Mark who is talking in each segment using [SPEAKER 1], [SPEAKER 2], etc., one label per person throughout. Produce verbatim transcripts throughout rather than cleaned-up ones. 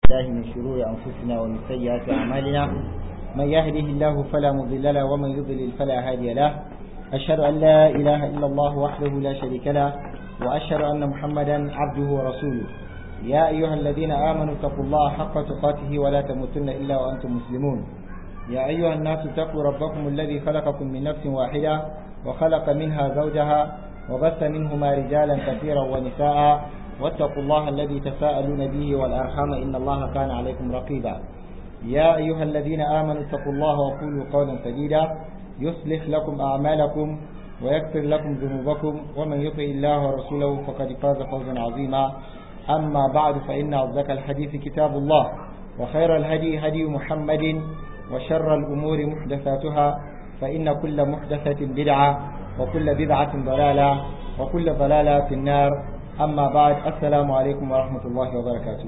[SPEAKER 1] الله من شرور أنفسنا ومن سيئات أعمالنا من يهده الله فلا مضل له ومن يضلل فلا هادي له أشهد أن لا إله إلا الله وحده لا شريك له وأشهد أن محمدا عبده ورسوله يا أيها الذين آمنوا اتقوا الله حق تقاته ولا تموتن إلا وأنتم مسلمون يا أيها الناس اتقوا ربكم الذي خلقكم من نفس واحدة وخلق منها زوجها وبث منهما رجالا كثيرا ونساء واتقوا الله الذي تساءلون به والأرحام إن الله كان عليكم رقيبا يا أيها الذين آمنوا اتقوا الله وقولوا قولا سديدا يصلح لكم أعمالكم ويغفر لكم ذنوبكم ومن يطع الله ورسوله فقد فاز فوزا عظيما أما بعد فإن أصدق الحديث كتاب الله وخير الهدي هدي محمد وشر الأمور محدثاتها فإن كل محدثة بدعة وكل بدعة ضلالة وكل ضلالة في النار أما بعد السلام عليكم ورحمة الله وبركاته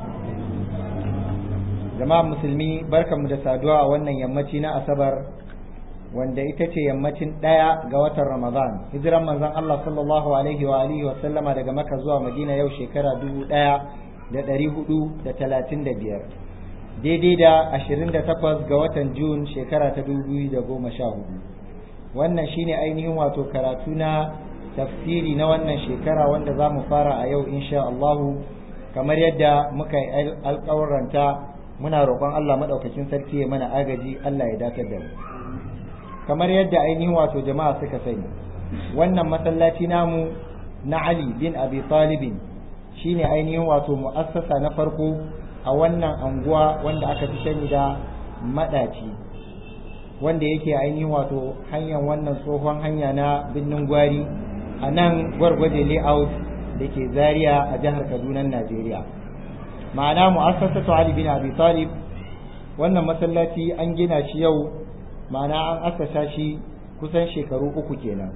[SPEAKER 1] جماعة مسلمي بركة مدسادوا وانا يمتنا أسبر wanda ita ce yammacin ɗaya ga watan Ramadan hijiran manzon Allah sallallahu alaihi wa alihi wa sallama daga Makka zuwa Madina yau shekara dubu ɗaya da ɗari hudu da talatin da biyar daidai da ashirin da takwas ga watan Jun shekara ta dubu da goma sha hudu wannan shine ainihin wato karatu na tafsiri na wannan shekara wanda za mu fara a yau insha Allah kamar yadda muka yi alƙawaranta muna roƙon Allah madaukakin sarki ya mana agaji Allah ya dakatar da mu kamar yadda ainihin wato jama'a suka sani wannan masallaci namu na Ali bin Abi Talib shine ainihin wato mu'assasa na farko a wannan anguwa wanda aka fi sani da madaci wanda yake ainihin wato hanyar wannan tsohon hanya na Binnin Gwari a nan Gwargwaje layout da ke Zaria a jihar Kaduna Najeriya ma'ana mu'assasatu Ali bin Abi Talib wannan masallaci an gina shi yau ma'ana an asasa shi kusan shekaru uku kenan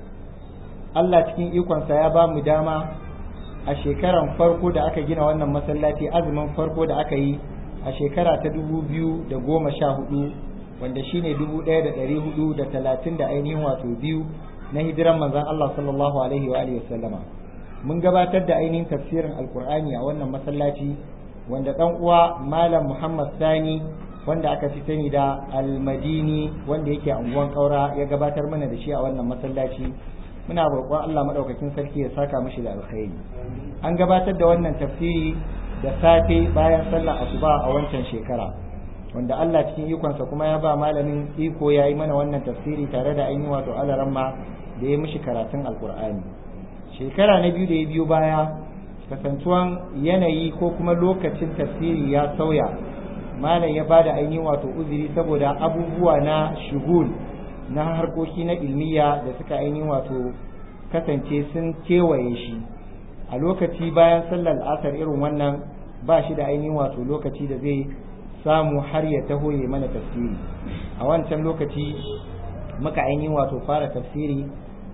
[SPEAKER 1] Allah cikin ikonsa ya ba mu dama a shekaran farko da aka gina wannan masallaci azumin farko da aka yi a shekara ta dubu biyu da goma sha hudu wanda shine dubu ɗaya da ɗari hudu da talatin da ainihin wato biyu na hijiran manzon Allah sallallahu alaihi wa alihi wasallama mun gabatar da ainihin tafsirin alkur'ani a wannan masallaci wanda dan uwa malam Muhammad Sani wanda aka fi sani da almadini wanda yake anguwan kaura ya gabatar mana da shi a wannan masallaci muna roƙon Allah madaukakin sarki ya saka mishi da alkhairi an gabatar da wannan tafsiri da safe bayan sallar asuba a wancan shekara wanda Allah cikin ikonsa kuma ya ba malamin iko yayi mana wannan tafsiri tare da ainihin wato alaramma da ya mishi karatun alkur'ani shekara na biyu da ya biyo baya kasantuwan yanayi ko kuma lokacin tafsiri ya sauya malam ya bada ainihin wato uzuri saboda abubuwa na shugul na harkoki na ilmiya da suka ainihin wato kasance sun kewaye shi a lokaci bayan sallar asar irin wannan ba shi da ainihin wato lokaci da zai samu har ya taho ya mana tafsiri a wancan lokaci muka ainihin wato fara tafsiri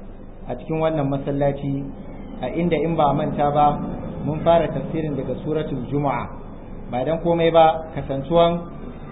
[SPEAKER 1] a cikin wannan masallaci a inda in ba manta ba mun fara tafsirin daga suratul juma'a ba dan komai ba kasantuwan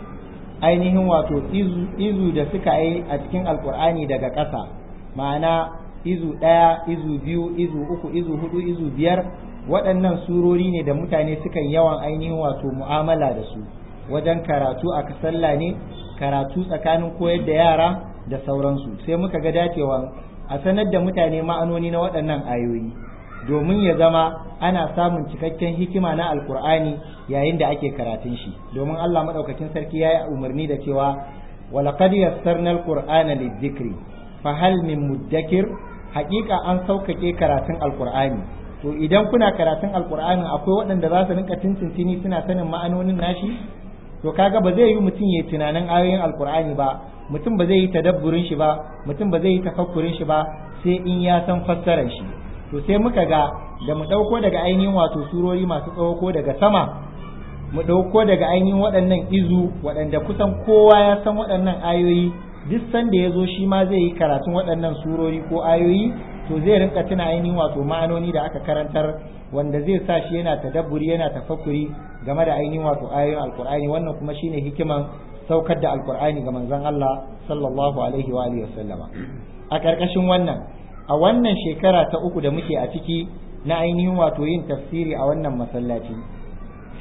[SPEAKER 1] ainihin wato izu da suka yi a cikin alkur'ani daga ƙasa ma'ana izu ɗaya izu biyu izu uku izu hudu izu biyar waɗannan surori ne da mutane sukan yawan ainihin wato mu'amala da su wajen karatu a kasalla ne karatu tsakanin koyar da yara da sauransu sai muka ga dacewa a sanar da mutane ma'anoni na waɗannan ayoyi domin ya zama ana samun cikakken hikima na alkur'ani yayin da ake karatun shi domin Allah madaukakin sarki ya yi umarni da cewa walaqad yassarna alqur'ana lidhikri fa hal min muddakir haƙiƙa an sauƙaƙe karatun alkur'ani to idan kuna karatun alkur'ani akwai waɗanda za su rinka tintintini suna sanin ma'anonin nashi to kaga ba zai yi mutum ya tunanin ayoyin alkur'ani ba mutum ba zai yi tadabburin shi ba mutum ba zai yi tafakkurin shi ba sai in ya san fassarar shi to sai muka ga da mu ɗauko daga ainihin wato surori masu tsawo ko daga sama mu ɗauko daga ainihin waɗannan izu waɗanda kusan kowa ya san waɗannan ayoyi duk sanda ya zo shi ma zai yi karatun waɗannan surori ko ayoyi to zai rinka tuna ainihin wato ma'anoni da aka karantar wanda zai sa shi yana tadabburi yana tafakkuri game da ainihin wato ayoyin alkur'ani wannan kuma shine hikiman saukar da alkur'ani ga manzon Allah sallallahu alaihi wa alihi wasallama a ƙarƙashin wannan a wannan shekara ta uku da muke a ciki na ainihin wato yin tafsiri a wannan masallaci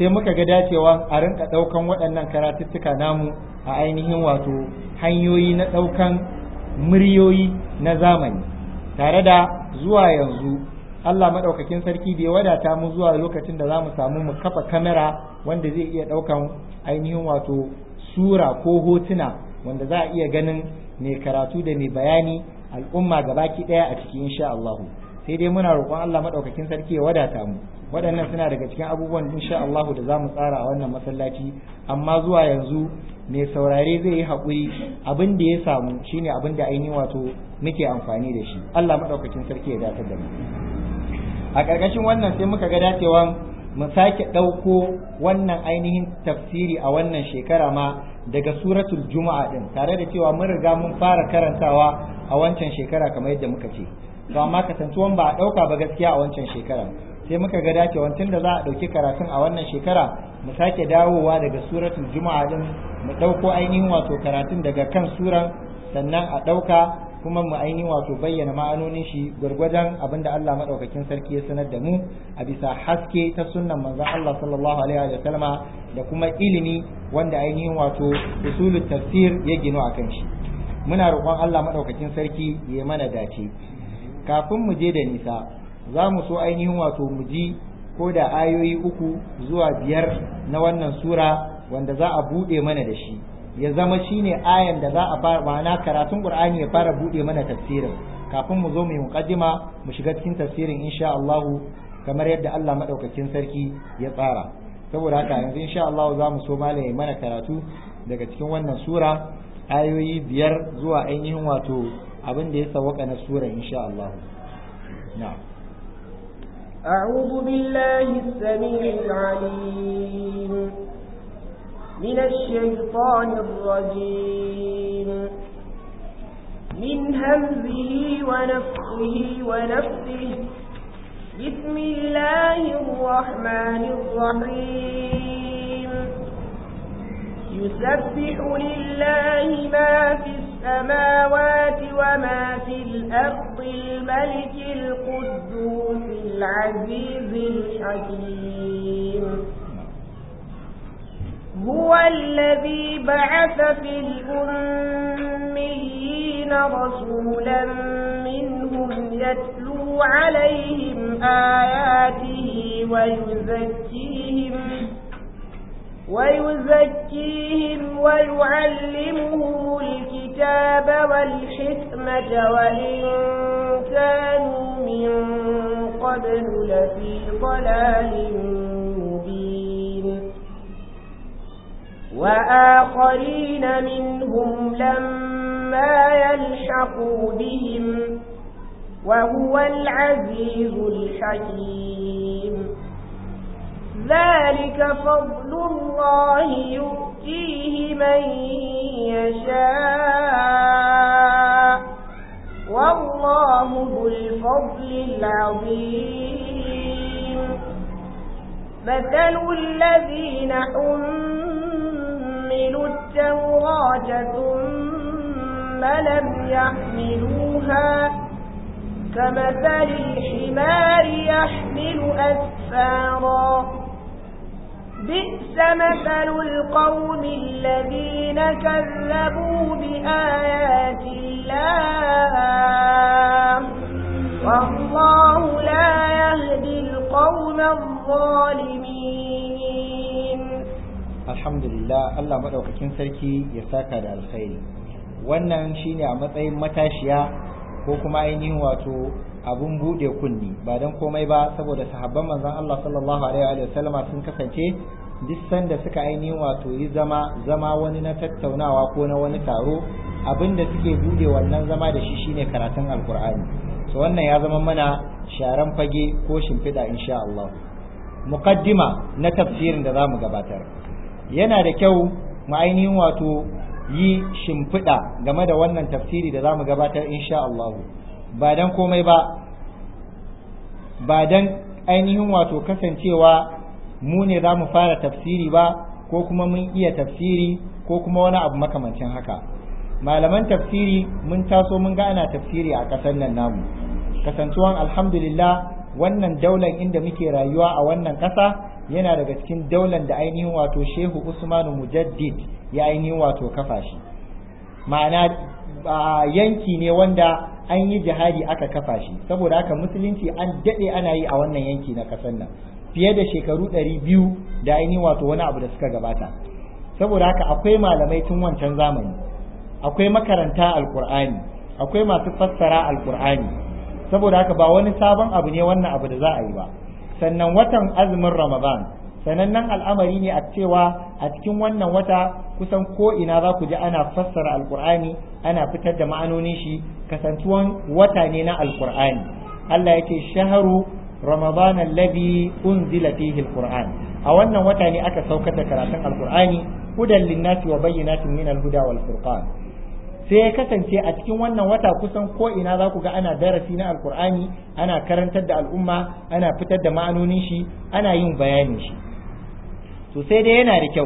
[SPEAKER 1] sai muka ga dacewa a rinka ɗaukan waɗannan karatuttuka namu a ainihin wato hanyoyi na ɗaukan muryoyi na zamani, tare da zuwa yanzu Allah maɗaukakin sarki da ya wadata mu zuwa lokacin da za mu samu mu kafa kamera wanda zai iya ɗaukan ainihin wato sura ko hotuna wanda za a iya ganin mai karatu da mai bayani al'umma gabaki ɗaya a ciki insha Allah. Sai dai muna roƙon Allah maɗaukakin sarki ya wadata mu. Waɗannan suna daga cikin abubuwan insha Allah da za mu tsara a wannan masallaci, amma zuwa yanzu mai saurare zai yi haƙuri, abin da ya samu shine abin da ainihin wato muke amfani da shi. Allah maɗaukakin sarki ya dace da mu. A ƙarƙashin wannan sai muka ga dacewa mu sake ɗauko wannan ainihin tafsiri a wannan shekara ma daga suratul juma'a din, tare da cewa mun riga mun fara karantawa a wancan shekara kamar yadda muka ce, to amma kasantuwan ba a ɗauka ba gaskiya a wancan shekara, sai muka ga dacewa tun da za a ɗauki karatun a wannan shekara mu sake dawowa daga suratul juma'a din, mu ɗauko ainihin wato karatun daga kan suran, sannan a ɗauka kuma mu ainihin wato bayyana ma'anonin shi gwargwadon abinda Allah madaukakin sarki ya sanar da mu a bisa haske ta sunnan manzon Allah sallallahu alaihi wa sallama da kuma ilimi wanda ainihin wato usulul tafsir ya gino akan shi. Muna roƙon Allah madaukakin sarki ya mana dace. Kafin mu je da nisa, za mu so ainihin wato mu ji ko da ayoyi uku zuwa biyar na wannan sura wanda za a buɗe mana da shi, ya zama shine ayan da za a fara, ma'ana karatun Qur'ani ya fara bude mana tafsirin kafin mu zo mu yi muqaddima mu shiga cikin tafsirin insha Allah kamar yadda Allah madaukakin sarki ya tsara. Saboda haka yanzu insha Allah za mu so malai mana karatu daga cikin wannan sura ayoyi biyar zuwa ainihin wato abin da ya sawaka na sura insha Allah. Na'am.
[SPEAKER 2] أعوذ بالله السميع العليم من الشيطان الرجيم من همزه ونفخه ونفثه بسم الله الرحمن الرحيم يسبح لله ما في السماوات وما في الأرض الملك القدوس العزيز الحكيم هو الذي بعث في الأميين رسولا منهم يتلو عليهم آياته ويزكيهم ويزكيهم ويعلمهم الكتاب والحكمة وإن كانوا من قبل لفي ضلال مبين وآخرين منهم لما يلحقوا بهم وهو العزيز الحكيم ذلك فضل الله يؤتيه من يشاء والله ذو الفضل العظيم مثل الذين حملوا التوراة ثم لم يحملوها كمثل الحمار يحمل أسفارا بئس مثل القوم الذين كذبوا بآيات الله والله لا يهدي القوم الظالمين.
[SPEAKER 1] الحمد لله الله madaukakin sarki ya saka da alkhairi. Wannan shine a matsayin matashiya ko kuma ainihin wato abun bude kunni, ba dan komai ba saboda sahabban manzon Allah sallallahu alaihi wa sallama sun kasance duk sanda suka ainihin wato yi zama zama wani na tattaunawa ko na wani taro, abinda suke bude wannan zama da shi shine karatun alkur'ani. So wannan ya zama mana sharan fage ko shimfiɗa insha Allah. Muqaddima na tafsirin da zamu gabatar, yana da kyau mu ainihin wato yi shimfiɗa game da wannan tafsiri da zamu gabatar insha Allah, ba dan komai ba ba dan ainihin wato kasancewa mu ne zamu fara tafsiri ba ko kuma mun iya tafsiri ko kuma wani abu makamancin haka. Malaman tafsiri mun taso mun ga ana tafsiri a ƙasar nan namu, kasantuwan alhamdulillah wannan daular inda muke rayuwa a wannan ƙasa yana daga cikin daular da ainihin wato Shehu Usmanu Mujaddid ya ainihin wato kafa shi, ma'ana yanki ne wanda an yi jihadi aka kafa shi, saboda haka musulunci an daɗe ana yi a wannan yanki na ƙasar nan fiye da shekaru ɗari biyu da ainihin wato wani abu da suka gabata. Saboda haka akwai malamai tun wancan zamani, akwai makaranta alkur'ani, akwai masu fassara alkur'ani. Saboda haka ba wani sabon abu ne wannan abu da za a yi ba. Sannan watan azumin Ramadan sanannen al'amari ne a cewa a cikin wannan wata kusan ko ina za ku ji ana fassara alkur'ani, ana fitar da ma'anonin shi, kasantuwan wata ne na alkur'ani. Allah ya ce shaharu Ramadan alladhi unzila fihi alquran, a wannan wata ne aka saukar da karatun alkur'ani, hudan linnasi wa bayyinatin min alhuda wal furqan. Sai ya kasance a cikin wannan wata kusan ko ina za ku ga ana darasi na alkur'ani, ana karantar da al'umma, ana fitar da ma'anonin shi, ana yin bayanin shi. To sai dai yana da kyau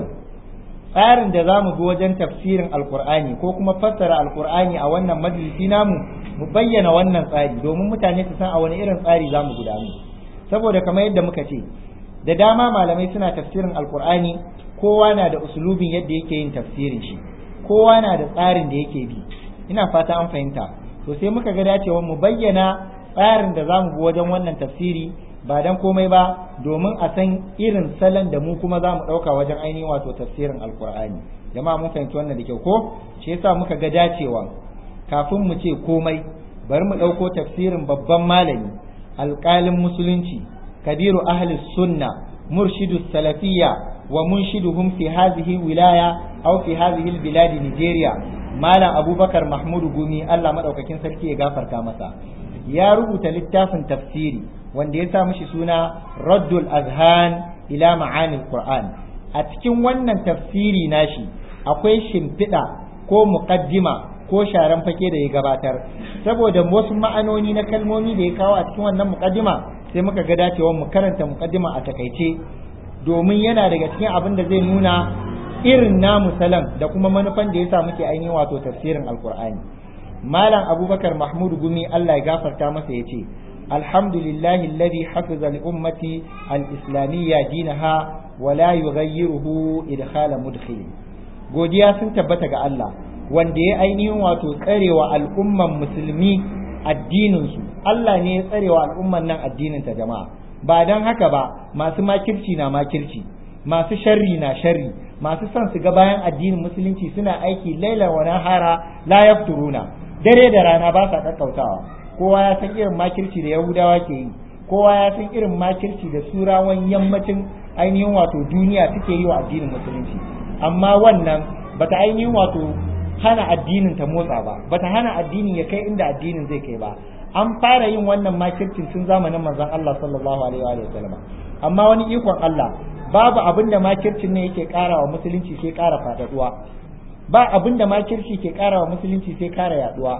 [SPEAKER 1] tsarin da za mu bi wajen tafsirin alkur'ani ko kuma fassara alkur'ani a wannan majalisi namu, mu bayyana wannan tsari domin mutane su san a wani irin tsari za mu gudanu. Saboda kamar yadda muka ce, da dama malamai suna tafsirin alkur'ani, kowa na da usulubin yadda yake yin tafsirin shi, kowa na da tsarin da yake bi. Ina fata an fahimta. To sai muka ga dacewa mu bayyana tsarin da za mu bi wajen wannan tafsiri, ba dan komai ba domin a san irin salon da mu kuma za mu ɗauka wajen ainihin wato tafsirin alkur'ani. Jama'a mun fahimci wannan da kyau ko? Shi yasa muka ga dacewa kafin mu ce komai bari mu ɗauko tafsirin babban malami, alƙalin musulunci, kabiru ahli sunna, murshidu salafiyya wa munshiduhum fi hadhihi wilaya aw fi hadhihi albilad Nigeria, malam Abubakar Mahmud Gumi, Allah madaukakin sarki ya gafarta masa. Ya rubuta littafin tafsiri wanda ya sa mishi suna Raddul Azhan ila Ma'anil Qur'an. A cikin wannan tafsiri nashi akwai shimfiɗa ko muqaddima ko sharan fake da ya gabatar, saboda wasu ma'anoni na kalmomi da ya kawo a cikin wannan muqaddima sai muka ga dacewa mu karanta muqaddima a takaice, domin yana daga cikin abin da zai nuna irin namu salam da kuma manufan da ya sa muke ainihin wato tafsirin alkur'ani. Malam Abubakar Mahmud Gumi, Allah ya gafarta masa, ya ce alhamdulillahi alladhi hafiza li ummati al-islamiyya dinaha wa la yughayyiruhu idkhala mudkhil. Godiya sun tabbata ga Allah wanda ya ainihin wato tsarewa al'umman musulmi addinin su. Allah ne ya tsarewa al'umman nan addinin ta jama'a. Ba dan haka ba masu makirci na makirci, masu sharri na sharri, masu son su ga bayan addinin musulunci suna aiki laila wa nahara la yafturuna, dare da rana ba sa kakkautawa. Kowa ya san irin makirci da Yahudawa ke yi, kowa ya san irin makirci da turawan yammacin ainihin wato duniya suke yi wa addinin musulunci, amma wannan bata ainihin wato hana addinin ta motsa ba, bata hana addinin ya kai inda addinin zai kai ba. An fara yin wannan makircin tun zamanin manzon Allah sallallahu alaihi wa sallam, amma wani ikon Allah babu abin da makircin ne yake ƙara wa musulunci sai ƙara faɗaɗuwa, ba abin da makirci ke ƙara wa musulunci sai ƙara yaɗuwa.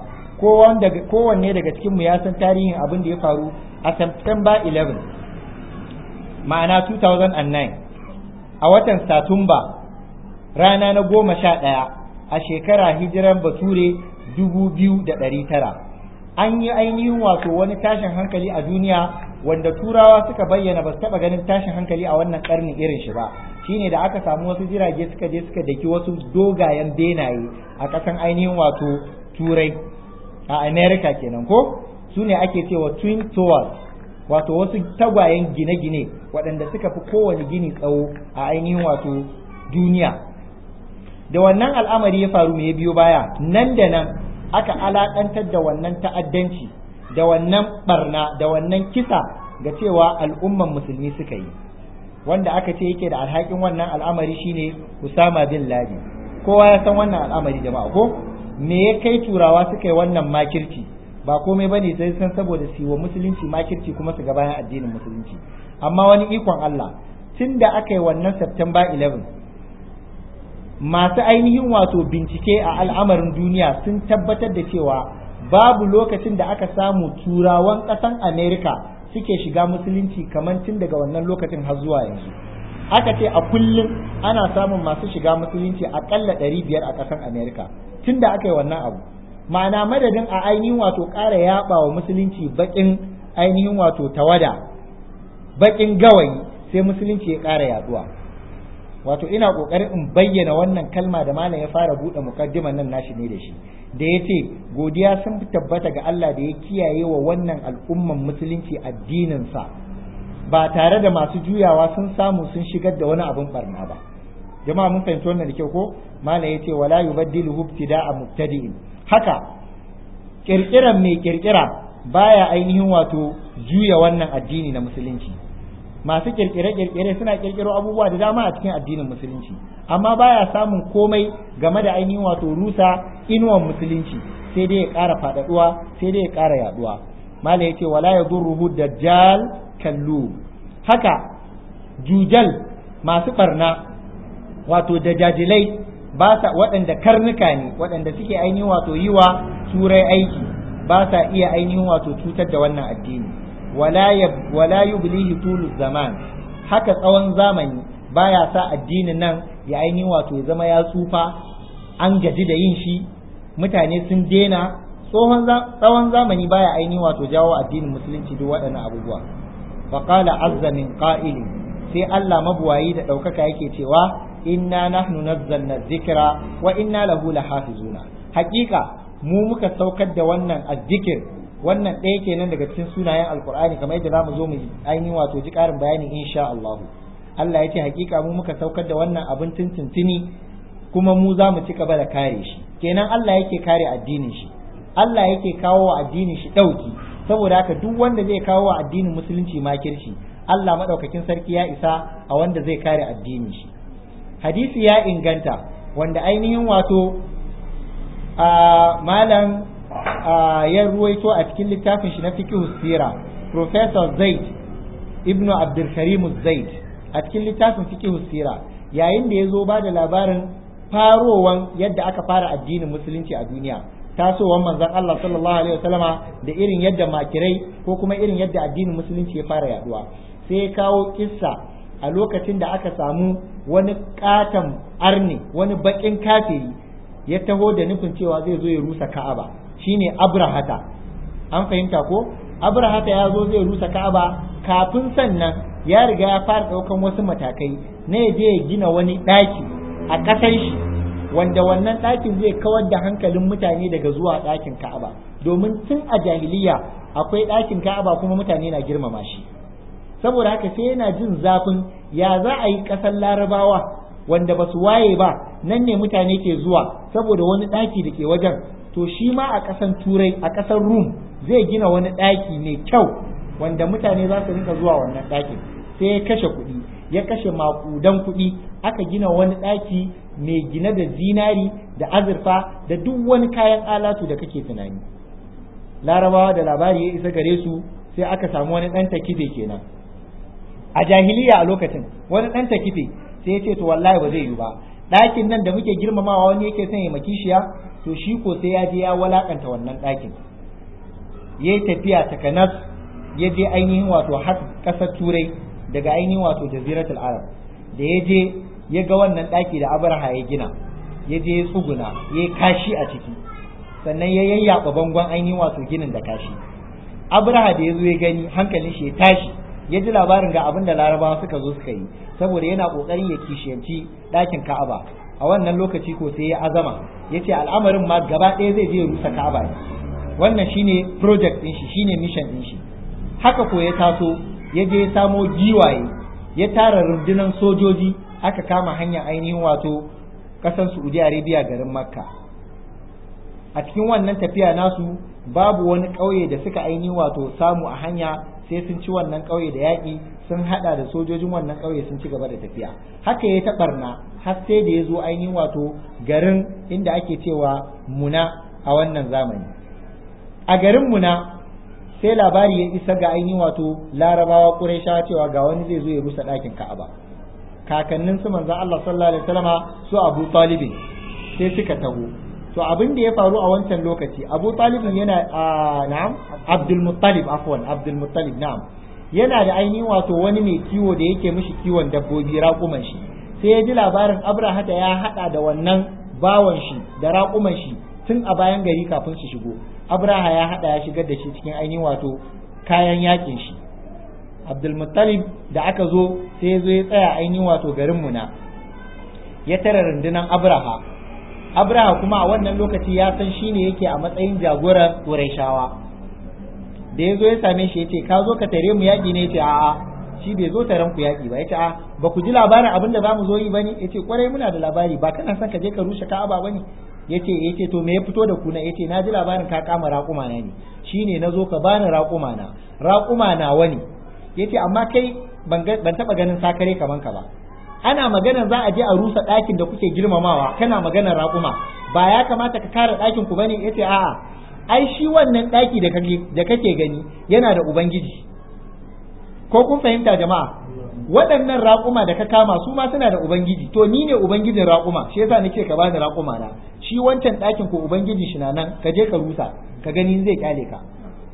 [SPEAKER 1] Kowanne daga cikinmu ya san tarihin abin da ya faru a September eleven, ma'ana two thousand nine, a watan Satumba rana na goma sha ɗaya a shekara hijiran bature dubu biyu da ɗari tara. An yi ainihin wato wani tashin hankali a duniya wanda turawa suka bayyana ba su taɓa ganin tashin hankali a wannan ƙarni irin shi ba. Shine da aka samu wasu jirage suka je suka daki wasu dogayen benaye a ƙasan ainihin wato turai, a America kenan ko, su ne ake cewa twin towers, wato wasu tagwayen gine-gine waɗanda suka fi kowane gini tsawo a ainihin wato duniya. Da wannan al'amari ya faru mai biyo baya, nan da nan aka alaƙantar da wannan ta'addanci da wannan barna da wannan kisa ga cewa al'umman musulmi suka yi, wanda aka ce yake da alhakin wannan al'amari shine Usama bin Laden. Kowa ya san wannan al'amari jama'a ko? Me ya kai turawa suka yi wannan makirci? Ba komai bane sai san saboda su wa musulunci makirci kuma su ga bayan addinin musulunci. Amma wani ikon Allah, tunda aka yi wannan September eleven, masu ainihin wato bincike a al'amarin duniya sun tabbatar da cewa babu lokacin da aka samu turawan ƙasan Amerika suke shiga musulunci kamar tun daga wannan lokacin har zuwa yanzu. Aka ce a kullum ana samun masu shiga musulunci aƙalla ɗari biyar a ƙasan Amerika tun da aka yi wannan abu. Ma'ana madadin a ainihin wato ƙara yaɓa wa musulunci baƙin ainihin wato tawada, baƙin gawayi, sai musulunci ya ƙara yaduwa. Wato ina ƙoƙarin in bayyana wannan kalma da malam ya fara buɗe mukaddiman nan nashi ne da shi, da ya ce godiya sun tabbata ga Allah da ya kiyaye wa wannan al'umman musulunci addininsa ba tare da masu juyawa sun samu sun shigar da wani abin barna ba. Jama'a mun fahimci wannan da kyau ko? Malam ya ce wala yubaddilu ibtida'a mubtadi'in, haka kirkiran mai kirkira baya ainihin wato juya wannan addini na musulunci. Masu kirkire-kirkire suna kirkiro abubuwa da dama a cikin addinin musulunci, amma baya samun komai game da ainihin wato rusa inuwan musulunci, sai dai ya ƙara faɗaɗuwa, sai dai ya ƙara yaɗuwa. Malam yace wala yadurruhu dajjal kallu, haka jujal masu barna wato dajajilai ba sa, waɗanda karnuka ne waɗanda suke ainihin wato yi wa turai aiki, ba sa iya ainihin wato cutar da wannan addini. wala yublihi tulu zaman, haka tsawon zamani baya sa addinin nan ya ainihin wato ya zama ya tsufa, an gaji da yin shi, mutane sun dena. tsohon tsawon zamani baya ainihin wato jawo addinin musulunci duk waɗannan abubuwa. faqala azza min qa'il, sai Allah mabuwayi da ɗaukaka yake cewa inna nahnu nazzalna dhikra wa inna lahu lahafizuna, haƙiƙa mu muka saukar da wannan azzikir. Wannan ɗaya kenan daga cikin sunayen alkur'ani, kamar yadda zamu zo mu ainihin wato ji ƙarin bayani insha Allah. Allah ya ce hakika mu muka saukar da wannan abin tuntuntuni, kuma mu za mu ci gaba da kare shi. Kenan Allah yake kare addinin shi, Allah yake kawo wa addinin shi ɗauki, saboda haka duk wanda zai kawo wa addinin musulunci makirci, Allah maɗaukakin sarki ya isa a wanda zai kare addinin shi. Hadisi ya inganta wanda ainihin wato a malam ya ruwaito a cikin littafin shi na fiqh sira, Professor Zaid ibnu Abdul Karim Zaid a cikin littafin fiqh sira, yayin da ya zo ba da labarin farowan yadda aka fara addinin musulunci a duniya, tasowar manzon Allah sallallahu alaihi wasallama da irin yadda makirai ko kuma irin yadda addinin musulunci ya fara yaduwa, sai ya kawo kissa a lokacin da aka samu wani katon arni, wani bakin kafiri ya taho da nufin cewa zai zo ya rusa Ka'aba, shine Abrahata. An fahimta ko? Abrahata ya zo zai rusa Ka'aba, kafin sannan ya riga ya fara daukan wasu matakai na ya je ya gina wani daki a ƙasar shi, wanda wannan ɗakin zai kawar da hankalin mutane daga zuwa ɗakin Ka'aba, domin tun a jahiliya akwai ɗakin Ka'aba kuma mutane na girmama shi. Saboda haka sai yana jin zafin ya za a yi ƙasar Larabawa wanda ba su waye ba, nan ne mutane ke zuwa saboda wani ɗaki da ke wajen, to shi ma a ƙasan Turai, a ƙasar Rum zai gina wani ɗaki mai kyau wanda mutane za su rika zuwa wannan ɗakin. Sai ya kashe kuɗi, ya kashe maƙudan kuɗi, aka gina wani ɗaki mai gine da zinari da azurfa da duk wani kayan alatu da kake tunani. Larabawa da labari ya isa gare su, sai aka samu wani ɗan takife kenan a jahiliya a lokacin, wani ɗan takife sai ya ce to wallahi ba zai yi ba, ɗakin nan da muke girmamawa wani yake son ya makishiya, to shi ko sai ya je ya walakanta wannan ɗakin. Ya yi tafiya takanas ya je ainihin wato har ƙasar Turai daga ainihin wato jaziratul Arab, da ya je ya ga wannan ɗaki da Abraha ya gina, ya je ya tsuguna ya yi kashi a ciki, sannan ya yayyaɓa bangon ainihin wato ginin da kashi. Abraha da ya zo ya gani, hankalin shi ya tashi, ya ji labarin ga abin da Larabawa suka zo suka yi, saboda yana ƙoƙarin ya kishiyanci ɗakin Ka'aba. A wannan lokaci ko sai ya azama, ya ce al'amarin ma gaba ɗaya zai je ya rusa Ka'aba ne. Wannan shine project ɗin shi, shine mission ɗin shi. Haka ko ya taso, ya je ya samo giwaye, ya tara rundunar sojoji, aka kama hanyar ainihin wato ƙasar Saudi Arabia, garin Makka. A cikin wannan tafiya nasu babu wani ƙauye da suka ainihin wato samu a hanya, sai sun ci wannan ƙauye da yaƙi, sun haɗa da sojojin wannan ƙauye sun ci gaba da tafiya. Haka ya taɓarna har sai da ya zo ainihin wato garin inda ake cewa Muna a wannan zamani. A garin Muna sai labari ya isa ga ainihin wato Larabawa Qurayshawa cewa ga wani zai zo ya rusa ɗakin Ka'aba. Kakannin su manzon Allah sallallahu alaihi wasallama su Abu Talib sai suka taho. To abin da ya faru a wancan lokaci, Abu Talib yana na'am Abdul Muttalib afwan Abdul Muttalib na'am yana da ainihin wato wani mai kiwo da yake mishi kiwon dabbobi, raƙuman shi. Sai ya ji labarin Abraha da ya hada da wannan bawan shi da raƙuman shi tun a bayan gari kafin su shigo. Abraha ya hada ya shigar da shi cikin ainihin wato kayan yakin shi. Abdulmuttalib da aka zo sai ya zo ya tsaya ainihin wato garin Muna ya tara rundunar Abraha Abraha kuma a wannan lokaci ya san shine yake a matsayin jagoran Qurayshawa da ya zo ya same shi ya ce ka zo ka tare mu yaƙi ne ya ce a'a shi bai zo taron ku yaƙi ba ya ce a ba ku ji labarin abin da za mu zo yi ba ne ya ce kwarai muna da labari ba kana son ka je ka rushe Ka'aba ba ne ya ce ya ce to me ya fito da kuna ya ce na ji labarin ka kama raƙuma na ne shine na zo ka bani raƙuma na raƙuma na wani ya ce amma kai ban taɓa ganin sakare kaman ka ba ana magana za a je a rusa ɗakin da kuke girmamawa kana maganar raƙuma ba ya kamata ka kare ɗakin ku bane ya ce a'a ai shi wannan ɗaki da kake gani yana da ubangiji ko kun fahimta jama'a waɗannan raƙuma da ka kama su ma suna da ubangiji to ni ne ubangijin raƙuma shi yasa nake ka bani raƙuma na shi wancan ɗakin ku ubangiji shi na nan ka je ka rusa ka gani zai kyale ka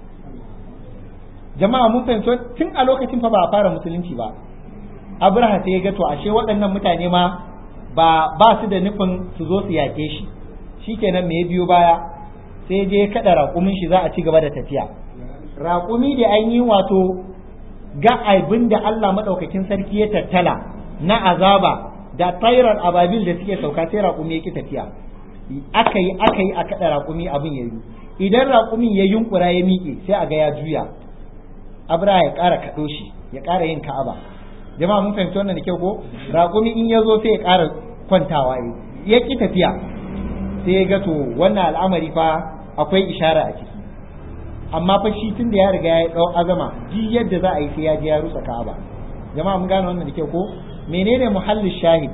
[SPEAKER 1] jama'a mun fahimta tun a lokacin fa ba a fara musulunci ba Abraha sai ya ga to ashe waɗannan mutane ma ba ba su da nufin su zo su yake shi shikenan me ya biyo baya sai je kada raƙumin shi za a ci gaba da tafiya raƙumi da an yi wato ga abin da Allah maɗaukakin sarki ya tattala na azaba da tayrar ababil da suke sauka sai raƙumi ya ki tafiya aka yi aka yi a kada raƙumi abin ya yi idan raƙumin ya yunkura ya miƙe sai a ga ya juya Abraha ya ƙara kaɗo shi ya ƙara yin Ka'aba jama'a mun fahimci wannan da kyau ko raƙumi in ya zo sai ya ƙara kwantawa ya ki tafiya sai ya ga to wannan al'amari fa akwai ishara a ciki amma fa shi tun da ya riga ya dau azama ji yadda za a yi sai ya je ya rusa Ka'aba jama'a mun gane wannan da kyau ko menene muhallin shahid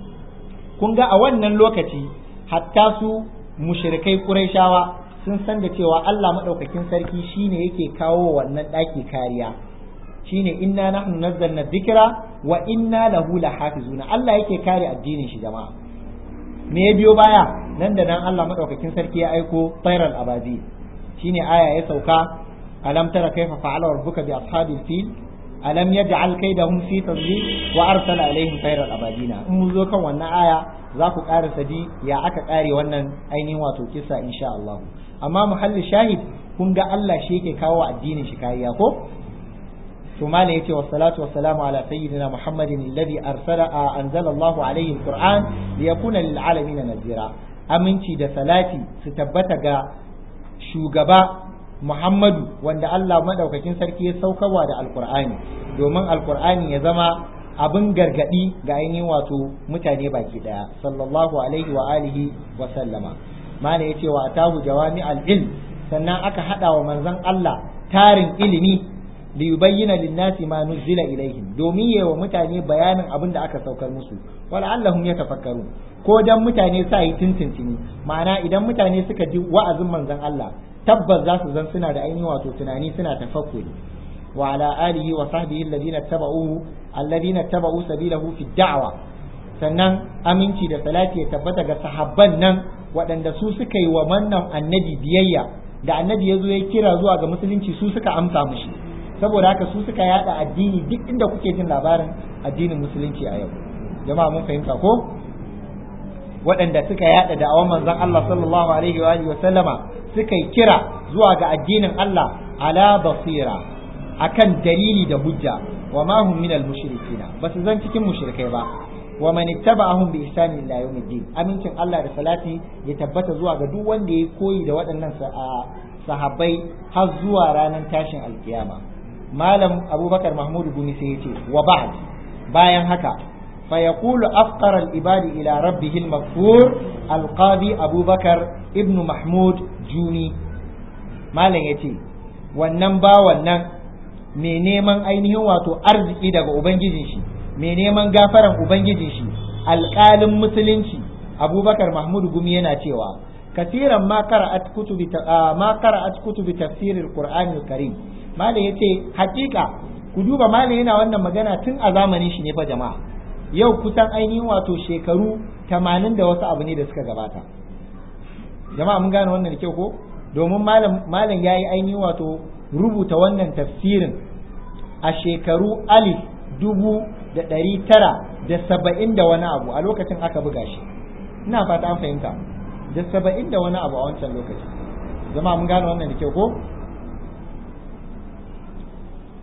[SPEAKER 1] kun ga a wannan lokaci hatta su mushrikai Qurayshawa sun san da cewa Allah madaukakin sarki shine yake kawo wannan daki kariya shine inna nahnu nazzalna dhikra wa inna lahu lahafizuna Allah yake kare addinin shi jama'a me ya biyo baya nan da nan Allah madaukakin sarki ya aiko tayral abazi shine aya ya sauka alam tara kaifa fa'ala rabbuka bi ashabil fil alam yaj'al kaydahum fi tadlil wa arsala alaihim tayral abadina in mun zo kan wannan aya za ku ƙara sadi ya aka ƙare wannan ainihin wato kissa insha Allah amma muhallin shahid kun ga Allah shi yake kawo addinin shi kariya ko to malam yace wassalatu wassalamu ala sayyidina muhammadin alladhi arsala anzala Allahu alayhi alquran liyakuna lil alamin nazira aminci da salati su tabbata ga shugaba Muhammadu wanda Allah madaukakin sarki ya saukarwa da alqur'ani domin alqur'ani ya zama abin gargadi ga ainihin wato mutane baki daya sallallahu alaihi wa alihi wa sallama malam yace wa atahu jawami al-ilm sannan aka hada wa manzon Allah tarin ilimi liyubayyana lin-nasi ma nuzila ilaihim domin yawa mutane bayanin abin da aka saukar musu wala'allahum yatafakkarun ko dan mutane sa yi tintintini ma'ana idan mutane suka ji wa'azin manzon Allah tabbas za su zan suna da ainihin wato tunani suna tafakkuri wa ala alihi wa sahbihi alladhina tabauhu alladhina tabau sabilahu fi da'wa sannan aminci da salati ya tabbata ga sahabban nan waɗanda su suka yi wa mannan annabi biyayya da annabi ya zo ya kira zuwa ga musulunci su suka amsa mushi saboda haka su suka yada addini duk inda kuke jin labarin addinin musulunci a yau jama'a mun fahimta ko waɗanda suka yada da'awan manzon Allah sallallahu alaihi wa alihi wa sallama suka yi kira zuwa ga addinin Allah ala basira akan dalili da hujja wa ma hum minal mushrikina basu zan cikin mushrikai ba wa man ittaba'ahum bi ihsani ila yawmiddin amincin Allah da salati ya tabbata zuwa ga duk wanda ya koyi da waɗannan sahabbai har zuwa ranar tashin alkiyama malam abubakar mahmud gumi sai yace wa ba'd bayan haka fa yaqulu afqara al-ibad ila rabbih al-maghfur al-qadi abubakar ibn mahmud juni malam yace wannan ba wannan mai neman ainihin wato arziki daga ubangijin shi mai neman gafaran ubangijin shi alƙalin musulunci abubakar mahmud gumi yana cewa kasiran ma qara'at kutubi ma qara'at kutubi tafsir al-qur'an al-karim malai yace hakika ku duba malai yana wannan magana tun a zamanin shi ne fa jama'a yau kusan ainihin wato shekaru tamanin da wasu abu ne da suka gabata jama'a mun gane wannan da kyau ko domin malam malam yayi ainihin wato rubuta wannan tafsirin a shekaru alif dubu da ɗari tara da saba'in da wani abu a lokacin aka buga shi ina fata an fahimta da saba'in da wani abu a wancan lokaci jama'a mun gane wannan da kyau ko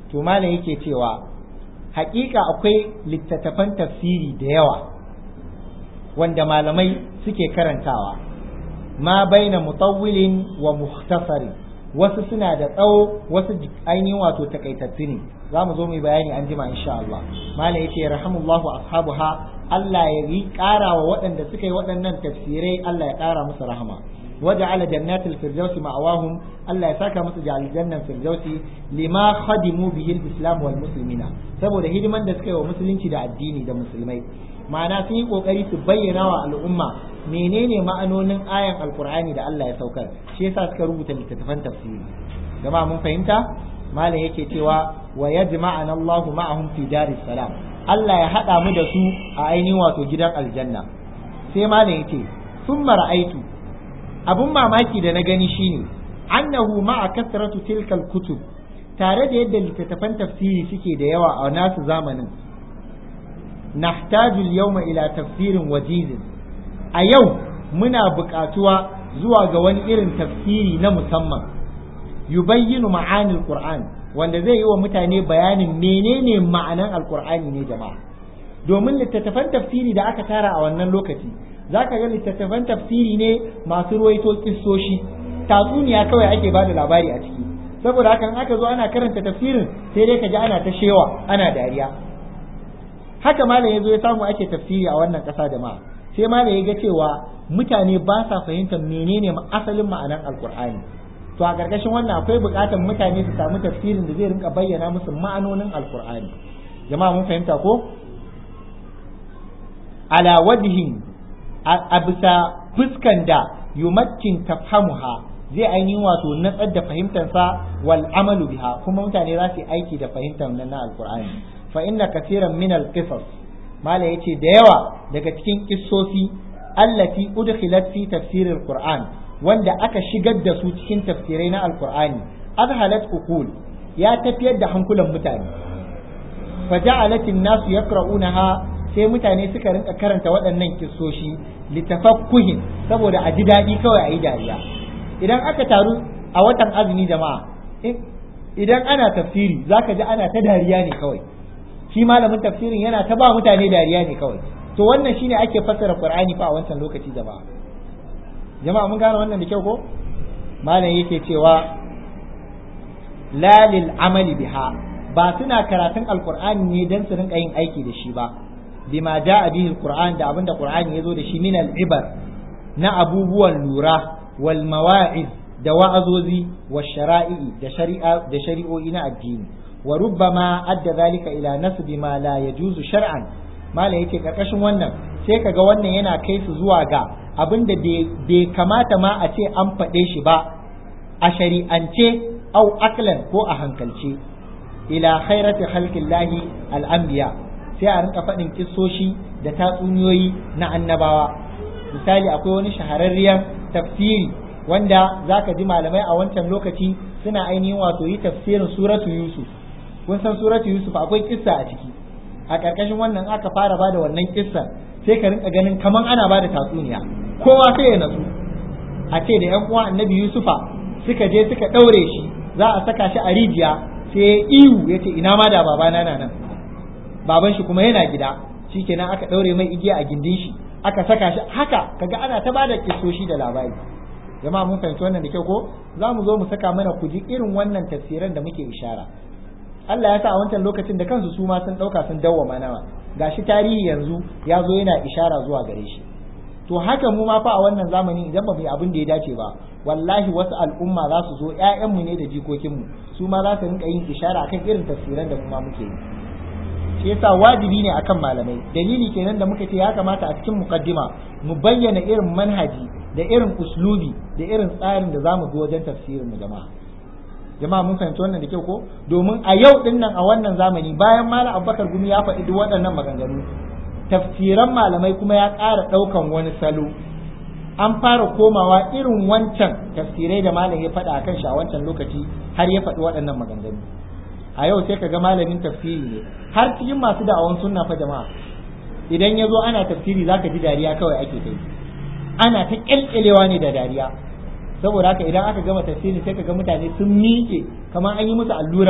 [SPEAKER 1] to malam yake cewa hakika akwai littattafan tafsiri da yawa wanda malamai suke karantawa ma baina mutawwilin wa mukhtasarin, wasu suna da tsawo wasu ainihin wato takaitattu ne. za mu zo mu yi bayani an jima insha Allah. malam yace rahimullahu ashabuha, Allah ya yi ƙara wa waɗanda suka yi waɗannan tafsirai, Allah ya ƙara musu rahama. waja'ala jannatil firdausi ma'awahum, Allah ya saka musu jannan firdausi lima khadimu bihi al-islam wal muslimina, saboda hidiman da suka yi wa musulunci da addini da musulmai. ma'ana sun yi kokari su bayyana wa al'umma menene ma'anonin ayan alqur'ani da Allah ya saukar, shi yasa suka rubuta littattafan tafsiri. jama'a mun fahimta. malam yake cewa wa yajma'ana Allahu ma'ahum fi daris salam, Allah ya haɗa mu da su a ainihin wato gidan aljanna. sai malam yake summa ra'aitu, abun mamaki da na gani shine annahu ma'a kasratu tilkal kutub, tare da yadda littattafan tafsiri suke da yawa a nasu zamanin, nahtaju al-yawma ila tafsirin wajizin, a yau muna buƙatuwa zuwa ga wani irin tafsiri na musamman, yubayyinu ma'anil qur'an, wanda zai yi wa mutane bayanin menene ma'anan alqur'ani ne jama'a. domin littattafan tafsiri da aka tara a wannan lokaci zaka ga littattafan tafsiri ne masu ruwaito kissoshi, tatsuniya kawai ake bada labari a ciki, saboda haka in aka zo ana karanta tafsirin sai dai ka ji ana ta shewa ana dariya. haka malam yazo ya samu ake tafsiri a wannan ƙasa jama'a, sai malam ya ga cewa mutane ba sa fahimtar menene asalin ma'anan alqur'ani. to a ƙarƙashin wannan akwai buƙatar mutane su samu tafsirin da zai rinka bayyana musu ma'anonin alqur'ani. jama'a mun fahimta ko? ala wajhin, a bisa fuskan da yumakkin tafhamuha, zai ainihin wato natsar da fahimtarsa wal amalu biha, kuma mutane za su yi aiki da fahimtar nan na alqur'ani. fa inna kaseeran min al-qisas, mala yace da yawa daga cikin kissosi allati udkhilat fi tafsir al-qur'an, wanda aka shigar da su cikin tafsirai na alqur'ani, adhalat uqul, ya tafiyar da hankulan mutane. fa ja'alat an-nas yaqra'unaha, sai mutane suka rinka karanta waɗannan kissoshi litafakkuhin, saboda a ji daɗi kawai a yi dariya. idan aka taru a watan azumi jama'a, idan ana tafsiri zaka ji ana ta dariya ne kawai, shi malamin tafsirin yana ta ba mutane dariya ne kawai. to wannan shine ake fassara Qur'ani fa a wancan lokaci jama'a. jama'a mun gane wannan da kyau ko? malam yake cewa la lil amali biha, ba suna karatun alqur'ani ne dan su rinka yin aiki da shi ba, bima ja'a bihi alquran, da abinda qur'ani yazo da shi min al-ibar, na abubuwan lura, wal mawa'iz, da wa'azozi, wa shara'i, da shari'a da shari'o'i na addini. wa rubbama adda zalika ila nasbi ma la yajuzu shar'an, mala yake karkashin wannan sai kaga wannan yana kai su zuwa ga abinda bai kamata ma a ce an faɗe shi ba a shari'ance au aklan ko a hankalce. ila khairati khalqillahi al-anbiya, sai a rinka faɗin kissoshi da tatsuniyoyi na annabawa. misali akwai wani shahararriyar tafsiri wanda zaka ji malamai a wancan lokaci suna ainihin wato yi tafsirin suratu Yusuf. kun san suratu Yusuf akwai kissa a ciki, a ƙarƙashin wannan aka fara bada wannan kissa sai ka rinka ganin kaman ana bada tatsuniya, kowa sai ya natsu. a ce da ƴan uwa annabi Yusufa suka je suka ɗaure shi, za a saka shi a rijiya, sai ya ihu ya ce ina ma da babana na nan, baban shi kuma yana gida. shikenan aka ɗaure mai igiya a gindin shi, aka saka shi haka, kaga ana ta bada kissoshi da labari. jama'a mun fahimci wannan da kyau ko? za mu zo mu saka mana ku ji irin wannan tafsiran da muke ishara. Allah ya sa a wancan lokacin da kansu su ma sun ɗauka sun dawwama nawa, gashi tarihi yanzu ya zo yana ishara zuwa gare shi. to haka mu ma fa a wannan zamani idan ba mu yi abin da ya dace ba, wallahi wasu al'umma za su zo, ƴaƴanmu ne da jikokinmu, su ma za su rinka yin ishara akan irin tafsiran da kuma muke yi. shi yasa wajibi ne akan malamai, dalili kenan da muka ce ya kamata a cikin muqaddima mu bayyana irin manhaji da irin uslubi da irin tsarin da zamu bi wajen tafsirin mu jama'a. jama'a mun fahimci wannan da kyau ko? domin a yau din nan a wannan zamani, bayan malam Abubakar Gumi ya faɗi duk waɗannan maganganu, tafsiran malamai kuma ya ƙara ɗaukan wani salo. an fara komawa irin wancan tafsirai da malam ya faɗa akan shi a wancan lokaci har ya faɗi waɗannan maganganu. a yau sai ka ga malamin tafsiri ne har cikin masu da'awan sunna fa jama'a, idan ya zo ana tafsiri zaka ji dariya kawai ake kai, ana ta kyalkyalewa ne da dariya. saboda haka idan aka gama tafsiri sai ka ga mutane sun miƙe kamar an yi musu allurar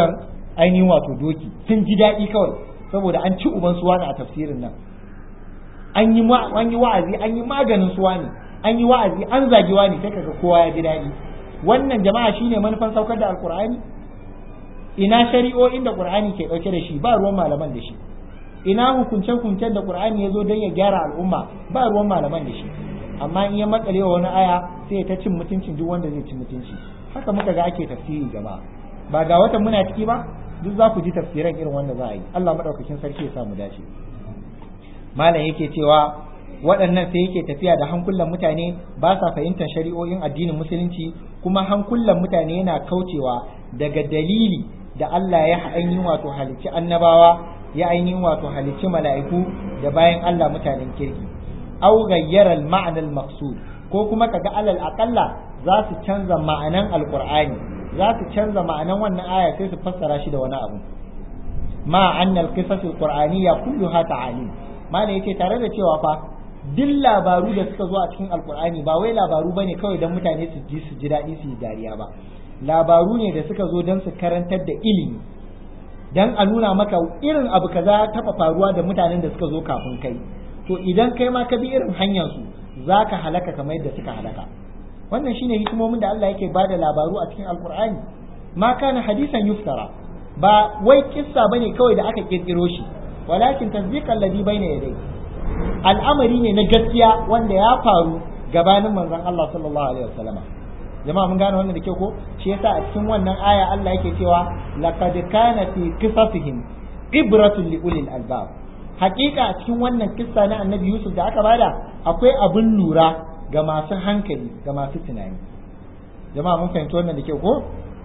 [SPEAKER 1] ainihin wato doki sun ji daɗi kawai saboda an ci uban suwa ne a tafsirin nan an yi an yi wa'azi an yi maganin suwa ne an yi wa'azi an zagi wani sai kaga kowa ya ji daɗi. Wannan jama'a shine manufan saukar da alqur'ani. Ina shari'o'in da qur'ani ke dauke da shi ba ruwan malaman da shi. Ina hukunce hukuncen da qur'ani ya zo don ya gyara al'umma ba ruwan malaman da shi. Amma in ya makale wa wani aya sai ya ta cin mutuncin duk wanda zai ci mutunci. Haka muka ga ake tafsiri jama'a. Ba ga watan muna ciki ba duk za ku ji tafsiran irin wanda za a yi. Allah madaukakin sarki ya sa mu dace. Malam yake cewa waɗannan sai yake tafiya da hankulan mutane ba sa fahimtar shari'o'in addinin musulunci, kuma hankulan mutane yana kaucewa daga dalili da Allah ya ainihin wato halicci annabawa, ya ainihin wato halicci mala'iku da bayan Allah mutanen kirki. Aw ghayyara al-ma'na al-maqsud, ko kuma kaga alal aqalla za su canza ma'anan alqur'ani, za su canza ma'anan wannan aya sai su fassara shi da wani abu. Ma anna al-qisas al-qur'aniyya kulluha ta'alim. Mana yace tare da cewa fa duk labaru da suka zo a cikin alkur'ani ba wai labaru bane kawai don mutane su ji su ji daɗi su yi dariya ba, labaru ne da suka zo don su karantar da ilimi, don a nuna maka irin abu kaza taɓa faruwa da mutanen da suka zo kafin kai, to idan kai ma ka bi irin hanyar su za ka halaka kamar yadda suka halaka. Wannan shine hikimomin da Allah yake bada labaru a cikin alkur'ani. Ma kana hadisan yuftara, ba wai kissa bane kawai da aka kirkiro shi, walakin tasdiqan ladhi bayna yadayhi, al'amari ne na gaskiya wanda ya faru gabanin manzon Allah sallallahu alaihi wasallam. Jama'a mun gane wannan da kyau ko? Shi yasa a cikin wannan aya Allah yake cewa laqad kana fi qisasihim ibratun li ulil albab. Hakika a cikin wannan kissa na Annabi Yusuf da aka bada akwai abin lura ga masu hankali, ga masu tunani. Jama'a mun fahimci wannan da kyau ko?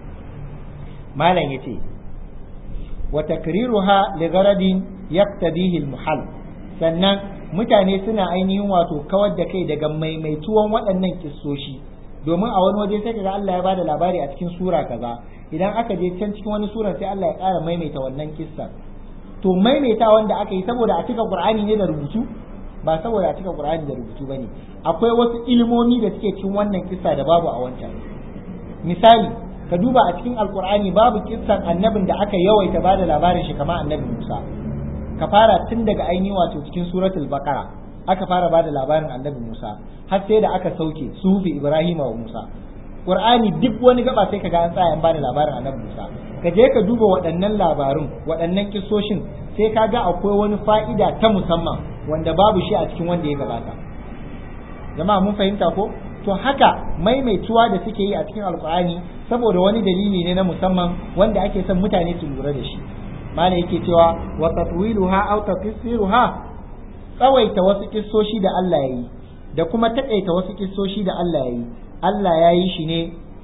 [SPEAKER 1] Malam yace wa takriruha li gharadin yaqtadihi al-muhall. Sannan mutane suna ainihin wato kawar da kai daga maimaituwan waɗannan kissoshi, domin a wani waje sai kaga Allah ya bada labari a cikin sura kaza, idan aka je can cikin wani sura sai Allah ya ƙara maimaita wannan kissa. To maimaita wanda aka yi saboda a cika Qur'ani ne da rubutu, ba saboda a cika Qur'ani da rubutu bane. Akwai wasu ilimomi da suke cikin wannan kissa da babu a wancan. Misali, ka duba a cikin Alƙur'ani babu kissan annabin da aka yawaita bada labarin shi kamar annabi Musa. Ka fara tun daga ainihi wato cikin suratul baqara aka fara bada labarin annabi Musa har sai da aka sauke sufi Ibrahim wa Musa. Qur'ani duk wani gaba sai kaga an tsaya an bada labarin annabi Musa. Ka je ka duba waɗannan labarun, waɗannan kissoshin, sai kaga akwai wani fa'ida ta musamman wanda babu shi a cikin wanda ya gabata. Jama'a mun fahimta ko? To haka maimaituwa da suke yi a cikin Alƙur'ani saboda wani dalili ne na musamman wanda ake son mutane su lura da shi. Mana yake cewa wa tatwiluha aw tafsiruha, tsawaita wasu kissoshi da Allah yayi da kuma takaita wasu kissoshi da Allah yayi. Allah yayi shi ne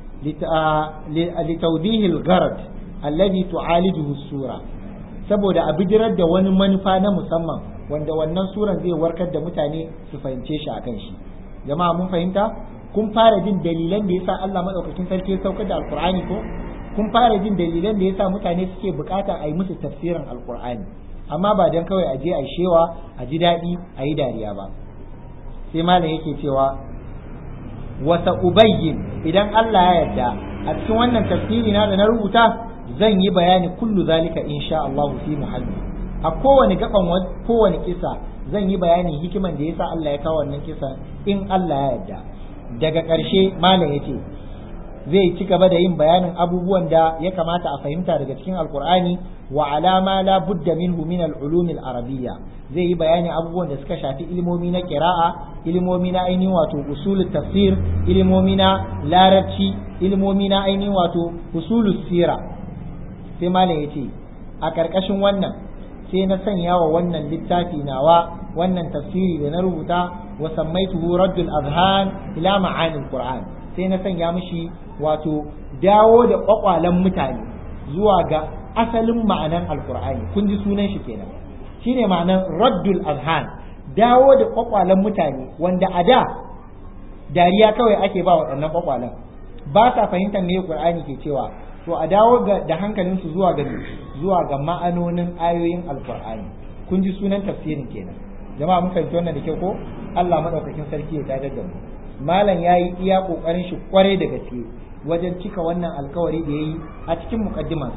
[SPEAKER 1] li tawdihi al-gharad alladhi tu'alijuhu sura, saboda a bijirar da wani manufa na musamman wanda wannan suran zai warkar da mutane su fahimce shi akan shi. Jama'a mun fahimta? Kun fara jin dalilan da yasa Allah madaukakin sarki ya saukar da Alqur'ani ko? Kun fara jin dalilan da yasa mutane suke bukatar a yi musu tafsirin Alqur'ani, amma ba dan kawai a je a shewa a ji daɗi a yi dariya ba. Sai malam yake cewa wa sa'ubayyin, idan Allah ya yarda a cikin wannan tafsiri na da na rubuta zan yi bayani kullu zalika insha Allah fi muhalli. A kowane gaban kowane kisa zan yi bayani hikiman da yasa Allah ya kawo wannan kisa in Allah ya yarda. Daga ƙarshe malam yace zai ci gaba da yin bayanin abubuwan da ya kamata a fahimta daga cikin Alkur'ani wa alama la budda minhu min al-ulum al-arabiyya. Zai yi bayani abubuwan da suka shafi ilimomi na qira'a, ilimomi na ainihin wato usulul tafsir, ilimomi na larabci, ilimomi na ainihin wato usulus sira. Sai malam yace a karkashin wannan sai na sanya wa wannan littafi nawa wannan tafsiri da na rubuta wa sammaituhu raddul azhan ila ma'anil qur'an. Sai na sanya mishi wato dawo da kwakwalan mutane zuwa ga asalin ma'anan alqur'ani. Kun ji sunan shi kenan, shine ma'anan raddul azhan, dawo da kwakwalan mutane wanda a da dariya kawai ake ba waɗannan kwakwalan, ba sa fahimtar me qur'ani ke cewa, to a dawo da hankalinsu zuwa ga zuwa ga ma'anonin ayoyin alqur'ani. Kun ji sunan tafsirin kenan. Jama'a mun fahimci wannan da kyau ko? Allah madaukakin sarki ya tadar da mu. Malam yayi iya kokarin shi kwarai da gaske wajen cika wannan alkawari da yayi a cikin mukaddimarsa.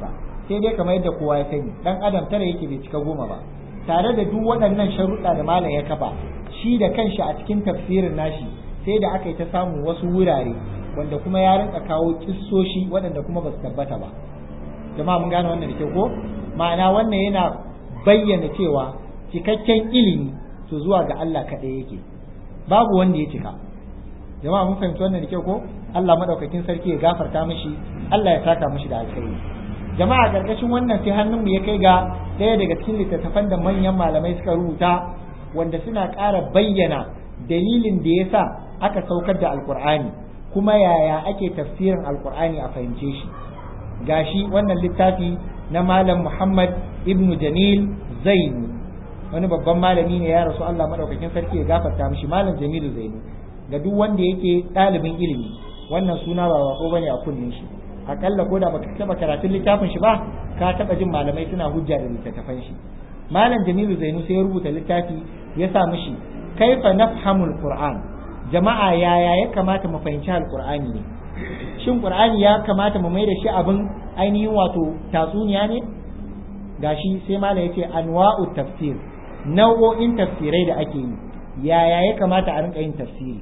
[SPEAKER 1] sai dai kamar yadda kowa ya sani dan adam tara yake bai cika goma ba tare da duk waɗannan sharuɗa da malam ya kafa shi da kanshi a cikin tafsirin nashi sai da aka yi ta samun wasu wurare wanda kuma ya rinka kawo kissoshi waɗanda kuma ba su tabbata ba jama'a mun gane wannan da kyau ko ma'ana wannan yana bayyana cewa cikakken ilimi to zuwa ga Allah kaɗai yake babu wanda ya cika jama'a mun fahimci wannan da kyau ko Allah madaukakin sarki ya gafarta mishi Allah ya saka mishi da alkhairi jama'a gargashin wannan sai hannunmu ya kai ga ɗaya daga cikin littattafan da manyan malamai suka rubuta wanda suna ƙara bayyana dalilin da yasa aka saukar da alkur'ani kuma yaya ake tafsirin alkur'ani a fahimce shi gashi wannan littafi na malam Muhammad ibn Jamil Zaini wani babban malami ne ya rasu Allah madaukakin sarki ya gafarta mishi malam Jamilu Zaini ga duk wanda yake ɗalibin ilimi wannan suna ba wako bane a kullun shi akalla ko da baka taba karatun littafin shi ba ka taba jin malamai suna hujja da littattafan shi malam Jamilu Zainu sai ya rubuta littafi ya sa mishi kaifa nafhamul qur'an jama'a yaya ya kamata mu fahimci alqur'ani ne shin qur'ani ya kamata mu mai da shi abin ainihin wato tatsuniya ne gashi sai malam yace anwa'ut tafsir nau'o'in tafsirai da ake yi yaya ya kamata a rinka yin tafsiri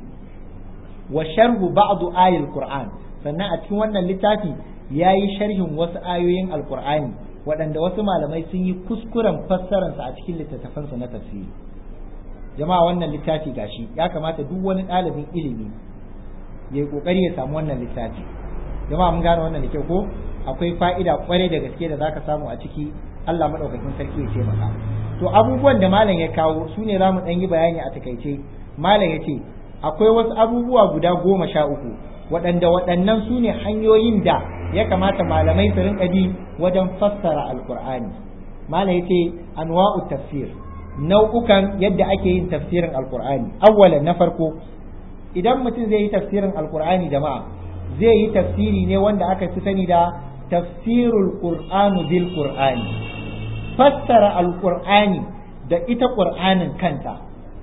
[SPEAKER 1] wa sharhu ba'd ayatil qur'an sannan a cikin wannan littafi yayi sharhin wasu ayoyin alqur'ani waɗanda wasu malamai sun yi kuskuren fassararsa a cikin littattafansu na tafsiri jama'a wannan littafi gashi ya kamata duk wani ɗalibin ilimi ya yi ƙoƙari ya samu wannan littafi jama'a mun gane wannan da kyau ko akwai fa'ida kwarai da gaske da zaka samu a ciki Allah madaukakin sarki ya taimaka to abubuwan da malam ya kawo su ne za mu ɗan yi bayani a takaice malam ya ce akwai wasu abubuwa guda goma sha uku waɗanda waɗannan su ne hanyoyin da ya kamata malamai su rinka bi wajen fassara alkur'ani malam ya ce anwa'u tafsir nau'ukan yadda ake yin tafsirin alkur'ani awwalan na farko idan mutum zai yi tafsirin alkur'ani jama'a zai yi tafsiri ne wanda aka fi sani da tafsirul qur'anu bil qur'ani fassara alkur'ani da ita qur'anin kanta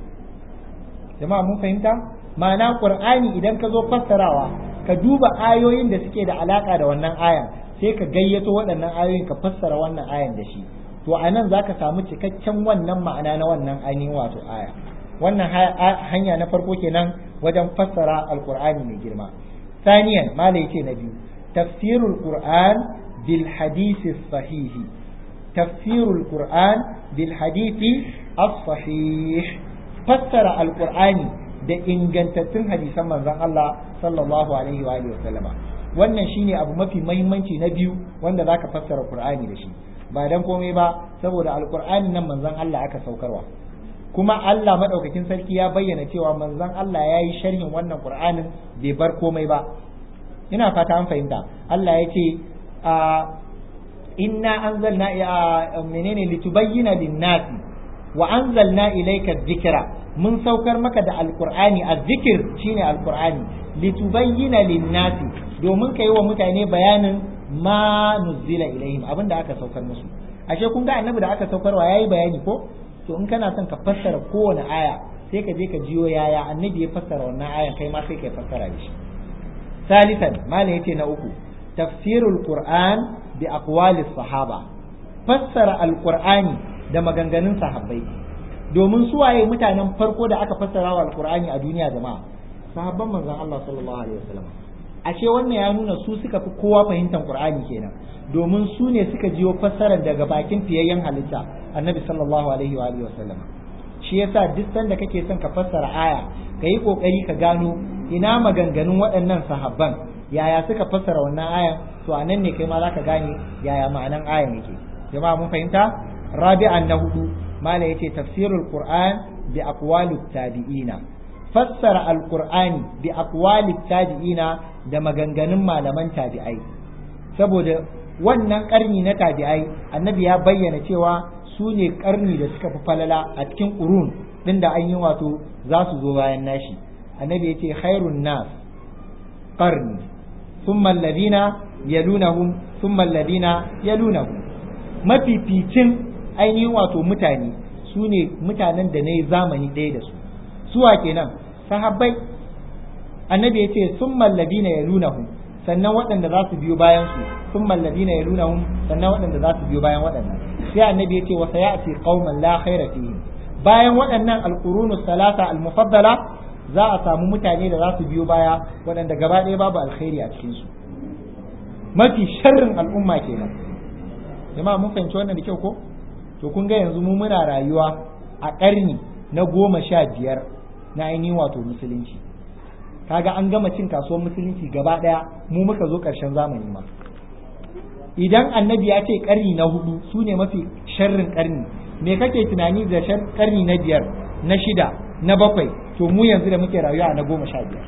[SPEAKER 1] jama'a mun fahimta ma'ana qur'ani idan ka zo fassarawa ka duba ayoyin da suke da alaka da wannan ayan sai ka gayyato waɗannan ayoyin ka fassara wannan ayan da shi to a nan za ka samu cikakken wannan ma'ana na wannan ainihin wato aya wannan hanya na farko kenan wajen fassara alkur'ani mai girma saniyan malai ce na biyu tafsirul qur'an bil hadisi sahihi tafsirul qur'an bil hadisi as-sahih fassara alkur'ani da ingantattun hadisan manzon Allah sallallahu alaihi wa alihi wasallama wannan shine abu mafi muhimmanci na biyu wanda zaka fassara qur'ani da shi ba dan komai ba saboda alqur'ani nan manzon Allah aka saukarwa kuma Allah madaukakin sarki ya bayyana cewa manzon Allah ya yi sharhin wannan qur'anin bai bar komai ba ina fata an fahimta Allah ya ce inna anzalna menene litubayyana lin-nasi wa anzalna ilayka dhikra mun saukar maka da alqur'ani azzikir shine alqur'ani litubayyana lin-nasi domin kai wa mutane bayanin ma nuzila ilaihim abinda aka saukar musu ashe kun ga annabi da aka saukarwa yayi bayani ko to in kana son ka fassara kowane aya sai ka je ka jiyo yaya annabi ya fassara wannan ayan kai ma sai ka fassara da shi salisan malam yace na uku tafsirul qur'an bi aqwalis sahaba fassara alqur'ani da maganganun sahabbai domin su waye mutanen farko da aka fassara wa alqur'ani a duniya jama'a sahabban manzon Allah sallallahu alaihi wasallam ashe wannan ya nuna su suka fi kowa fahimtar qur'ani kenan domin su ne suka jiyo fassarar daga bakin fiyayyen halitta annabi sallallahu alaihi wa alihi wasallam shi yasa duk sanda kake son ka fassara aya kayi kokari ka gano ina maganganun waɗannan sahabban yaya suka fassara wannan ayan to anan ne kai ma zaka gane yaya ma'anan ayan yake jama'a mun fahimta rabi'an na hudu mala yace tafsirul qur'an bi aqwalit tabi'ina fassara alqur'ani bi aqwalit tabi'ina da maganganun malaman tabi'ai saboda wannan karni na tabi'ai annabi ya bayyana cewa su ne karni da suka fi falala a cikin qurun din da an yi wato za su zo bayan nashi annabi yace khairun nas qarni thumma alladhina yalunahum thumma alladhina yalunahum mafificin ainihin wato mutane su ne mutanen da na yi zamani ɗaya da su suwa kenan sahabbai annabi ya ce sun mallabi na ya lunahu sannan waɗanda za su biyo bayan su thumma alladhina yalunahum sannan waɗanda za su biyo bayan waɗannan sai annabi ya ce wa sayati qauman la khaira fihim bayan waɗannan alqurunu salasa almufaddala za a samu mutane da za su biyo baya waɗanda gaba ɗaya babu alkhairi a cikin su mafi sharrin al'umma kenan jama'a mun fahimci wannan da kyau ko to kun ga yanzu mu muna rayuwa a ƙarni na goma sha biyar na ainihin wato musulunci kaga an gama cin kasuwar musulunci gaba ɗaya mu muka zo ƙarshen zamani ma idan annabi ya ce ƙarni na hudu su ne mafi sharrin ƙarni me kake tunani da ƙarni na biyar na shida na bakwai to mu yanzu da muke rayuwa na goma sha biyar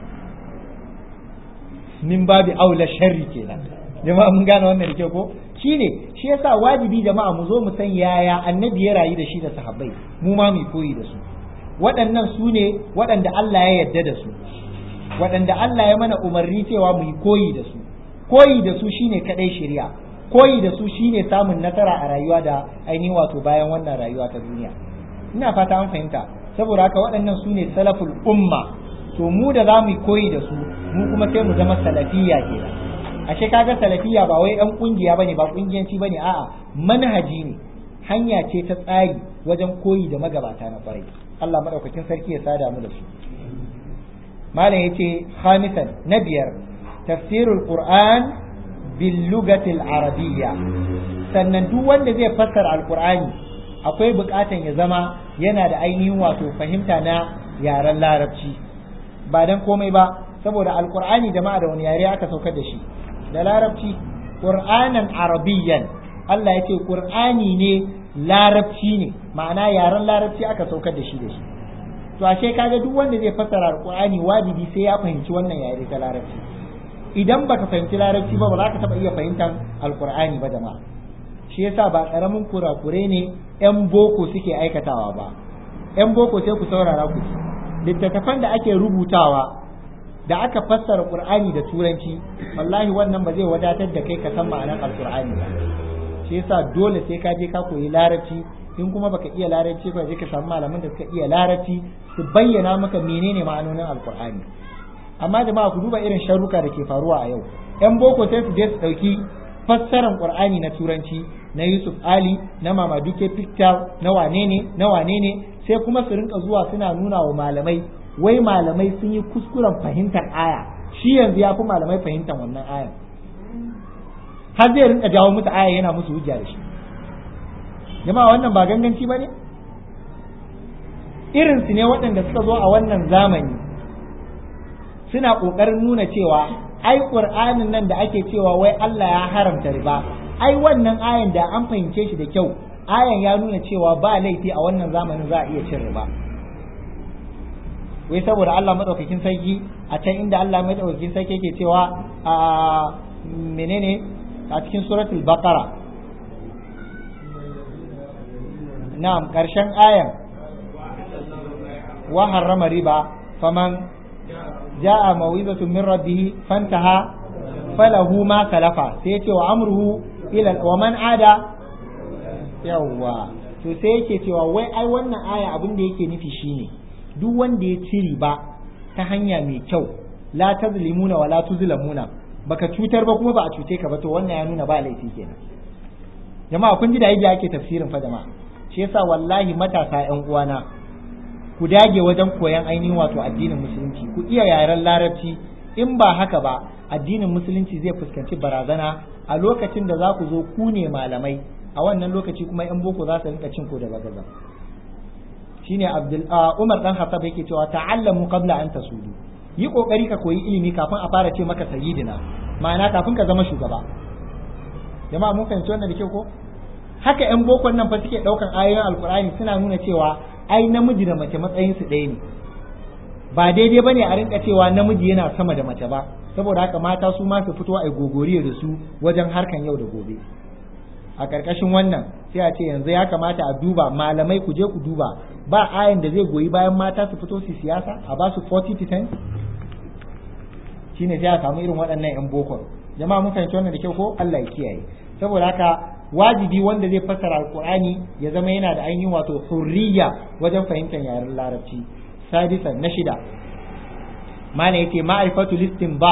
[SPEAKER 1] min babi aula sharri kenan jama'a mun gane wannan da kyau ko shine shi yasa wajibi jama'a mu zo mu san yaya annabi ya rayu da shi da sahabbai mu ma mu koyi da su waɗannan su ne waɗanda Allah ya yarda da su waɗanda Allah ya mana umarni cewa mu yi koyi da su koyi da su shine kadai shari'a koyi da su shine samun nasara a rayuwa da ainihin wato bayan wannan rayuwa ta duniya ina fata an fahimta saboda haka waɗannan su ne salaful umma to mu da za mu yi koyi da su mu kuma sai mu zama salafiyya kenan ashe kaga salafiyya ba wai ɗan kungiya bane ba kungiyanci bane a'a manhaji ne hanya ce ta tsari wajen koyi da magabata na kwarai Allah madaukakin sarki ya sada mu da su malam yace khamisan na biyar tafsirul qur'an bil lugatil arabiyya sannan duk wanda zai fassara alqur'ani akwai bukatan ya zama yana da ainihin wato fahimta na yaren larabci ba dan komai ba saboda alqur'ani jama'a da wani yare aka saukar da shi da larabci qur'anan arabiyyan Allah yace qur'ani ne larabci ne ma'ana yaren larabci aka saukar da shi da shi to ashe kaga duk wanda zai fassara alqur'ani wajibi sai ya fahimci wannan yare ta larabci idan baka fahimci larabci ba ba za ka taba iya fahimtar alqur'ani ba jama'a shi yasa ba karamin kurakure ne yan boko suke aikatawa ba yan boko sai ku saurara ku littattafan da ake rubutawa da aka fassara qur'ani da turanci wallahi wannan ba zai wadatar da kai ka san ma'anar alqur'ani ba shi yasa dole sai ka je ka koyi larabci in kuma baka iya larabci ba je ka samu malaman da suka iya larabci su bayyana maka menene ma'anonin alqur'ani amma jama'a ku duba irin sharruka da ke faruwa a yau yan boko sai su je su dauki fassaran qur'ani na turanci na Yusuf Ali na Mamaduke Picture na wane ne na wane ne sai kuma su rinka zuwa suna nuna wa malamai wai malamai sun yi kuskuren fahimtar aya shi yanzu ya fi malamai fahimtar wannan aya har zai rinka jawo musu aya yana musu hujja da shi jama'a wannan ba ganganci ba ne irin su ne waɗanda suka zo a wannan zamani suna ƙoƙarin nuna cewa ai ƙur'anin nan da ake cewa wai Allah ya haramta riba ai wannan ayan da an fahimce shi da kyau ayan ya nuna cewa ba laifi a wannan zamanin za a iya cin riba wai saboda Allah madaukakin sarki a can inda Allah madaukakin sarki yake cewa a menene a cikin suratul baqara na'am karshen ayan wa harrama riba faman ja'a mawizatun min rabbih fantaha falahu ma salafa sai yace wa amruhu ila wa man ada yawa to sai yake cewa wai ai wannan aya abin da yake nufi shine duk wanda ya ci riba ta hanya mai kyau la tazlimuna wa la tuzlamuna baka cutar ba kuma ba a cuce ka ba to wannan ya nuna ba laifi kenan jama'a kun ji da yadda ake tafsirin fa jama'a shi yasa wallahi matasa ƴan uwana ku dage wajen koyan ainihin wato addinin musulunci ku iya yaren larabci in ba haka ba addinin musulunci zai fuskanci barazana a lokacin da za ku zo ku ne malamai a wannan lokaci kuma ƴan boko za su rinka cin ko da bagaza shine Abdul Umar dan Khattab yake cewa ta'allamu qabla an tasudu yi kokari ka koyi ilimi kafin a fara ce maka sayyidina ma'ana kafin ka zama shugaba jama'a mun fahimci wannan da kyau ko haka yan bokon nan fa suke daukan ayoyin alkur'ani suna nuna cewa ai namiji da mace matsayin su ɗaya ne ba daidai bane a rinka cewa namiji yana sama da mace ba saboda haka mata su ma su fito ai gogoriya da su wajen harkan yau da gobe a karkashin wannan sai a ce yanzu ya kamata a duba malamai ku je ku duba ba ayin da zai goyi bayan mata su fito su siyasa a ba su forty to ten shine sai a samu irin waɗannan yan bokon jama'a mun fahimci wannan da kyau ko Allah ya kiyaye saboda haka wajibi wanda zai fassara alqur'ani ya zama yana da ainihin wato hurriya wajen fahimtar yaren larabci sadisan na shida mana yake ma'rifatu listinbat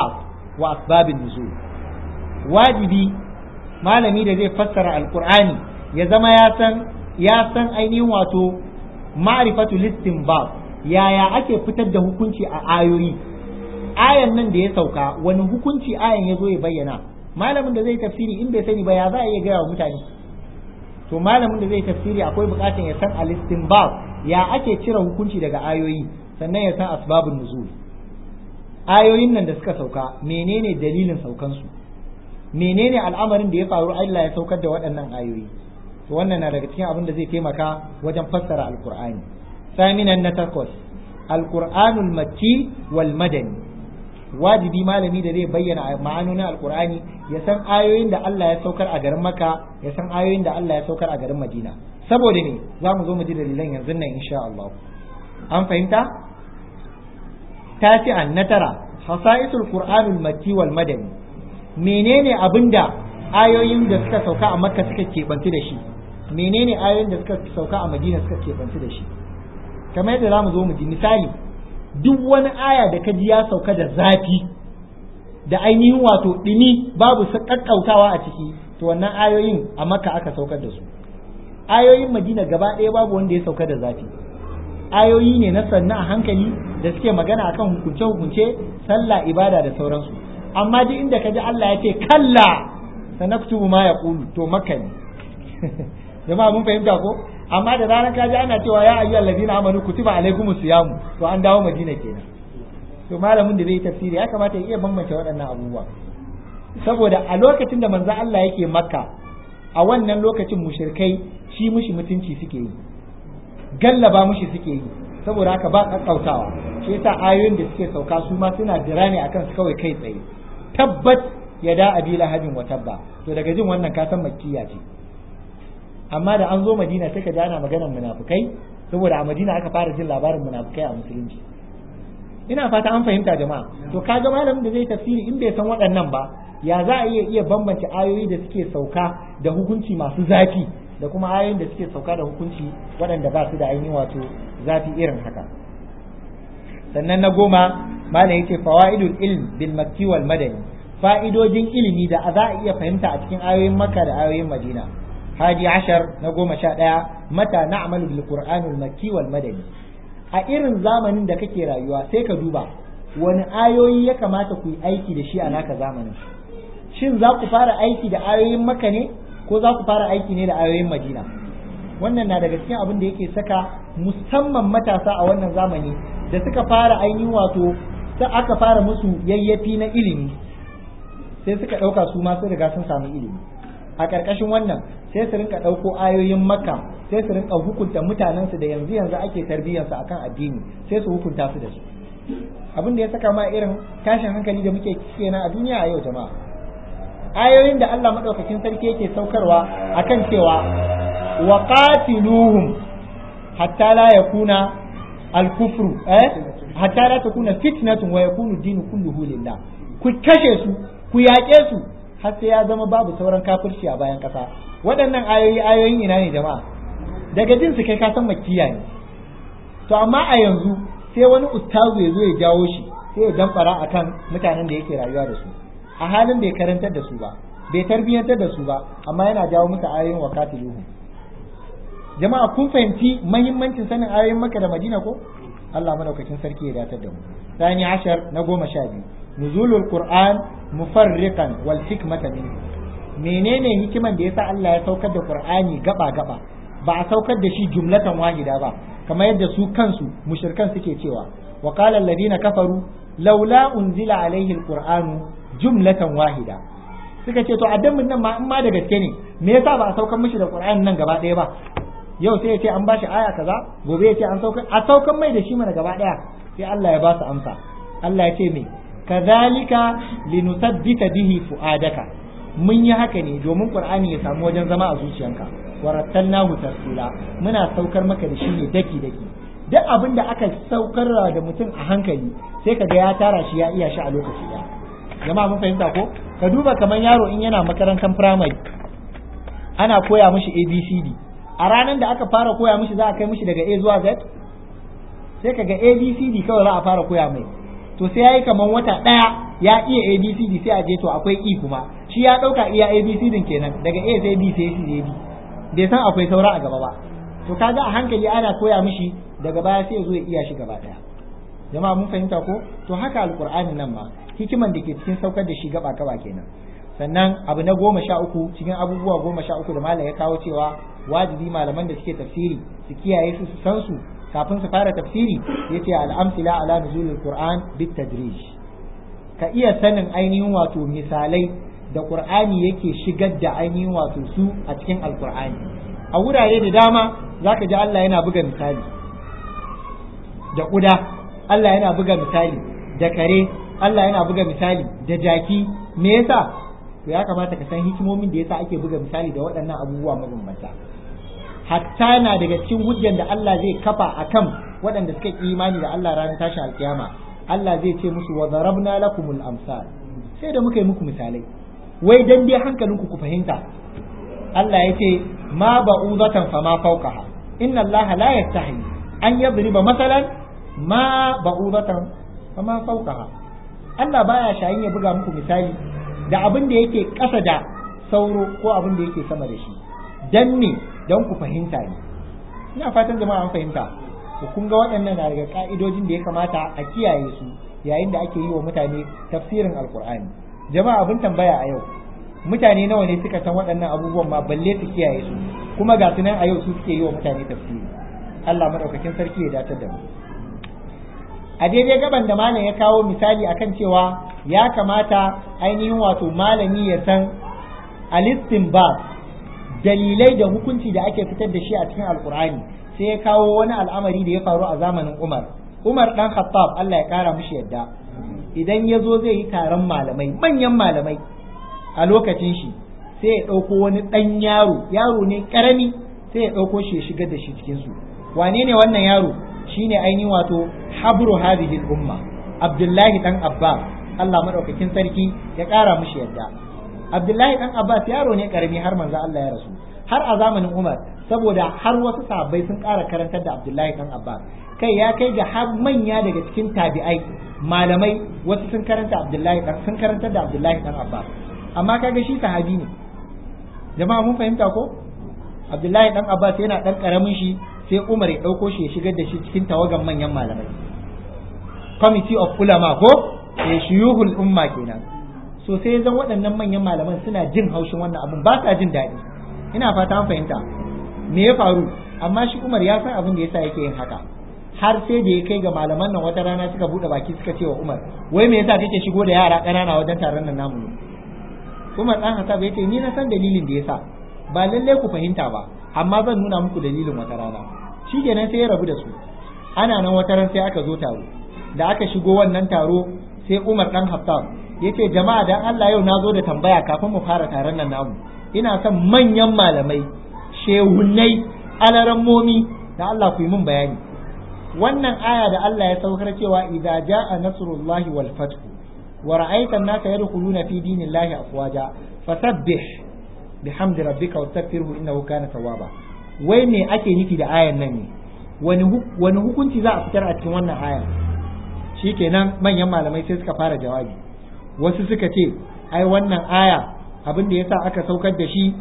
[SPEAKER 1] wa asbabin nuzul. Wajibi malami da zai fassara alqur'ani ya zama ya san ya san ainihin wato ma'rifatul istinbat, yaya ake fitar da hukunci a ayoyi. Ayan nan da ya sauka wani hukunci ayan ya zo ya bayyana. Malamin da zai tafsiri in bai sani ba ya za a iya gaya wa mutane. To malamin da zai tafsiri akwai bukatun ya san al-istinbat, ya ake cire hukunci daga ayoyi, sannan ya san asbabun nuzul. Ayoyin nan da suka sauka menene dalilin saukan su, menene al'amarin da ya faru Allah ya saukar da waɗannan ayoyi. To wannan na daga cikin abin da zai taimaka wajen fassara alqur'ani. Saminan na takwas, alqur'anul makki wal madani. Wajibi malami da zai bayyana ma'anonin alqur'ani ya san ayoyin da Allah ya saukar a garin Makka, ya san ayoyin da Allah ya saukar a garin Madina. Saboda ne za mu zo mu ji dalilan yanzu nan insha Allah. An fahimta? Tasi'an na tara, hasa'isul qur'anul makki wal madani. Menene abinda ayoyin da suka sauka a Makka suka kebantu da shi? Menene ayoyin da suka sauka a Madina suka kebantu da shi? Kamar yadda zamu zo mu ji misali, duk wani aya da ka ji ya sauka da zafi da ainihin wato dini babu kakkautawa a ciki, to wannan ayoyin a Makka aka saukar da su. Ayoyin Madina gaba ɗaya babu wanda ya sauka da zafi. Ayoyi ne na sannu a hankali da suke magana akan hukunce-hukunce, sallah, ibada da sauransu. Amma duk inda ka ji Allah ya ce kalla sanaktubu ma yaqulu, to Makka ne. Jama'a mun fahimta ko? Amma da ranar ka ji ana cewa ya ayyuhal ladina amanu kutiba alaikumus siyamu, to an dawo Madina kenan. To malamin da zai tafsiri ya kamata ya iya bambance waɗannan abubuwa, saboda a lokacin da manzo Allah yake Makka, a wannan lokacin mushrikai shi mushi mutunci suke yi, gallaba mushi suke yi, saboda haka ba kakkautawa. Shi yasa ayoyin da suke sauka su ma suna dira ne akan su kawai kai tsaye. Tabbat yada abila hadin wa tabba, to daga jin wannan ka san makkiya ce. Amma da an zo Madina sai ka ji ana maganar munafukai, saboda a Madina aka fara jin labarin munafukai a musulunci. Ina fata an fahimta jama'a. To kaga malamin da zai tafsiri in bai san waɗannan ba, ya za a iya iya bambance ayoyi da suke sauka da hukunci masu zafi da kuma ayoyin da suke sauka da hukunci waɗanda ba su da ainihin wato zafi irin haka. Sannan na goma malam yake fawaidul ilm bil makki wal madani, fa'idojin ilimi da za a iya fahimta a cikin ayoyin Makka da ayoyin Madina. hadi ashar na goma sha ɗaya, mata na'malu bil qur'anil makki wal madani. A irin zamanin da kake rayuwa sai ka duba wani ayoyi ya kamata ku yi aiki da shi a naka zamanin. Shin za ku fara aiki da ayoyin Makka ne ko za ku fara aiki ne da ayoyin Madina? Wannan na daga cikin abin da yake saka musamman matasa a wannan zamani da suka fara ainihin wato sai aka fara musu yayyafi na ilimi, sai suka ɗauka su ma sun riga sun samu ilimi. A ƙarƙashin wannan sai su rinka ɗauko ayoyin Makka, sai su rinka hukunta mutanensu da yanzu yanzu ake tarbiyyarsu akan addini, sai su hukunta su da su. Abin da ya saka ma irin tashin hankali da muke kenan a duniya a yau jama'a. Ayoyin da Allah madaukakin sarki yake saukarwa akan cewa wa qatiluhum hatta la yakuna al-kufru eh hatta la takuna fitnatun wa yakunu dinu kulluhu lillah. Ku kashe su, ku yaƙe su har sai ya zama babu sauran kafirci a bayan ƙasa. Waɗannan ayoyi ayoyin ina ne jama'a? Daga jin su kai ka san makkiya ne. To amma a yanzu sai wani ustazu ya zo ya jawo shi, sai ya damfara akan mutanen da yake rayuwa da su, a halin bai karantar da su ba, bai tarbiyyantar da su ba, amma yana jawo musu ayoyin wakatiluhu. Jama'a kun fahimci muhimmancin sanin ayoyin Makka da Madina ko? Allah madaukakin sarki ya datar da mu. Sani ashar na goma sha biyu, nuzulul Qur'an mufarriqan wal hikmata min. Menene hikiman da yasa Allah ya saukar da Qur'ani gaba gaba, ba a saukar da shi jumlatan wahida ba, kamar yadda su kansu mushrikan suke cewa wa qala alladhina kafaru laula unzila alaihi alqur'anu jumlatan wahida. Suka ce to addamin nan ma in ma da gaske ne me yasa ba a saukar mishi da Qur'ani nan gaba ɗaya ba? Yau sai ya ce an bashi aya kaza, gobe ya ce an saukar a saukar mai da shi mana gaba ɗaya. Sai Allah ya ba su amsa. Allah ya ce me kadhalika linusabbita bihi fuadaka. Mun yi haka ne domin Qur'ani ya samu wajen zama a zuciyanka. Warattalnahu tartila. Muna saukar maka da shi ne daki daki. Duk abin da aka saukar da mutum a hankali sai kaga ya tara shi ya iya shi a lokaci ɗaya. Jama'a mun fahimta ko? Ka duba kamar yaro in yana makarantar primary ana koya mishi A B C D. A ranar da aka fara koya mishi za a kai mishi daga A zuwa Z, sai kaga A B C D kawai za a fara koya mai. To sai yayi kamar wata ɗaya ya iya A B C D sai a je to akwai E kuma shi ya dauka iya A B C din kenan daga A sai B sai C sai D bai san akwai saura a gaba ba to kaga a hankali ana koya mishi daga baya sai ya zo ya iya shi gaba daya jama'a mun fahimta ko to haka alqur'ani nan ma hikiman da ke cikin saukar da shi gaba gaba kenan sannan abu na goma sha uku cikin abubuwa goma sha uku da malam ya kawo cewa wajibi malaman da suke tafsiri su kiyaye su su san su kafin su fara tafsiri yace al-amsila ala nuzulil qur'an bit tadrij ka iya sanin ainihin wato misalai da qur'ani yake shigar da ainihin wato su a cikin alqur'ani a wurare da dama zaka ji Allah yana buga misali da kuda Allah yana buga misali da kare Allah yana buga misali da jaki me yasa to ya kamata ka san hikimomin da yasa ake buga misali da waɗannan abubuwa mabambanta hatta na daga cikin hujjan da Allah zai kafa akan waɗanda suka yi imani da Allah ranar tashin alkiyama Allah zai ce musu wa darabna lakumul amsal sai da muka yi muku misalai wai dan dai hankalinku ku fahimta Allah ya ce ma ba'udatan fa ma fawqaha inna Allah la yastahi an yadriba masalan ma ba'udatan fa ma fawqaha Allah baya shayin ya buga muku misali da abin da yake ƙasa da sauro ko abin da yake sama da shi dan ne dan ku fahimta ne ina fatan jama'a an fahimta to kun ga waɗannan na daga ka'idojin da ya kamata a kiyaye su yayin da ake yi wa mutane tafsirin alkur'ani jama'a abin tambaya a yau mutane nawa ne suka san waɗannan abubuwan ma balle su kiyaye su kuma ga su nan a yau su suke yi wa mutane tafsiri Allah madaukakin sarki ya dace da mu a daidai gaban da malam ya kawo misali akan cewa ya kamata ainihin wato malami ya san al-istinbat dalilai da hukunci da ake fitar da shi a cikin alkur'ani sai ya kawo wani al'amari da ya faru a zamanin Umar Umar dan Khattab Allah ya kara mishi yadda idan ya zo zai yi taron malamai manyan malamai a lokacin shi sai ya ɗauko wani ɗan yaro yaro ne ƙarami sai ya ɗauko shi ya shigar da shi cikin su wane ne wannan yaro shine ainihin wato habru hadhihi umma Abdullahi dan Abbas Allah madaukakin sarki ya ƙara mishi yadda Abdullahi dan Abbas yaro ne ƙarami har manzo Allah ya rasu har a zamanin Umar saboda har wasu sahabbai sun ƙara karantar da Abdullahi dan Abbas kai ya kai ga har manya daga cikin tabi'ai malamai wasu sun karanta Abdullahi dan sun karantar da Abdullahi dan Abbas amma kaga shi sahabi ne jama'a mun fahimta ko Abdullahi dan Abbas yana dan karamin shi sai Umar ya dauko shi ya shigar da shi cikin tawagan manyan malamai committee of ulama ko ya shuyuhul umma kenan so sai zan waɗannan manyan malaman suna jin haushin wannan abun ba sa jin daɗi ina fata an fahimta me ya faru amma shi Umar ya san abin da yasa yake yin haka har sai da ya kai ga malaman nan wata rana suka bude baki suka ce wa Umar wai me yasa kake shigo da yara ƙanana wajen taron nan namu ne Umar dan Hassan ya ce ni na san dalilin da yasa ba lalle ku fahimta ba amma zan nuna muku dalilin wata rana shikenan sai ya rabu da su ana nan wata ran sai aka zo taro da aka shigo wannan taro sai Umar dan Hassan ya ce jama'a dan Allah yau na zo da tambaya kafin mu fara taron nan namu ina son manyan malamai shehunnai alarammomi da Allah ku yi min bayani wannan aya da Allah ya saukar cewa idza jaa nasrullahi wal fath wa ra'aita an-nasa yadkhuluna fi dinillahi afwaja fasabbih bihamdi rabbika wastaghfirhu innahu kana tawwaba wai me ake nufi da ayan nan ne wani wani hukunci za a fitar a cikin wannan aya shikenan manyan malamai sai suka fara jawabi wasu suka ce ai wannan aya abin da yasa aka saukar da shi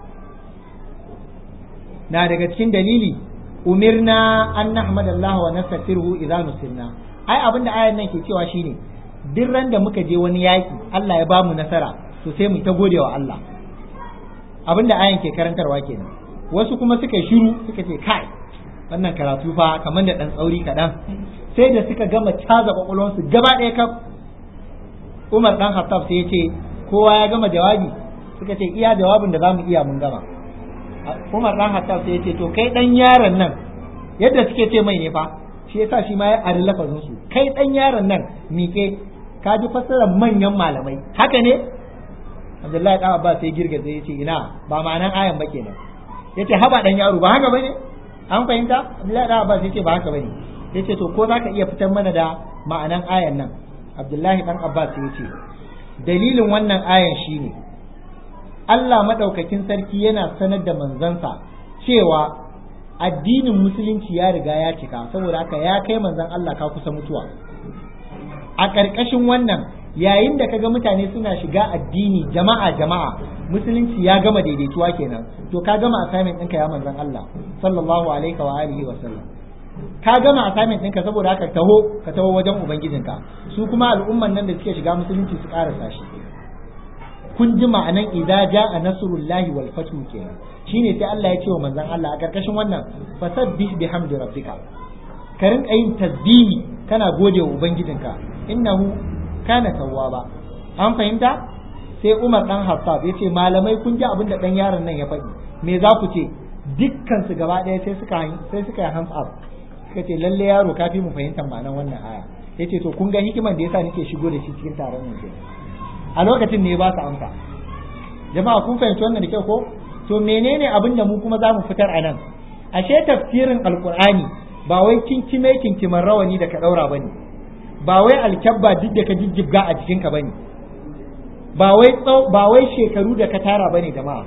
[SPEAKER 1] na daga cikin dalili umirna an nahmadallaha wa nastaghfiruhu idza nusirna ai abin da ayan nan ke cewa shine duk ran da muka je wani yaki Allah ya bamu nasara to sai mu ta godewa Allah abin da ayan ke karantarwa kenan wasu kuma suka shiru suka ce kai wannan karatu fa kamar da dan tsauri kadan sai da suka gama caza kwakwalwansu gaba ɗaya kaf Umar dan Khattab sai ya ce kowa ya gama jawabi suka ce iya jawabin da zamu iya mun gama Umar dan Khattab sai ya ce to kai dan yaron nan yadda suke ce mai ne fa shi yasa shi ma ya ari lafazin su kai dan yaron nan mike ka ji fassarar manyan malamai haka ne Abdullahi dan Abbas sai girgaze ya ce ina ba ma'anan ayan ba kenan yace haba dan yaro ba haka bane an fahimta Abdullahi dan Abbas yace ba haka bane yace to ko zaka iya fitar mana da ma'anan ayan nan Abdullahi dan Abbas ya ce dalilin wannan ayan shine Allah madaukakin sarki yana sanar da manzansa cewa addinin musulunci ya riga ya cika saboda haka ya kai manzon Allah ka kusa mutuwa a ƙarƙashin wannan yayin da kaga mutane suna shiga addini jama'a jama'a musulunci ya gama daidaituwa kenan to ka gama assignment ɗinka ya manzon Allah sallallahu alaihi wa alihi wa sallam ka gama assignment ɗinka saboda haka taho ka taho wajen ubangijinka su kuma al'umman nan da suke shiga musulunci su karasa shi kun ji ma'anan idza jaa nasrullahi wal fathu kenan shine sai Allah ya ce wa manzon Allah a karkashin wannan fasabbih bihamdi rabbika ka rinka yin tasbihi kana gode wa ubangijinka innahu kana tawwaba an fahimta sai Umar dan Hattab yace malamai kun ji abin da dan yaron nan ya faɗi me za ku ce dukkan su gaba ɗaya sai suka sai suka yi hands up suka ce lalle yaro kafi mu fahimtar ma'anar wannan aya yace to kun ga hikiman da yasa nake shigo da shi cikin taron mu a lokacin ne ba su amsa jama'a kun fahimci wannan da kyau ko to menene abin da mu kuma za mu fitar a nan ashe tafsirin alqur'ani ba wai kinkime kinkiman rawani da ka daura bane ba wai alkyabba duk da ka jijjibga a jikinka bane ba wai ba wai shekaru da ka tara bane jama'a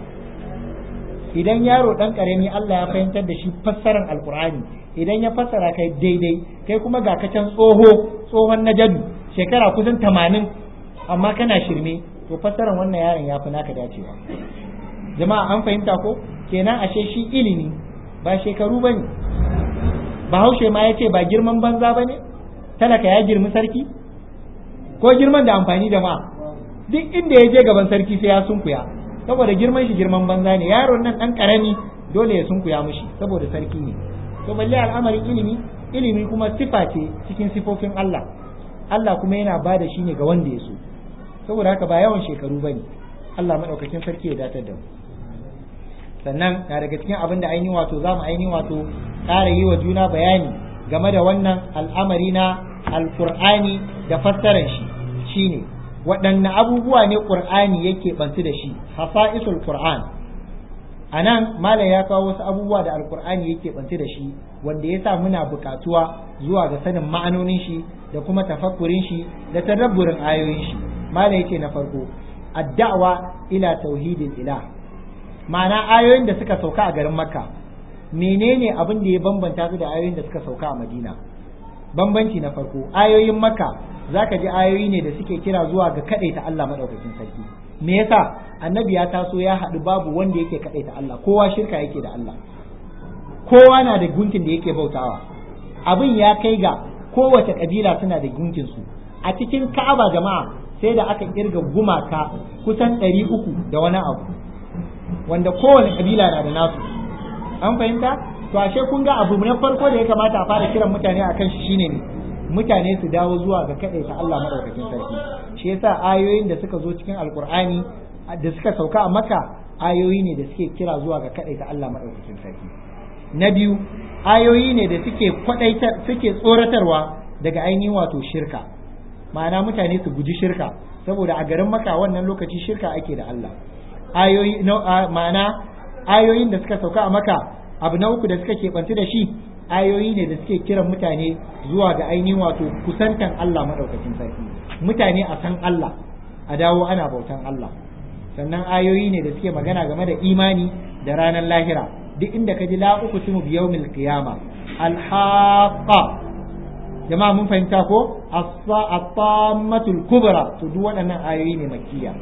[SPEAKER 1] idan yaro dan karami Allah ya fahimtar da shi fassarar alqur'ani idan ya fassara kai daidai kai kuma ga ka can tsoho tsohon najadu shekara kusan tamanin amma kana shirme to fassarar wannan yaron ya fi naka dacewa jama'a an fahimta ko kenan ashe shi ilimi ba shekaru bane bahaushe ma yace ba girman banza bane talaka ya girmi sarki ko girman da amfani jama'a duk inda ya je gaban sarki sai ya sunkuya saboda girman shi girman banza ne yaron nan dan karami dole ya sunkuya mushi saboda sarki ne to balle al'amarin ilimi ilimi kuma sifa ce cikin sifofin Allah Allah kuma yana bada shi ne ga wanda ya so saboda haka ba yawan shekaru bane Allah madaukakin sarki ya datar da mu sannan na daga cikin abin da ainihin wato zamu ainihin wato ƙara yi wa juna bayani game da wannan al'amari na alqur'ani da fassarar shi shine waɗanne abubuwa ne qur'ani yake bantu da shi hafa'isul qur'an anan malam ya kawo wasu abubuwa da alqur'ani yake bantu da shi wanda yasa muna buƙatuwa zuwa ga sanin ma'anonin shi da kuma tafakkurin shi da tadabburin ayoyin shi malam yake na farko ad-da'wa ila tauhidil ilah ma'ana ayoyin da suka sauka a garin makka menene abin da ya bambanta su da ayoyin da suka sauka a madina bambanci na farko ayoyin makka zaka ji ayoyi ne da suke kira zuwa ga kadaita Allah madaukakin sarki me yasa annabi ya taso ya haɗu babu wanda yake kadaita Allah kowa shirka yake da Allah kowa na da gunkin da yake bautawa abin ya kai ga kowace kabila suna da gunkin su a cikin Ka'aba jama'a sai da aka kirga gumaka kusan ɗari uku da wani abu wanda kowane kabila na da nasu an fahimta to ashe kun ga abu na farko da ya kamata a fara kiran mutane akan shi shine ne mutane su dawo zuwa ga kadaita Allah madaukakin sarki shi yasa ayoyin da suka zo cikin alkur'ani da suka sauka a Makka ayoyi ne da suke kira zuwa ga kadaita Allah madaukakin sarki na biyu ayoyi ne da suke kwadaita suke tsoratarwa daga ainihin wato shirka ma'ana mutane su guji shirka saboda a garin Makka wannan lokaci shirka ake da Allah ayoyi ma'ana ayoyin da suka sauka a Makka abu na uku da suka keɓantu da shi ayoyi ne da suke kiran mutane zuwa ga ainihin wato kusantan Allah madaukakin sarki mutane a san Allah a dawo ana bautan Allah sannan ayoyi ne da suke magana game da imani da ranar lahira duk inda ka ji la uqsimu bi yawmil qiyama al-haqqa jama'a mun fahimta ko as-tammatul kubra to duk waɗannan ayoyi ne makkiya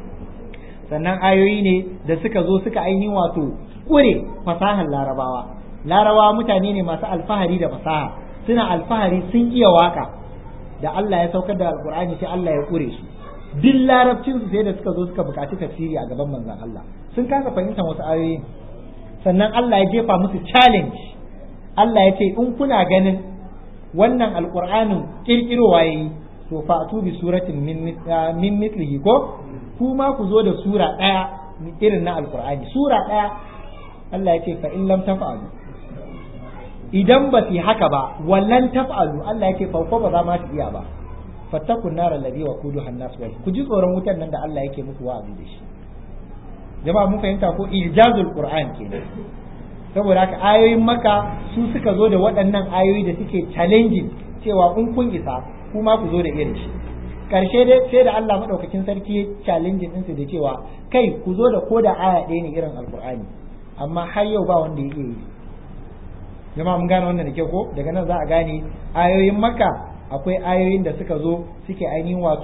[SPEAKER 1] sannan ayoyi ne da suka zo suka ainihin wato kure fasahar larabawa larabawa mutane ne masu alfahari da fasaha suna alfahari sun iya waka da Allah ya saukar da alkur'ani sai Allah ya kure su duk larabcin su sai da suka zo suka bukaci tafsiri a gaban manzon Allah sun kasa fahimtar wasu ayoyi sannan Allah ya jefa musu challenge Allah ya ce in kuna ganin wannan alkur'anin kirkirowa yayi to fa'tu bi suratin min min mithlihi ko kuma ku zo da sura daya irin na alkur'ani sura daya Allah ya ce fa in lam taf'alu idan ba su haka ba wallan taf'alu Allah yake farko ba za ma su iya ba fattakun nar alladhi waquduha an-nas wal ku ji tsoron wutan nan da Allah yake muku wa'azi da shi jama'a mun fahimta ko ijazul qur'an kenan saboda haka ayoyin Makka su suka zo da waɗannan ayoyi da suke challenging cewa in kun isa kuma ku zo da irin shi karshe dai sai da Allah madaukakin sarki challenging din su da cewa kai ku zo da koda aya ɗaya ne irin alqur'ani amma har yau ba wanda yake yi jama'a mun gane wannan da kyau ko daga nan za a gane ayoyin Makka akwai ayoyin da suka zo suke ainihin wato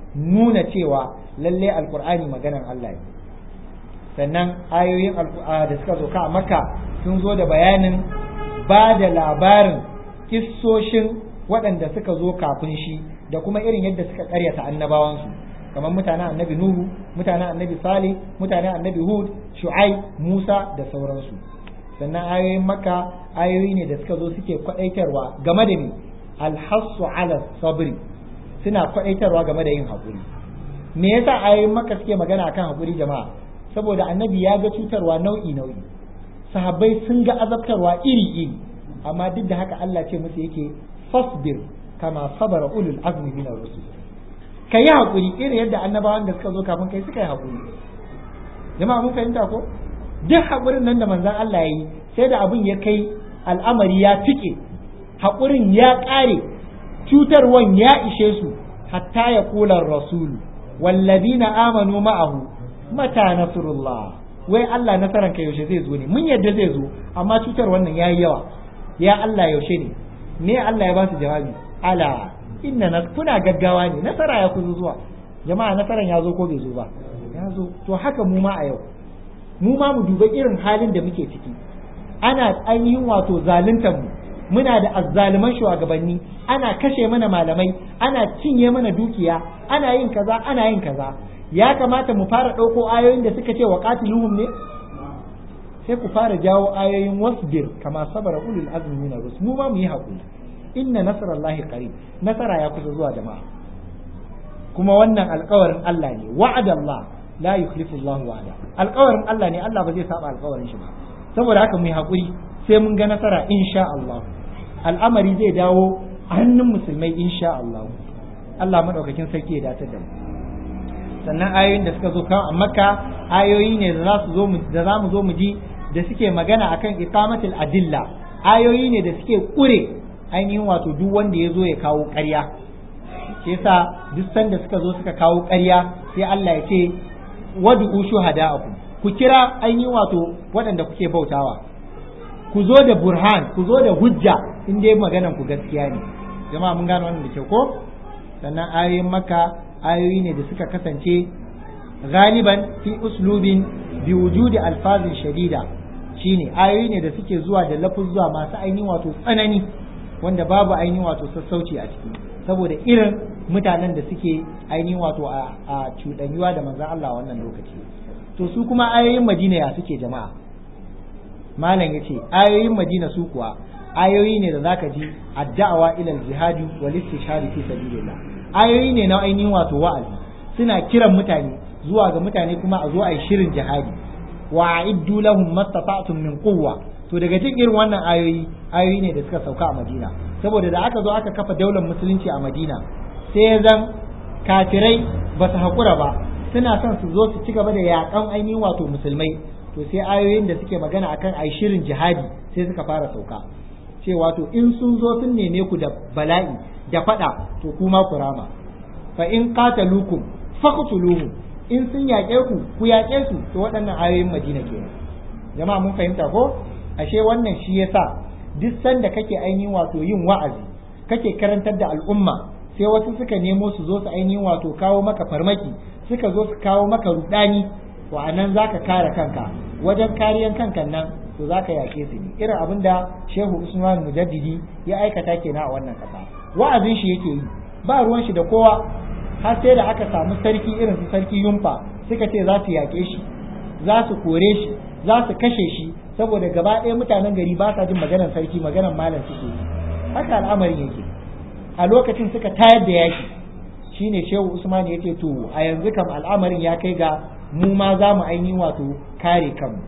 [SPEAKER 1] nuna cewa lalle alqur'ani maganan Allah ne. Sannan ayoyin da suka zo ka a Makka sun zo da bayanin ba da labarin kissoshin waɗanda suka zo kafin shi da kuma irin yadda suka ƙaryata annabawansu, kamar mutanen annabi Nuhu, mutanen annabi Salih, mutanen annabi Hud, Shu'aib, Musa da sauransu. Sannan ayoyin Makka ayoyi ne da suka zo suke kwadaitarwa game da ni alhassu ala sabri, suna kwadaitarwa game da yin haƙuri. Me yasa ayoyin Makka suke magana akan haƙuri jama'a? Saboda annabi ya ga cutarwa nau'i nau'i, sahabbai sun ga azabtarwa iri iri, amma duk da haka Allah ce musu yake fasbir kama sabara ulul azmi min ar-rusul, kai haƙuri irin yadda annabawan da suka zo kafin kai suka yi haƙuri. Jama'a mun fahimta ko? Duk haƙurin nan da manzon Allah ya yi sai da abin ya kai al'amari ya tike, haƙurin ya ƙare, cutarwan ya ishe su, hatta ya kula rasulu wallazina amanu ma'ahu mata nasrullah, wai Allah nasaran ka yaushe zai zo ne? Mun yadda zai zo, amma cutar wannan yayi yawa, ya Allah yaushe ne? Me Allah ya ba su jawabi? Ala inna nas kuna gaggawa ne, nasara ya kuzo zuwa. Jama'a nasaran ya zo ko bai zo ba? Ya zo. To haka mu ma a yau, mu ma mu duba irin halin da muke ciki. Ana ainihin wato zaluntar mu, muna da azzaliman shugabanni, ana kashe mana malamai, ana cinye mana dukiya, ana yin kaza ana yin kaza. Ya kamata mu fara ɗauko ayoyin da suka ce wa qatiluhum ne? Sai ku fara jawo ayoyin wasbir kama sabara ulul azmi min ar-rusul. Mu ma mu yi hakuri, inna nasrallahi qarib, nasara ya kusa zuwa jama'a. Kuma wannan alƙawarin Allah ne, wa'adallah la yukhlifu Allahu wa'ada. Alƙawarin Allah ne, Allah ba zai saba alƙawarin shi ba. Saboda haka mu yi hakuri sai mun ga nasara insha Allah. Al'amari zai dawo a hannun musulmai insha Allah. Allah madaukakin sarki ya dace da mu. Sannan ayoyin da suka zo kan a Makka ayoyi ne da za su zo da za mu zo mu ji da suke magana akan iqamatul adilla, ayoyi ne da suke kure ainihin wato duk wanda ya zo ya kawo ƙarya. Shi yasa duk sanda suka zo suka kawo ƙarya sai Allah ya ce wad'u shuhada'akum, ku kira ainihin wato waɗanda kuke bautawa, ku zo da burhan, ku zo da hujja in dai maganan ku gaskiya ne. Jama'a mun gano wannan da kyau ko? Sannan ayoyin Makka ayoyi ne da suka kasance galiban fi uslubin bi wujudi alfazin shadida, shine ayoyi ne da suke zuwa da lafuzza masu ainihin wato tsanani wanda babu ainihin wato sassauci a ciki, saboda irin mutanen da suke ainihin wato a cuɗanyuwa da manzon Allah wannan lokaci. To su kuma ayoyin Madina ya suke jama'a? Malam yace ayoyin Madina su kuwa ayoyi ne da zaka ji addawa ila al-jihadi wal istishhad fi sabilillah, ayoyi ne na ainihin wato wa'azi, suna kiran mutane zuwa ga mutane kuma a zo a yi shirin jihadi. Wa a'iddu lahum mastata'tum min quwwa. To daga cikin irin wannan ayoyi ayoyi ne da suka sauka a Madina, saboda da aka zo aka kafa daular musulunci a Madina sai ya zan kafirai ba su haƙura ba, suna son su zo su ci gaba da yaƙan ainihin wato musulmai. To sai ayoyin da suke magana akan ai shirin jihadi sai suka fara sauka, cewa to in sun zo sun neme ku da bala'i da fada to kuma ku rama. Fa in qataluukum faqtuluhum, in sun yaƙe ku ku yaƙe su. To waɗannan ayoyin Madina kenan. Jama'a mun fahimta ko? Ashe wannan shi yasa duk sanda kake ainihin wato yin wa'azi, kake karantar da al'umma, sai wasu suka nemo su zo su ainihin wato kawo maka farmaki, suka zo su kawo maka rudani, wa anan zaka kare kanka. Wajen kariyan kankan nan to zaka yaƙe su ne. Irin abin da Shehu Usman Mujaddidi ya aikata kenan a wannan ƙasa. Wa'azin shi yake yi, ba ruwan shi da kowa, har sai da aka samu sarki irin su sarki Yumfa suka ce za su yaƙe shi, za su kore shi, za su kashe shi, saboda gaba ɗaya mutanen gari ba sa jin maganar sarki, maganar malam suke yi. Haka al'amarin yake. A lokacin suka tayar da yaki, shine Shehu Usman ya ce to a yanzu kam al'amarin ya kai ga mu ma za mu ainihin wato kare kanmu.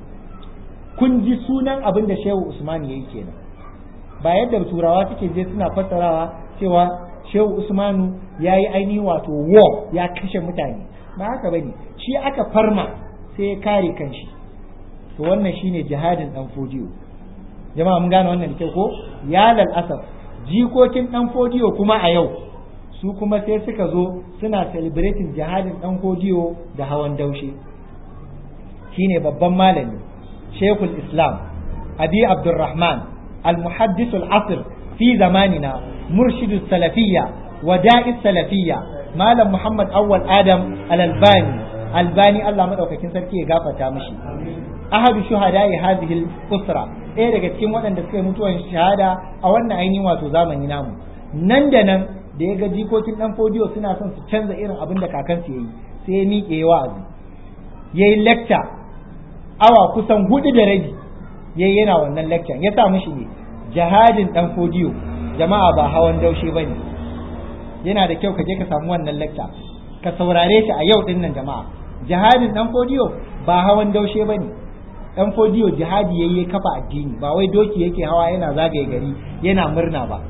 [SPEAKER 1] Kun ji sunan abin da Shehu Usman ya yi kenan, ba yadda turawa suke je suna fassarawa cewa Shehu Usmanu ya yi ainihin wato war, ya kashe mutane, ba haka bane. Shi aka farma sai ya kare kanshi. To wannan shine jihadin dan fodiyo. Jama'a mun gane wannan da kyau ko? Ya lal asaf, jikokin dan fodiyo kuma a yau su kuma sai suka zo suna celebrating jihadin dan fodiyo da hawan daushe. Shine babban malami Sheikhul Islam Abi Abdurrahman al-Muhaddith al-Asr fi zamanina, Murshidu salafiyya wa da'i salafiyya malam Muhammad Awwal Adam Al-Albani Albani Allah madaukakin sarki ya gafarta mishi ahadu shuhada'i hadhihi al-usra ɗaya daga cikin waɗanda suka yi mutuwar shahada a wannan ainihin wato zamani namu nan da nan da ya ga jikokin dan fodiyo suna son su canza irin abin da kakansu yayi sai ya miƙe wa'azi yayi lecture awa kusan hudu da rabi yayi yana wannan lecture ya sa mishi ne jihadin dan fodiyo jama'a ba hawan daushe bane yana da kyau ka je ka samu wannan lecture ka saurare shi a yau din nan jama'a jihadin dan fodiyo ba hawan daushe bane dan fodiyo jihadi yayi kafa addini ba wai doki yake hawa yana zagaye gari yana murna ba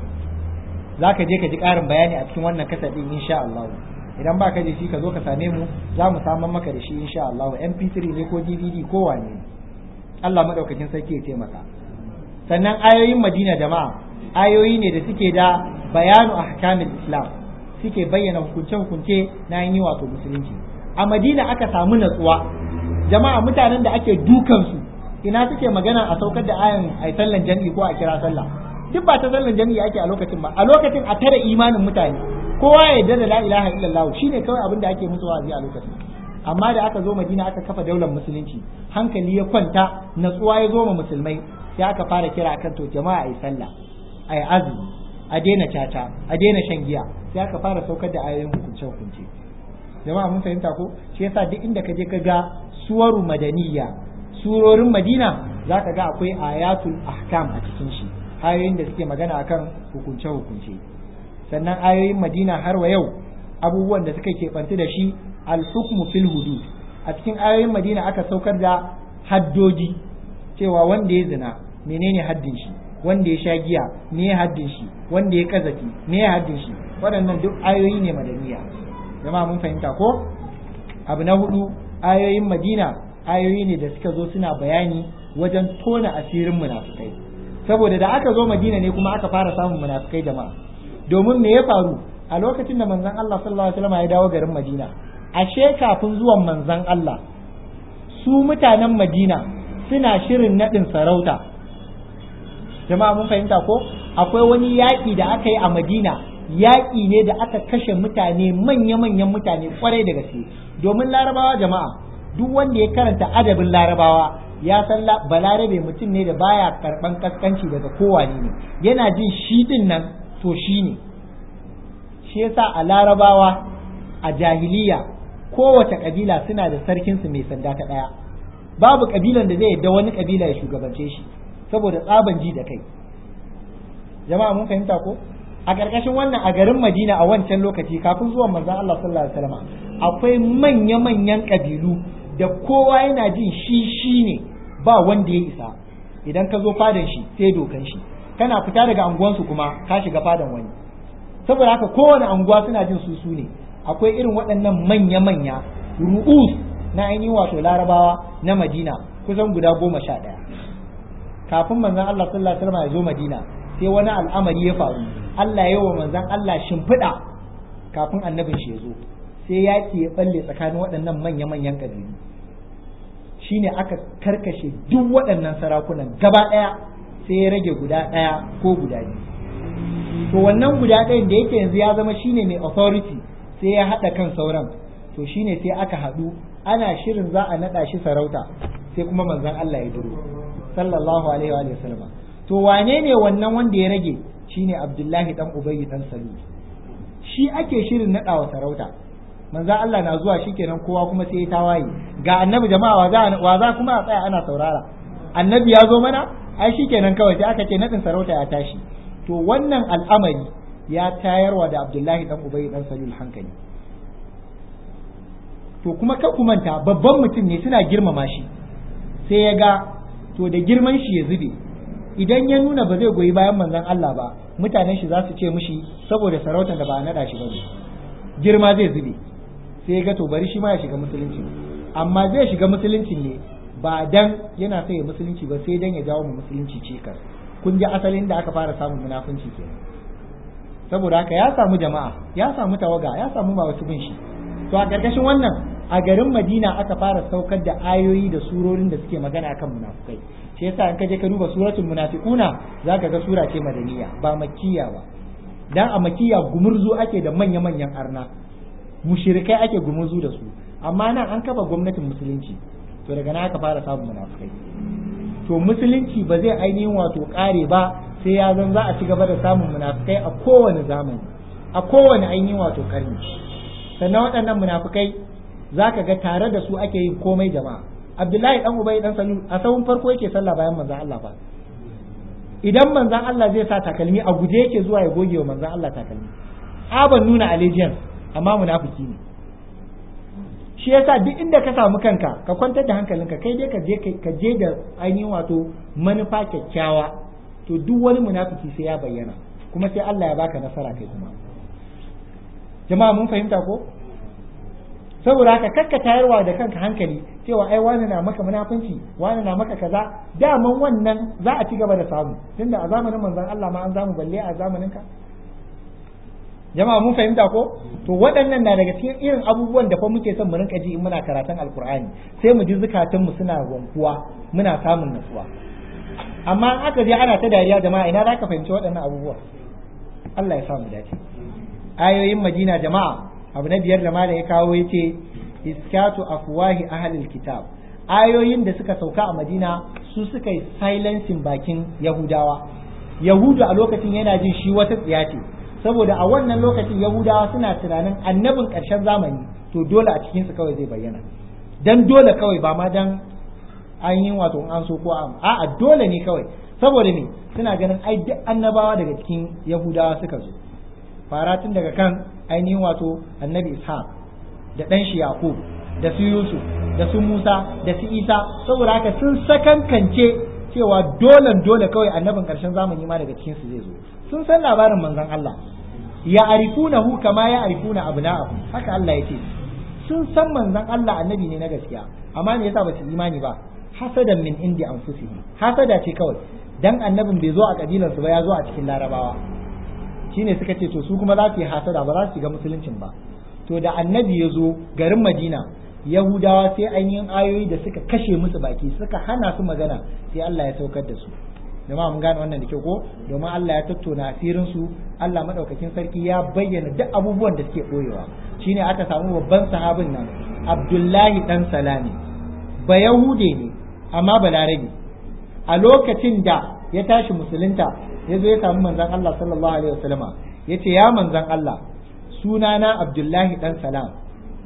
[SPEAKER 1] zaka je ka ji karin bayani a cikin wannan kasa din insha Allah idan baka da shi ka zo ka same mu za mu samar maka da shi insha Allah M P three ne ko D V D ko wane Allah madaukakin sarki ya taimaka sannan ayoyin Madina jama'a ayoyi ne da suke da bayanu ahkamul Islam suke bayyana hukunce-hukunce na yin wato musulunci a Madina aka samu natsuwa jama'a mutanen da ake dukansu ina suke magana a saukar da ayan ai sallan jami'i ko a kira sallah duk ba ta sallan jami'i ake a lokacin ba a lokacin a tare imanin mutane kowa ya yarda da la ilaha illallah shine kawai abin da ake musu wa'azi a lokacin amma da aka zo Madina aka kafa daular musulunci hankali ya kwanta natsuwa ya zo ma musulmai sai aka fara kira kan to jama'a ai sallah ai azumi a daina caca a daina shan giya sai aka fara saukar da ayoyin hukunce hukunce jama'a mun fahimta ko shi yasa duk inda ka je ka ga suwaru madaniya surorin Madina zaka ga akwai ayatul ahkam a cikin shi ayoyin da suke magana akan hukunce hukunce sannan ayoyin Madina har wa yau abubuwan da suka keɓantu da shi al-hukmu fil hudud a cikin ayoyin Madina aka saukar da haddoji cewa wanda ya zina menene haddin shi wanda ya sha giya me ya haddin shi wanda ya kazafi me ya haddin shi waɗannan duk ayoyi ne madaniya jama'a mun fahimta ko abu na hudu ayoyin Madina ayoyi ne da suka zo suna bayani wajen tona asirin munafikai saboda da aka zo Madina ne kuma aka fara samun munafikai jama'a domin me ya faru a lokacin da manzon Allah sallallahu alaihi wasallam ya dawo garin Madina ashe kafin zuwan manzon Allah su mutanen Madina suna shirin nadin sarauta jama'a mun fahimta ko akwai wani yaƙi da aka yi a Madina yaƙi ne da aka kashe mutane manya-manyan mutane kwarai da gaske domin larabawa jama'a duk wanda ya karanta adabin larabawa ya san balarabe mutum ne da baya karban kaskanci daga kowane ne yana jin shi din nan to shi ne shi yasa a larabawa a jahiliya kowace kabila suna da sarkinsu mai sanda ta ɗaya babu kabilan da zai yadda wani kabila ya shugabance shi saboda tsaban ji da kai jama'a mun fahimta ko a ƙarƙashin wannan a garin Madina a wancan lokaci kafin zuwan manzon Allah sallallahu alaihi wasallam akwai manya-manyan kabilu da kowa yana jin shi shi ne ba wanda ya isa idan ka zo fadan shi sai dokan shi kana fita daga anguwansu kuma ka shiga fadan wani saboda haka kowane anguwa suna jin su su ne akwai irin waɗannan manya-manya ru'us na ainihin wato larabawa na Madina kusan guda goma sha ɗaya kafin manzon Allah sallallahu alaihi wasallam ya zo Madina sai wani al'amari ya faru Allah ya wa manzon Allah shimfiɗa kafin annabin shi ya zo sai yaki ya balle tsakanin waɗannan manya-manyan ƙabilu shine aka karkashe duk waɗannan sarakunan gaba ɗaya sai ya rage guda ɗaya ko guda biyu to wannan guda ɗayan da yake yanzu ya zama shine mai authority sai ya haɗa kan sauran to shine sai aka haɗu ana shirin za a naɗa shi sarauta sai kuma manzon Allah ya duro sallallahu alaihi wa sallam to wane ne wannan wanda ya rage shine Abdullahi dan Ubayy dan Salul shi ake shirin naɗawa sarauta manzon Allah na zuwa shikenan kowa kuma sai ya tawaye ga annabi jama'a wa za wa za kuma a tsaya ana saurara annabi ya zo mana ai shikenan kawai sai aka ce naɗin sarauta ya tashi to wannan al'amari ya tayarwa da Abdullahi dan Ubayy dan Salul hankali to kuma ka kumanta babban mutum ne suna girmama shi sai ya ga to da girman shi ya zube idan ya nuna ba zai goyi bayan manzon Allah ba mutanen shi za su ce mishi saboda sarautar da ba a nada shi ba girma zai zube sai ya ga to bari shi ma ya shiga musulunci amma zai shiga musulunci ne ba dan yana sai ya musulunci ba sai dan ya jawo mu musulunci cikar kun ji asalin da aka fara samun munafunci kenan saboda haka ya samu jama'a ya samu tawaga ya samu ba wasu bin shi to a karkashin wannan a garin Madina aka fara saukar da ayoyi da surorin da suke magana akan munafukai shi yasa in ka je ka duba suratul munafiquna zaka ga sura ce madaniya ba makkiya ba dan a makkiya gumurzu ake da manya-manyan arna mushrikai ake gumuzu da su, amma nan an kafa gwamnatin musulunci, to daga nan aka fara samun munafikai. To musulunci ba zai ainihin wato kare ba sai ya zan za a ci gaba da samun munafikai a kowane zamani, a kowane ainihin wato karni. Sannan waɗannan munafikai zaka ga tare da su ake yin komai jama'a. Abdullahi dan Ubay dan Salul a sahun farko yake sallah bayan manzon Allah fa. Idan manzon Allah zai sa takalmi a guje yake zuwa ya goge wa manzon Allah takalmi. Aban nuna allegiance amma munafiki ne. Shi yasa duk inda ka samu kanka ka kwantar da hankalinka, kai dai ka je ka je da ainihin wato manufa kyakkyawa, to duk wani munafiki sai ya bayyana kuma sai Allah ya baka nasara kai kuma. Jama'a mun fahimta ko? Saboda haka kakka tayarwa da kanka hankali cewa ai wani na maka munafunci, wani na maka kaza, daman wannan za a ci gaba da samu tunda a zamanin manzon Allah ma an zamu balle a zamanin ka. Jama'a mun fahimta ko? To waɗannan na daga cikin irin abubuwan da fa muke son mu rinka ji in muna karatun Alkur'ani, sai mu ji zukatun mu suna wankuwa, muna samun natsuwa. Amma in aka je ana ta dariya jama'a, ina za ka fahimci waɗannan abubuwa? Allah ya samu dace. Ayoyin Madina jama'a, abu na biyar da malam ya kawo yace iskatu afwahi ahlil kitab. Ayoyin da suka sauka a Madina su suka yi silencing bakin Yahudawa. Yahudu a lokacin yana jin shi wata tsiya ce, saboda a wannan lokacin Yahudawa suna tunanin annabin ƙarshen zamani to dole a cikin su kawai zai bayyana, dan dole kawai ba ma dan an yi wato an so ko an a'a dole ne kawai, saboda ne suna ganin ai duk annabawa daga cikin Yahudawa suka zo, fara tun daga kan ainihin wato annabi Ishaq da dan shi Yaqub da su Yusuf da su Musa da su Isa, saboda haka sun sakankance cewa dole dole kawai annabin ƙarshen zamani ma daga cikin su zai zo. Sun san labarin manzon Allah, ya arifunahu kama ya arifuna abna'ahum, haka Allah yake. Sun san manzon Allah annabi ne na gaskiya, amma me yasa ba su imani ba? Hasadan min indi anfusihim, hasada ce kawai, dan annabin bai zo a kabilansu ba, ya zo a cikin Larabawa. Shine suka ce to su kuma za su yi hasada, ba za su shiga musuluncin ba. To da annabi ya zo garin Madina, Yahudawa sai ainihin ayoyi da suka kashe musu baki, suka hana su magana, sai Allah ya saukar da su. Jama'a mun gane wannan da kyau ko? Domin Allah ya tattauna asirin su, Allah madaukakin sarki ya bayyana duk abubuwan da suke boyewa. Shine aka samu babban sahabin nan, Abdullahi dan Salami, ba Yahude ne amma balarabi. A lokacin da ya tashi musulunta, ya zo ya samu manzon Allah sallallahu alaihi wasallama, yace ya manzon Allah, sunana Abdullahi dan Salam,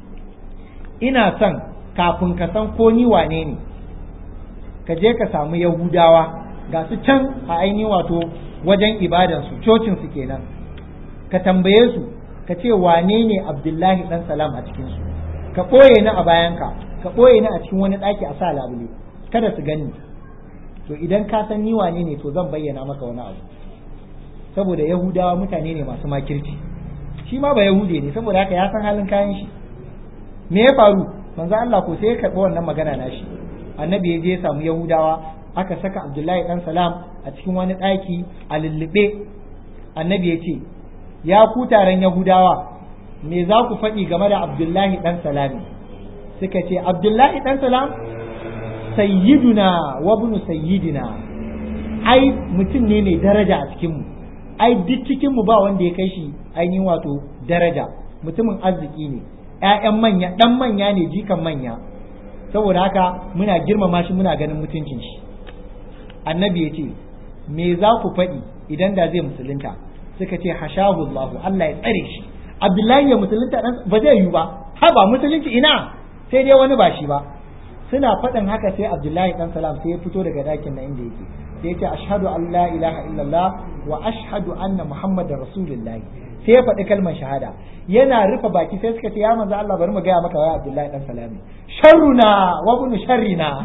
[SPEAKER 1] ina son kafin ka san ko ni wane ne, ka je ka samu Yahudawa ga su can a ainihin wato wajen ibadansu, cocinsu kenan, ka tambaye su ka ce wane ne Abdullahi dan Salam a cikinsu, ka ɓoye ni a bayanka, ka ɓoye ni a cikin wani ɗaki a sa labule, kada su gani. To idan ka san ni wane ne to zan bayyana maka wani abu, saboda Yahudawa mutane ne masu makirci, shi ma ba Yahude ne, saboda haka ya san halin kayan shi. Me ya faru? Manzo Allah ko sai ya karɓi wannan magana nashi. Annabi ya je ya samu Yahudawa, aka saka Abdullahi dan Salam a cikin wani ɗaki a lullube. Annabi ya ce, ya ku taron Yahudawa, me za ku faɗi game da Abdullahi dan Salami? Suka ce, Abdullahi dan Salam sayyiduna wa ibnu sayyidina, ai mutum ne mai daraja a cikin mu, ai duk cikin mu ba wanda ya kai shi ainihin wato daraja, mutumin arziki ne, ƴaƴan manya, dan manya ne, jikan manya, saboda haka muna girmama shi, muna ganin mutuncin shi. Annabi ya ce, me za ku faɗi idan da zai musulunta? Suka ce, hashahu Allah, Allah ya tsare shi. Abdullahi ya musulunta dan ba zai yi ba, ha ba musulunci ina, sai dai wani ba shi ba. Suna faɗin haka sai Abdullahi dan Salam sai ya fito daga dakin nan inda yake, sai ya ce ashhadu an la ilaha illallah wa ashhadu anna muhammadar rasulullahi, sai ya faɗi kalmar shahada. Yana rufe baki sai suka ce, ya manzo Allah bari mu gaya maka wai Abdullahi dan Salami sharruna wa ibn sharrina,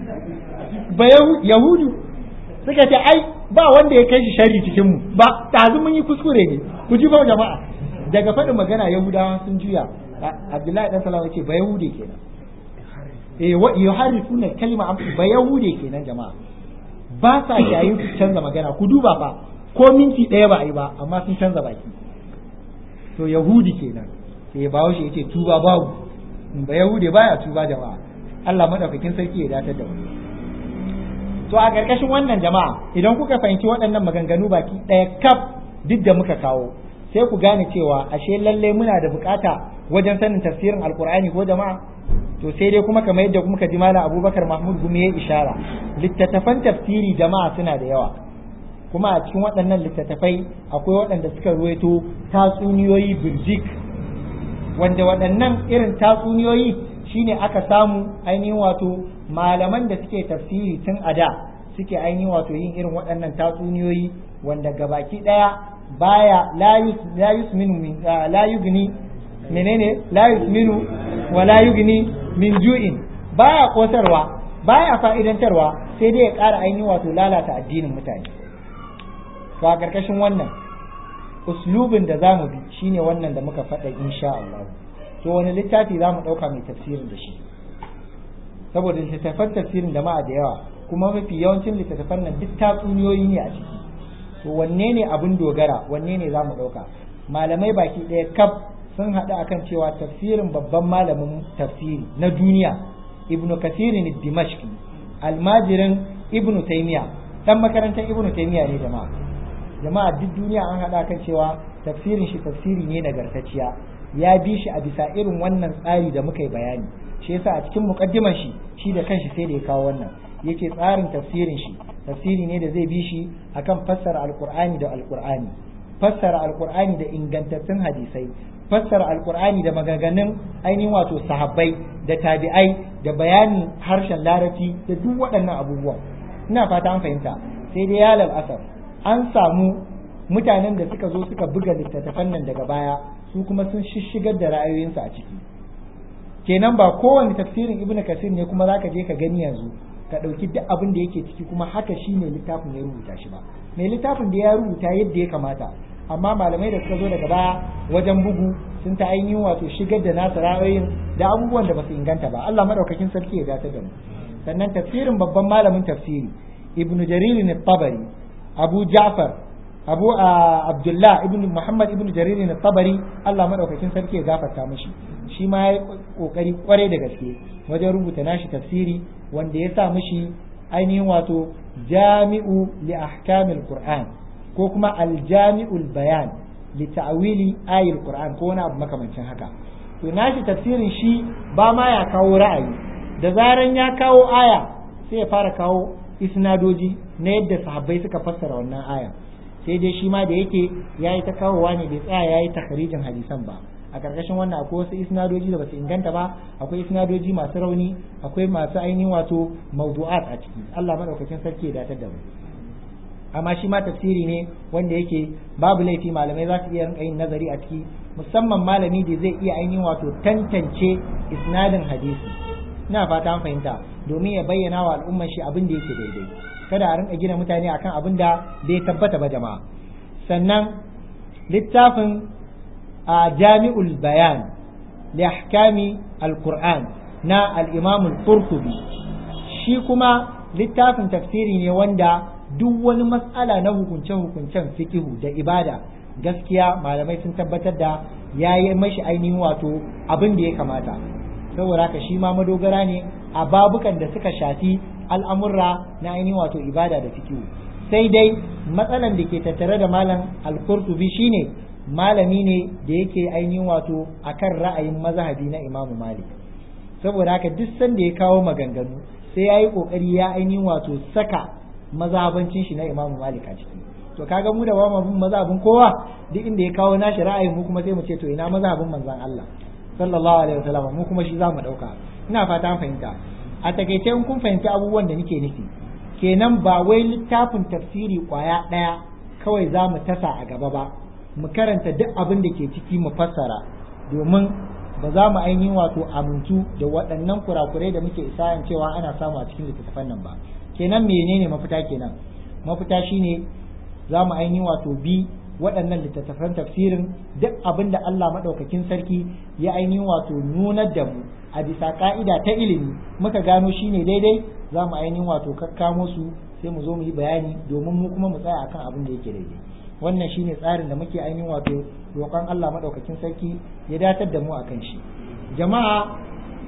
[SPEAKER 1] ba yahudu suka ce ai ba wanda ya kai shi sharri cikin mu, ba tazu mun yi kuskure ne, ku ji ba jama'a. Daga faɗin magana Yahudawa sun juya, Abdullahi dan Salami ce ba yahude kenan, eh wa yuharifuna kalma, ba yahude kenan jama'a. Ba sa yayin su canza magana, ku duba fa ko minti ɗaya ba a yi ba amma sun canza baki. To Yahudi kenan, sai bawo shi yace tuba babu, ba Yahude baya tuba jama'a. Allah madaukakin sarki ya datar da mu. To a karkashin wannan jama'a, idan kuka fahimci waɗannan maganganu baki ɗaya kaf duk da muka kawo, sai ku gane cewa ashe lalle muna da bukata wajen sanin tafsirin alkur'ani ko jama'a. To sai dai kuma kamar yadda muka ji malam Abubakar Mahmud Gumi ya ishara, littattafan tafsiri jama'a suna da yawa, kuma a cikin waɗannan littattafai akwai waɗanda suka ruwaito tatsuniyoyi birjik, wanda waɗannan irin tatsuniyoyi shine aka samu ainihin wato malaman da suke tafsiri tun a da suke ainihin wato yin irin waɗannan tatsuniyoyi, wanda gabaki ɗaya baya la yusminu min la yugni menene la yusminu wa la yugni min ju'in, baya kosarwa baya fa'idantarwa, sai dai ya ƙara ainihin wato lalata addinin mutane. To a ƙarƙashin wannan uslubin da zamu bi shine wannan da muka faɗa insha Allah. To wani littafi zamu ɗauka mai tafsirin da shi, saboda littattafan tafsirin da ma'a da yawa, kuma mafi yawancin littattafan nan duk tatsuniyoyi ne a ciki. To wanne ne abin dogara, wanne ne zamu ɗauka? Malamai baki ɗaya kaf sun haɗu akan cewa tafsirin babban malamin tafsiri na duniya Ibn Kathir ad-Dimashqi, almajirin Ibn Taymiyyah, dan makarantar Ibn Taymiyyah ne jama'a. Jama'a duk duniya an haɗa kan cewa tafsirin shi tafsiri ne nagartacciya, ya bi shi a bisa irin wannan tsari da muka yi bayani. Shi yasa a cikin muqaddiman shi shi da kanshi sai da ya kawo wannan, yake tsarin tafsirin shi tafsiri ne da zai bi shi akan fassara alqur'ani da alqur'ani, fassara alqur'ani da ingantattun hadisai, fassara alqur'ani da maganganun ainihin wato sahabbai da tabi'ai da bayanin harshen larabci da duk waɗannan abubuwa. Ina fata an fahimta. Sai dai ya lal asar an samu mutanen da suka zo suka buga littattafan nan daga baya, su kuma sun shishigar da ra'ayoyinsu a ciki. Kenan ba kowane tafsirin Ibn Kathir ne kuma zaka je ka gani yanzu ka ɗauki duk abin da yake ciki kuma haka shi ne littafin ya rubuta shi ba. Mai littafin da ya rubuta yadda ya kamata, amma malamai da suka zo daga baya wajen bugu sun ta ainihin wato shigar da nasu ra'ayoyin da abubuwan da ba su inganta ba. Allah madaukakin sarki ya dace da mu. Sannan tafsirin babban malamin tafsiri Ibn Jarir al-Tabari, Abu Ja'far Abu Abdullah ibn Muhammad ibn Jarir al-Tabari, Allah madaukakin sarki ya gafarta mishi. Shi ma ya kokari kwarai da gaske wajen rubuta nashi tafsiri, wanda ya sa mishi ainihin wato Jami'u li ahkamil Qur'an ko kuma Al-Jami'ul Bayan li ta'wili ayatul Qur'an ko wani abu makamancin haka. To nashi tafsirin shi ba ma ya kawo ra'ayi, da zaran ya kawo aya sai ya fara kawo isnadoji na yadda sahabbai suka fassara wannan aya. Sai dai shi ma da yake yayi ta kawowa ne bai tsaya yayi takharijin hadisan ba. A karkashin wannan akwai wasu isnadoji da basu inganta ba, akwai isnadoji masu rauni, akwai masu ainihin wato mawdu'at a ciki. Allah madaukakin sarki ya datar da mu. Amma shi ma tafsiri ne wanda yake babu laifi malamai za su iya yin nazari a ciki, musamman malami da zai iya ainihin wato tantance isnadin hadisi. Ina fata an fahimta, domin ya bayyana wa al'ummar shi abin da yake daidai. Kada a rinka gina mutane akan abin da bai tabbata ba jama'a. Sannan littafin a Jami'ul Bayan li ahkami al-Qur'an na al-Imam al-Qurtubi, shi kuma littafin tafsiri ne wanda duk wani matsala na hukunce-hukuncen fikihu da ibada gaskiya malamai sun tabbatar da yayi mashi ainihin wato abin da ya kamata. Saboda haka shi ma madogara ne a babukan da suka shafi al'amurra na ainihin wato ibada da fikihu. Sai dai matsalan da ke tattare da malam al-Qurtubi shine malami ne da yake ainihin wato akan ra'ayin mazhabi na Imam Malik. Saboda haka duk sanda ya kawo maganganu sai yayi kokari ya ainihin wato saka mazhabancin shi na Imam Malik a ciki. To kaga mu da ba mu bin mazhabin kowa, duk inda ya kawo nashi ra'ayin mu kuma sai mu ce to ina mazhabin manzon Allah sallallahu alaihi wasallam, mu kuma shi zamu dauka. Ina fata an fahimta. A takeice in kun fahimci abubuwan da nake nufi, kenan ba wai littafin tafsiri kwaya daya kawai zamu tasa a gaba ba, mu karanta duk abin da ke ciki mu fassara, domin ba za mu ainihin wato amintu da waɗannan kurakurai da muke isayan cewa ana samu a cikin littattafan nan ba. Kenan menene mafita kenan? Mafita shine za mu ainihin wato bi waɗannan littattafan tafsirin, duk abin da Allah maɗaukakin sarki ya ainihin wato nunar da mu a bisa ka'ida ta ilimi muka gano shine daidai, za mu ainihin wato kakkamo su sai mu zo mu yi bayani domin mu kuma mu tsaya akan abin da yake daidai. Wannan shine tsarin da muke ainihin wato roƙon Allah maɗaukakin sarki ya datar da mu akan shi. Jama'a,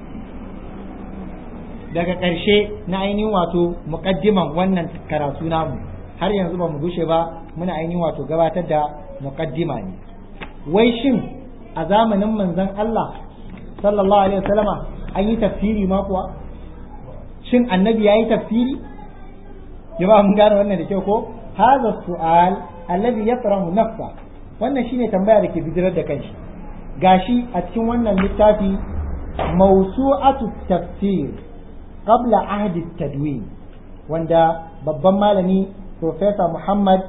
[SPEAKER 1] daga ƙarshe na ainihin wato muƙaddiman wannan karatu namu, har yanzu ba mu gushe ba muna ainihin wato gabatar da muƙaddima ne. wai shin a zamanin manzon Allah sallallahu alaihi wasallama an yi tafsiri ma kuwa? Shin annabi yayi tafsiri? Jama'a mun gane wannan da kyau ko? Hadha su'al alladhi yatrahu nafsa. Wannan shine tambaya da ke bijirar da kanshi. Gashi a cikin wannan littafi mawsu'atu tafsir qabla ahdi tadwin, wanda babban malami Professor Muhammad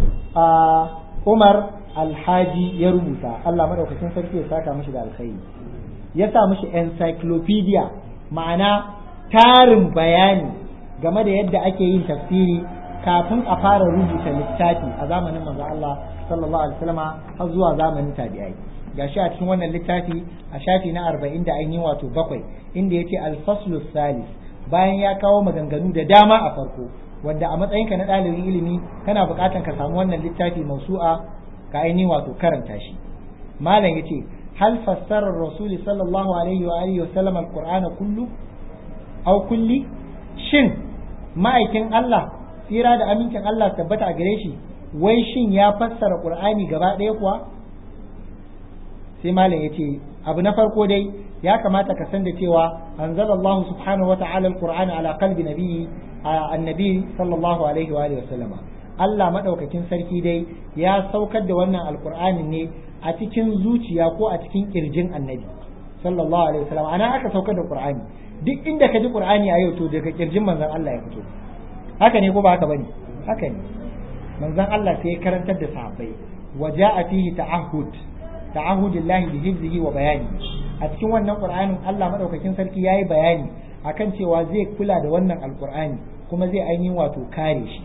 [SPEAKER 1] Umar Alhaji ya rubuta, Allah madaukakin sarki ya saka mishi da alkhairi. Ya sa mishi encyclopedia, ma'ana tarin bayani game da yadda ake yin tafsiri kafin a fara rubuta littafi a zamanin manzon Allah sallallahu alaihi wasallam har zuwa zamanin tabi'ai. Gashi a cikin wannan littafi a shafi na arba'in da ainihin wato bakwai inda yace al-faslu salis, bayan ya kawo maganganu da dama a farko wanda a matsayinka na ɗalibin ilimi kana buƙatar ka samu wannan littafi mausu'a ka ainihin wato karanta shi. Malam yace hal fassara ar-rasul sallallahu alaihi wa alihi wa sallam al-qur'ana kullu aw kulli, shin ma'aikin Allah tsira da amincin Allah tabbata a gare shi wai shin ya fassara qur'ani gaba ɗaya kuwa? Sai malam yace abu na farko dai ya kamata ka san da cewa anzalallahu subhanahu wa ta'ala al-qur'ana ala qalbi nabiyyi annabi sallallahu alaihi wa alihi wa sallama. Allah madaukakin sarki dai ya saukar da wannan alqur'anin ne a cikin zuciya ko a cikin kirjin annabi sallallahu alaihi wa sallam. Ana aka saukar da qur'ani, duk inda ka ji qur'ani a yau to daga kirjin manzon Allah ya fito. Haka ne ko ba haka bane? Haka ne. Manzon Allah sai ya karantar da sahabbai wa ja'a fihi ta'ahud ta'ahudillahi bi hifzihi wa bayani. A cikin wannan qur'anin Allah madaukakin sarki yayi bayani akan cewa zai kula da wannan alqur'ani kuma zai ainihin wato kare shi.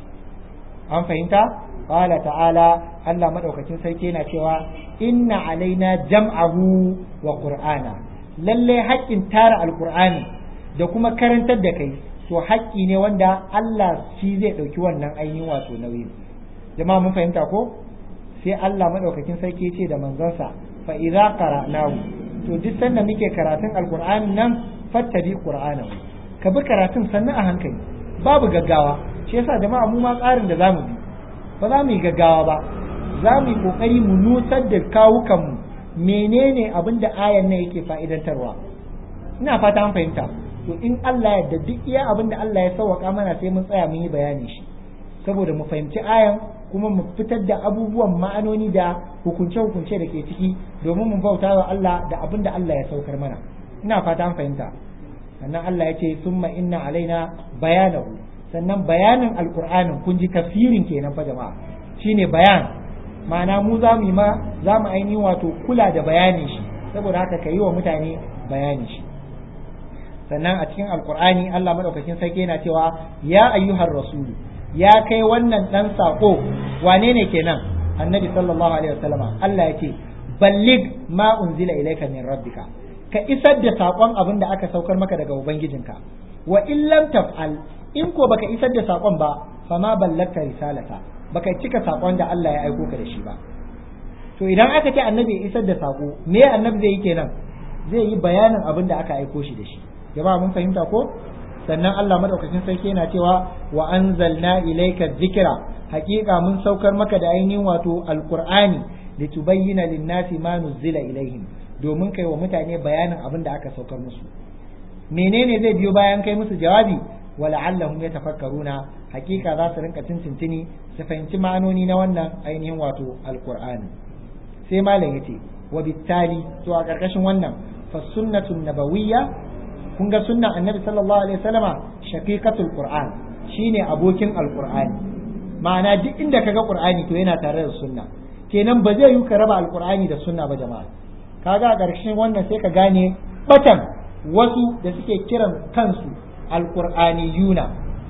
[SPEAKER 1] An fahimta? Qala ta'ala, Allah madaukakin sarki yana cewa inna alaina jam'ahu wa qur'ana. Lalle haƙƙin tara alqur'ani da kuma karantar da kai to haƙƙi ne wanda Allah shi zai ɗauki wannan ainihin wato nauyi. Jama'a mun fahimta ko? Sai Allah madaukakin sarki ya ce da manzonsa fa idza qara'nahu, to duk sanda muke karatun alqur'anin nan fattabi qur'anahu, ka bi karatun sannan a hankali, babu gaggawa. Shi yasa jama'a mu ma tsarin da zamu bi ba za mu yi gaggawa ba, za mu yi kokari mu nutsar da kawukan mu menene abin da ayan nan yake fa'idantarwa. Ina fata an fahimta. To in Allah ya duk iya abin da Allah ya sauwaka mana sai mun tsaya mun yi bayani shi, saboda mu fahimci ayan kuma mu fitar da abubuwan ma'anoni da hukunce-hukunce da ke ciki domin mu bauta wa Allah da abin da Allah ya saukar mana. Ina fata an fahimta. Sannan Allah ya ce summa inna alaina bayanahu, sannan bayanin alqur'anin kun ji tafsirin kenan fa jama'a, shine bayan, ma'ana mu za mu yi ma za mu ainihin wato kula da bayanin shi, saboda haka ka yi wa mutane bayanin shi. Sannan a cikin alqur'ani Allah madaukakin sarki yana cewa ya ayyuhar rasulu, ya kai wannan dan sako, wane ne kenan? Annabi sallallahu alaihi wasallama. Allah yake ballig ma unzila ilayka min rabbika, ka isar da sakon abin da aka saukar maka daga ubangijinka. Wa in lam taf'al, in ko baka isar da sakon ba, fama ballagta risalata, baka cika sakon da Allah ya aiko ka da shi ba. To idan aka ce annabi ya isar da sako, me annabi zai yi kenan? Zai yi bayanin abin da aka aiko shi da shi. Jama'a mun fahimta ko? Sannan Allah madaukakin sarki yana cewa wa anzalna ilayka dhikra, haƙiƙa mun saukar maka da ainihin wato alqur'ani litubayyana lin-nasi ma nuzila ilaihim, domin kai wa mutane bayanin abin da aka saukar musu. Menene zai biyo bayan kai musu jawabi? Wala'allahum yatafakkaruna, haƙiƙa za su rinka tintintini su fahimci ma'anoni na wannan ainihin wato alqur'ani. Sai malam yace wa bittali, to a ƙarƙashin wannan fa sunnatun nabawiyya, kun ga sunnan annabi sallallahu alaihi wasallama shaqiqatul qur'an, shine abokin alqur'ani. Ma'ana duk inda kaga qur'ani to yana tare da sunna, kenan ba zai yi ka raba alqur'ani da sunna ba jama'a. Kaga a ƙarshen wannan sai ka gane batan wasu da suke kiran kansu alqur'aniyuna,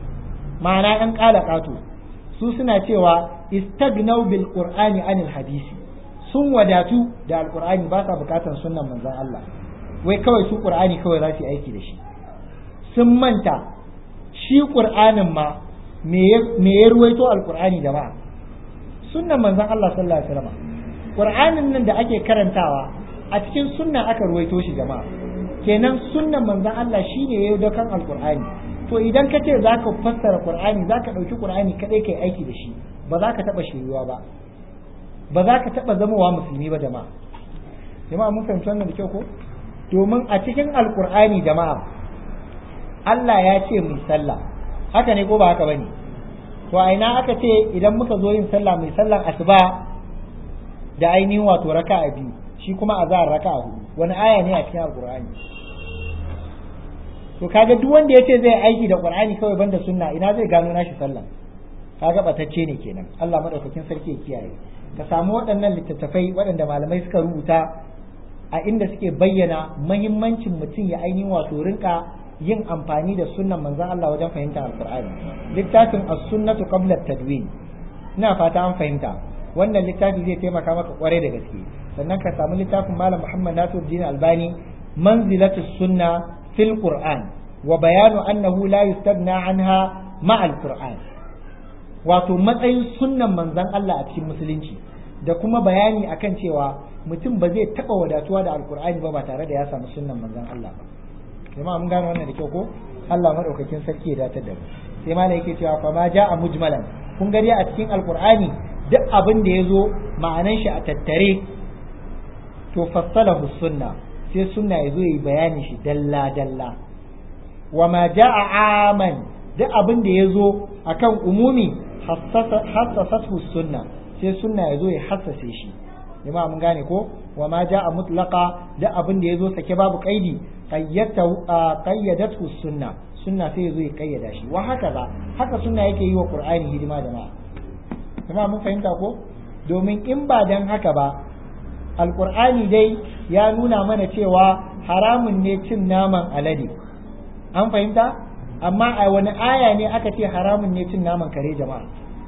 [SPEAKER 1] ma'ana ɗan ƙalaƙato, su suna cewa istagnaw bil qur'ani anil hadisi, sun wadatu da alqur'ani ba sa bukatan sunnan manzon Allah, wai kawai su qur'ani kawai za su yi aiki da shi. Sun manta shi qur'anin ma me ya ruwaito alqur'ani jama'a? Sunnan manzon Allah sallallahu alaihi wasallam. Qur'anin nan da ake karantawa a cikin sunna aka ruwaito shi jama'a, kenan sunnan manzon Allah shine yayin dokan alqur'ani. To idan ka ce zaka fassara qur'ani, zaka dauki qur'ani kadai kai aiki da shi, ba za ka taba shiriwa ba. ba za ka taɓa zamowa musulmi ba jama'a. Jama'a mun fahimci wannan da kyau ko? Domin a cikin alkur'ani jama'a Allah ya ce mu sallah, haka ne ko ba haka bane? To a ina aka ce idan muka zo yin sallah mai sallan asuba da ainihin wato raka'a biyu, shi kuma azhar raka'a hudu, wani aya ne a cikin alkur'ani? To kaga duk wanda ya ce zai aiki da qur'ani kawai banda sunna, ina zai gano nashi sallah? Kaga batacce ne kenan. Allah madaukakin sarki ya kiyaye. Ka samu waɗannan littattafai waɗanda malamai suka rubuta a inda suke bayyana mahimmancin mutum ya ainihin wato rinka yin amfani da sunnan manzon Allah wajen fahimtar alqur'ani. Littafin as-sunnatu qabla at-tadwin, ina fata an fahimta. Wannan littafi zai taimaka maka kware da gaske. Sannan ka samu littafin Malam Muhammad Nasiruddin Albani, manzilatu sunna fil qur'an wa bayanu annahu la yustagna anha ma'al qur'an. Wato matsayin sunnan manzon Allah a cikin musulunci da kuma bayani akan cewa mutum ba zai taba wadatuwa da alkur'ani ba ba tare da ya samu sunnan manzon Allah ba. Jama'a mun gane wannan da kyau ko? Allah madaukakin sarki ya datar da mu. Sai malai yake cewa fa ma ja'a mujmalan, kun gari a cikin alkur'ani duk abin da yazo ma'anan shi a tattare to fassalahu sunna, sai sunna yazo yi bayani shi dalla dalla. Wa ma ja'a aman, duk abin da yazo akan umumi hassasatu sunna, sai sunna yazo ya hassase shi. Jama'a mun gane ko? Wa ma ja'a mutlaqa, da abin da yazo sake babu kaidi qayyadatu qayyadatu sunna, sunna sai yazo ya kayyada shi. Wa haka ba haka sunna yake yi wa qur'ani hidima jama'a. Jama'a mun fahimta ko? Domin in ba dan haka ba alqur'ani dai ya nuna mana cewa haramun ne cin naman alade, an fahimta? Amma a wani aya ne aka ce haramun ne cin naman kare jama'a?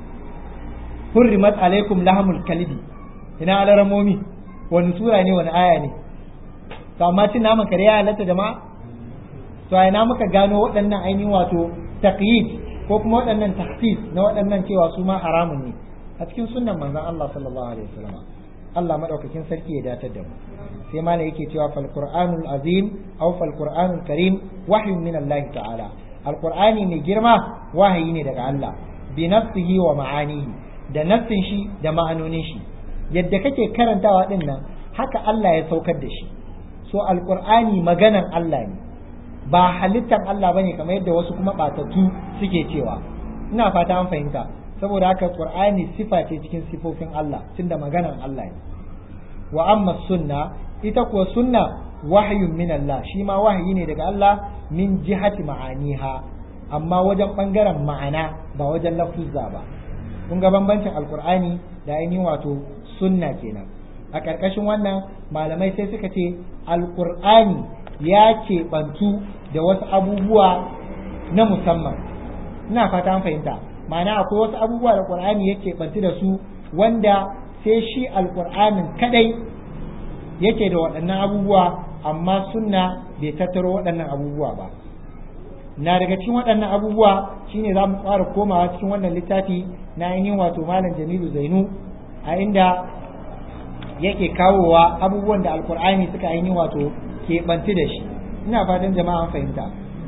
[SPEAKER 1] Hurrimat alaikum lahmul kalbi, ina alaramomi, wani sura ne wani aya ne? To amma cin naman kare ya halatta jama'a? To a ina muka gano waɗannan ainihin wato taqyid ko kuma waɗannan tahsis na waɗannan cewa su ma haramun ne a cikin sunnan manzon Allah sallallahu alaihi wasallam. Allah madaukakin sarki ya datar da mu. Sai malai yake cewa fal qur'anul azim aw fal qur'anul karim wahyun min Allah ta'ala. Alqur'ani mai girma wahayi ne daga Allah, bi nafsihi wa ma'anihi, da nafsin shi da ma'anonin shi. Yadda kake karantawa din nan haka Allah ya saukar da shi. So alqur'ani maganan Allah ne, ba halittar Allah bane kamar yadda wasu kuma batattu suke cewa. Ina fata an fahimta. Saboda haka qur'ani sifa ce cikin sifofin Allah, tunda maganan Allah ne. Wa amma sunna, ita kuwa sunna wahyun min Allah, shi ma wahayi ne daga Allah min jihati ma'aniha, amma wajen bangaren ma'ana ba wajen lafuzza ba. Kun ga bambancin alqur'ani da ainihin wato sunna kenan. A ƙarƙashin wannan malamai sai suka ce alqur'ani ya keɓantu da wasu abubuwa na musamman. Ina fata an fahimta. Ma'ana akwai wasu abubuwa da qur'ani ya keɓantu da su wanda sai shi alqur'anin kadai yake da waɗannan abubuwa, amma sunna bai tattaro waɗannan abubuwa ba. Na daga cikin waɗannan abubuwa shine za mu fara komawa cikin wannan littafi na ainihin wato Malam Jamilu Zainu, a inda yake kawowa abubuwan da alkur'ani suka ainihin wato keɓantu da shi. Ina fatan jama'a an fahimta.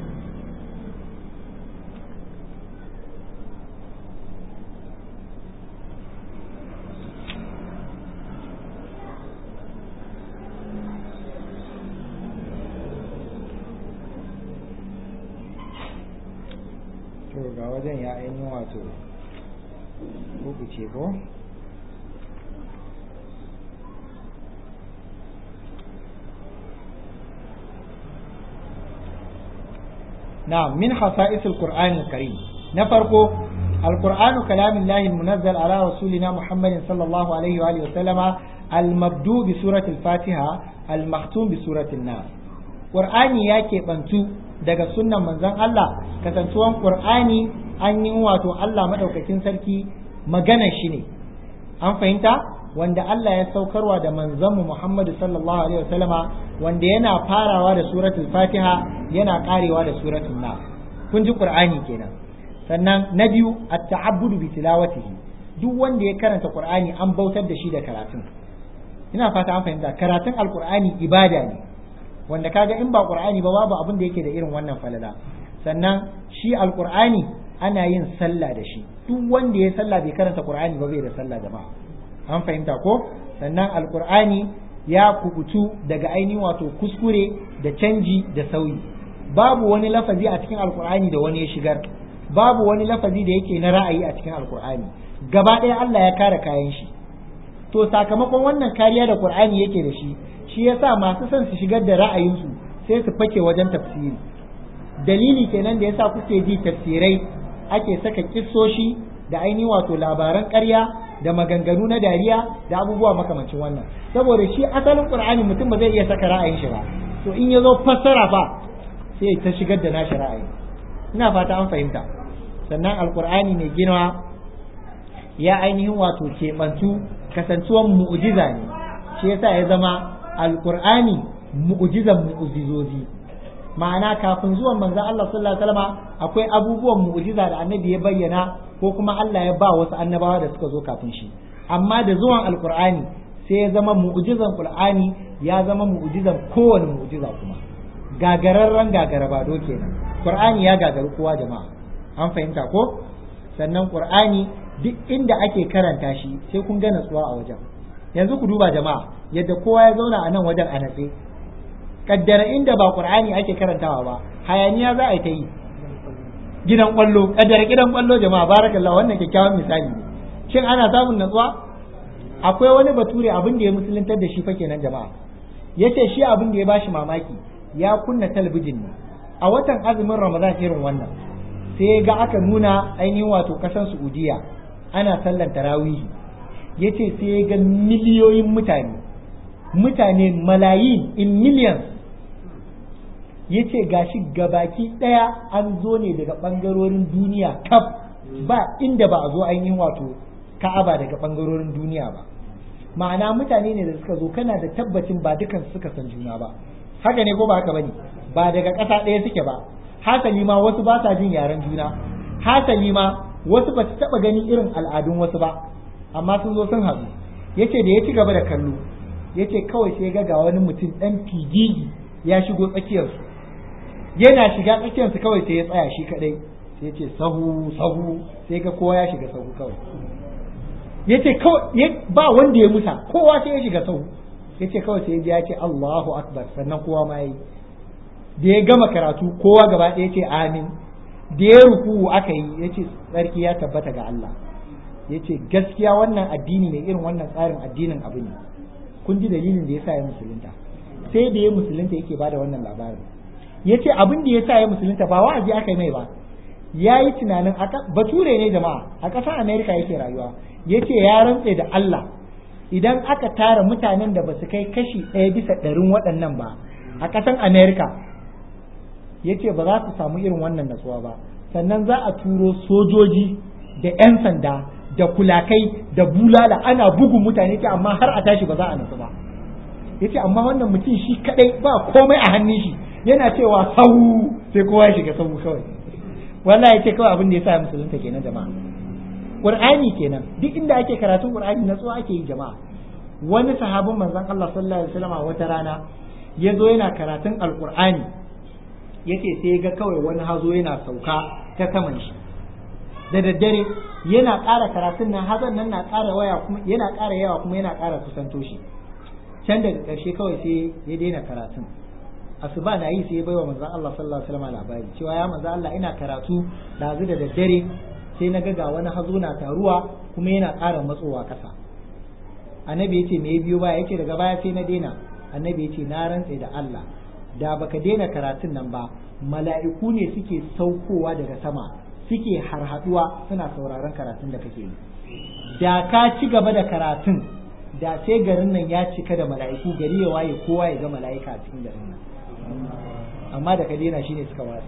[SPEAKER 1] Ga wajen ya ainihin wato uku ce ko? Na min hasa'isul Qur'anil Karim. Na farko, Al-Qur'anu kalamullahi al-munazzal ala rasulina Muhammadin sallallahu alaihi wa alihi wa sallama al-mabdu bi suratil Fatiha al-makhtum bi suratil Nas. Qur'ani ya keɓantu daga sunnan manzon Allah, kasantuwan Qur'ani an yi wato Allah madaukakin sarki magana shi ne, an fahimta, wanda Allah ya saukarwa da manzanmu Muhammadu sallallahu alaihi wasallama, wanda yana farawa da suratul Fatiha yana karewa da suratul Nas. Kun ji Qur'ani kenan. Sannan na biyu at-ta'abbudu bi tilawatihi, duk wanda ya karanta Qur'ani an bautar da shi da karatun. Ina fata an fahimta, karatun Al-Qur'ani ibada ne, wanda kaga in ba Qur'ani ba babu abin da yake da irin wannan falala. Sannan shi Al-Qur'ani ana yin sallah da shi, duk wanda ya sallah bai karanta Qur'ani ba bai da sallah jama'a. an fahimta ko? Sannan alqur'ani ya kubutu daga ainihin wato kuskure da canji da sauyi. Babu wani lafazi a cikin alqur'ani da wani ya shigar, babu wani lafazi da yake na ra'ayi a cikin alqur'ani. Gaba ɗaya Allah ya kare kayan shi. To sakamakon wannan kariya da qur'ani yake da shi, shi yasa masu son su shigar da ra'ayinsu sai su fake wajen tafsiri. Dalili kenan da yasa kuke ji tafsirai ake saka kissoshi da ainihin wato labaran ƙarya da maganganu na dariya da abubuwa makamancin wannan, saboda shi asalin qur'ani mutum ba zai iya saka ra'ayin shi ba, to in ya zo fassara fa sai ta shigar da nashi ra'ayi. Ina fata an fahimta. Sannan alqur'ani mai girma ya ainihin wato keɓantu kasantuwan mu'jiza ne, shi yasa ya zama alqur'ani mu'jizan mu'jizozi. Ma'ana kafin zuwan manzon Allah sallallahu alaihi wasallam akwai abubuwan mu'jiza da annabi ya bayyana ko kuma Allah ya ba wasu annabawa da suka zo kafin shi, amma da zuwan alqur'ani sai ya zama mu'jizan qur'ani ya zama mu'jizan kowane mu'jiza kuma gagararren gagarabado kenan. Qur'ani ya gagaru kowa jama'a, an fahimta ko? Sannan qur'ani duk inda ake karanta shi sai kun ga natsuwa a wajen. Yanzu ku duba jama'a yadda kowa ya zauna a nan wajen a natse, kaddara inda ba qur'ani ake karantawa ba hayaniya za a yi ta yi. Gidan kwallo, kaddara gidan kwallo jama'a, barakallahu, wannan kyakkyawan misali ne. Shin ana samun natsuwa? Akwai wani bature abin da ya musuluntar da shi fa kenan jama'a, yace shi abin da ya bashi mamaki, ya kunna talabijin ne a watan azumin Ramadan irin wannan, sai ga aka nuna ainihin wato kasan Saudiya ana sallan tarawihi, yace sai ga miliyoyin mutane mutane malayin in millions, yace gashi gabaki daya an zo ne daga bangarorin duniya kaf, ba inda ba a zo ainihin wato Ka'aba daga bangarorin duniya ba. Ma'ana mutane ne da suka zo, kana da tabbacin ba dukan suka san juna ba, haka ne ko ba haka bane? Ba daga ƙasa ɗaya suke ba, hasali ma wasu ba sa jin yaren juna, hasali ma wasu ba su taɓa ganin irin al'adun wasu ba, amma sun zo sun haɗu. Yace da ya ci gaba da kallo, yace kawai sai ga ga wani mutum ɗan figigi ya shigo tsakiyarsu, yana shiga tsakiyarsu kawai sai ya tsaya shi kaɗai, sai yace sahu sahu, sai ga kowa ya shiga sahu kawai. Yace kawai ba wanda ya musa, kowa sai ya shiga sahu. Yace kawai sai ya ce Allahu akbar, sannan kowa ma yi. Da ya gama karatu kowa gaba ɗaya ce amin, da ya ruku aka yi yace tsarki ya tabbata ga Allah. Yace gaskiya wannan addini ne, irin wannan tsarin addinin abu ne. Kun ji dalilin da yasa ya musulunta. Sai da ya musulunta yake bada wannan labarin. Yace abin da yasa ya musulunta ba wa'azi aka yi mai ba, yayi tunanin bature ne jama'a, a ƙasar America yake rayuwa. Yace ya rantse da Allah, idan aka tara mutanen da ba su kai kashi ɗaya bisa ɗarin waɗannan ba a ƙasar America, yace ba za su samu irin wannan natsuwa ba. Sannan za a turo sojoji da 'yan sanda da kulakai da bulala ana bugun mutane, ce amma har a tashi ba za a natsu ba. Yace amma wannan mutum shi kadai ba komai a hannun shi, yana cewa sahu sai kowa ya shiga sahu kawai. Wallahi yace kawai abin da yasa musulunta kenan jama'a. Qur'ani kenan, duk inda ake karatun Qur'ani natsuwa ake yi jama'a. Wani sahabin manzon Allah sallallahu alaihi wasallam wata rana yazo yana karatun Al-Qur'ani, yace sai ga kawai wani hazo yana sauka ta saman shi. Da daddare yana ƙara karatun nan, hazan nan na ƙara waya kuma yana ƙara yawa kuma yana ƙara kusanto shi. Can daga ƙarshe kawai sai ya daina karatun. Asuba na yi sai ya baiwa manzon Allah sallallahu alaihi wasallam labari cewa ya manzon Allah ina karatu dazu da daddare sai na ga wani hazo na taruwa kuma yana ƙara matsowa ƙasa. Annabi yace me ya biyo baya? Yace daga baya sai na daina. Annabi yace na rantse da Allah, da baka daina karatun nan ba, mala'iku ne suke saukowa daga sama suke harhaduwa suna sauraron karatun da kake yi. Da ka ci gaba da karatun, da sai garin nan ya cika da mala'iku, gari ya waye kowa ya ga mala'ika a cikin garin nan. Amma da ka daina shine suka watsi.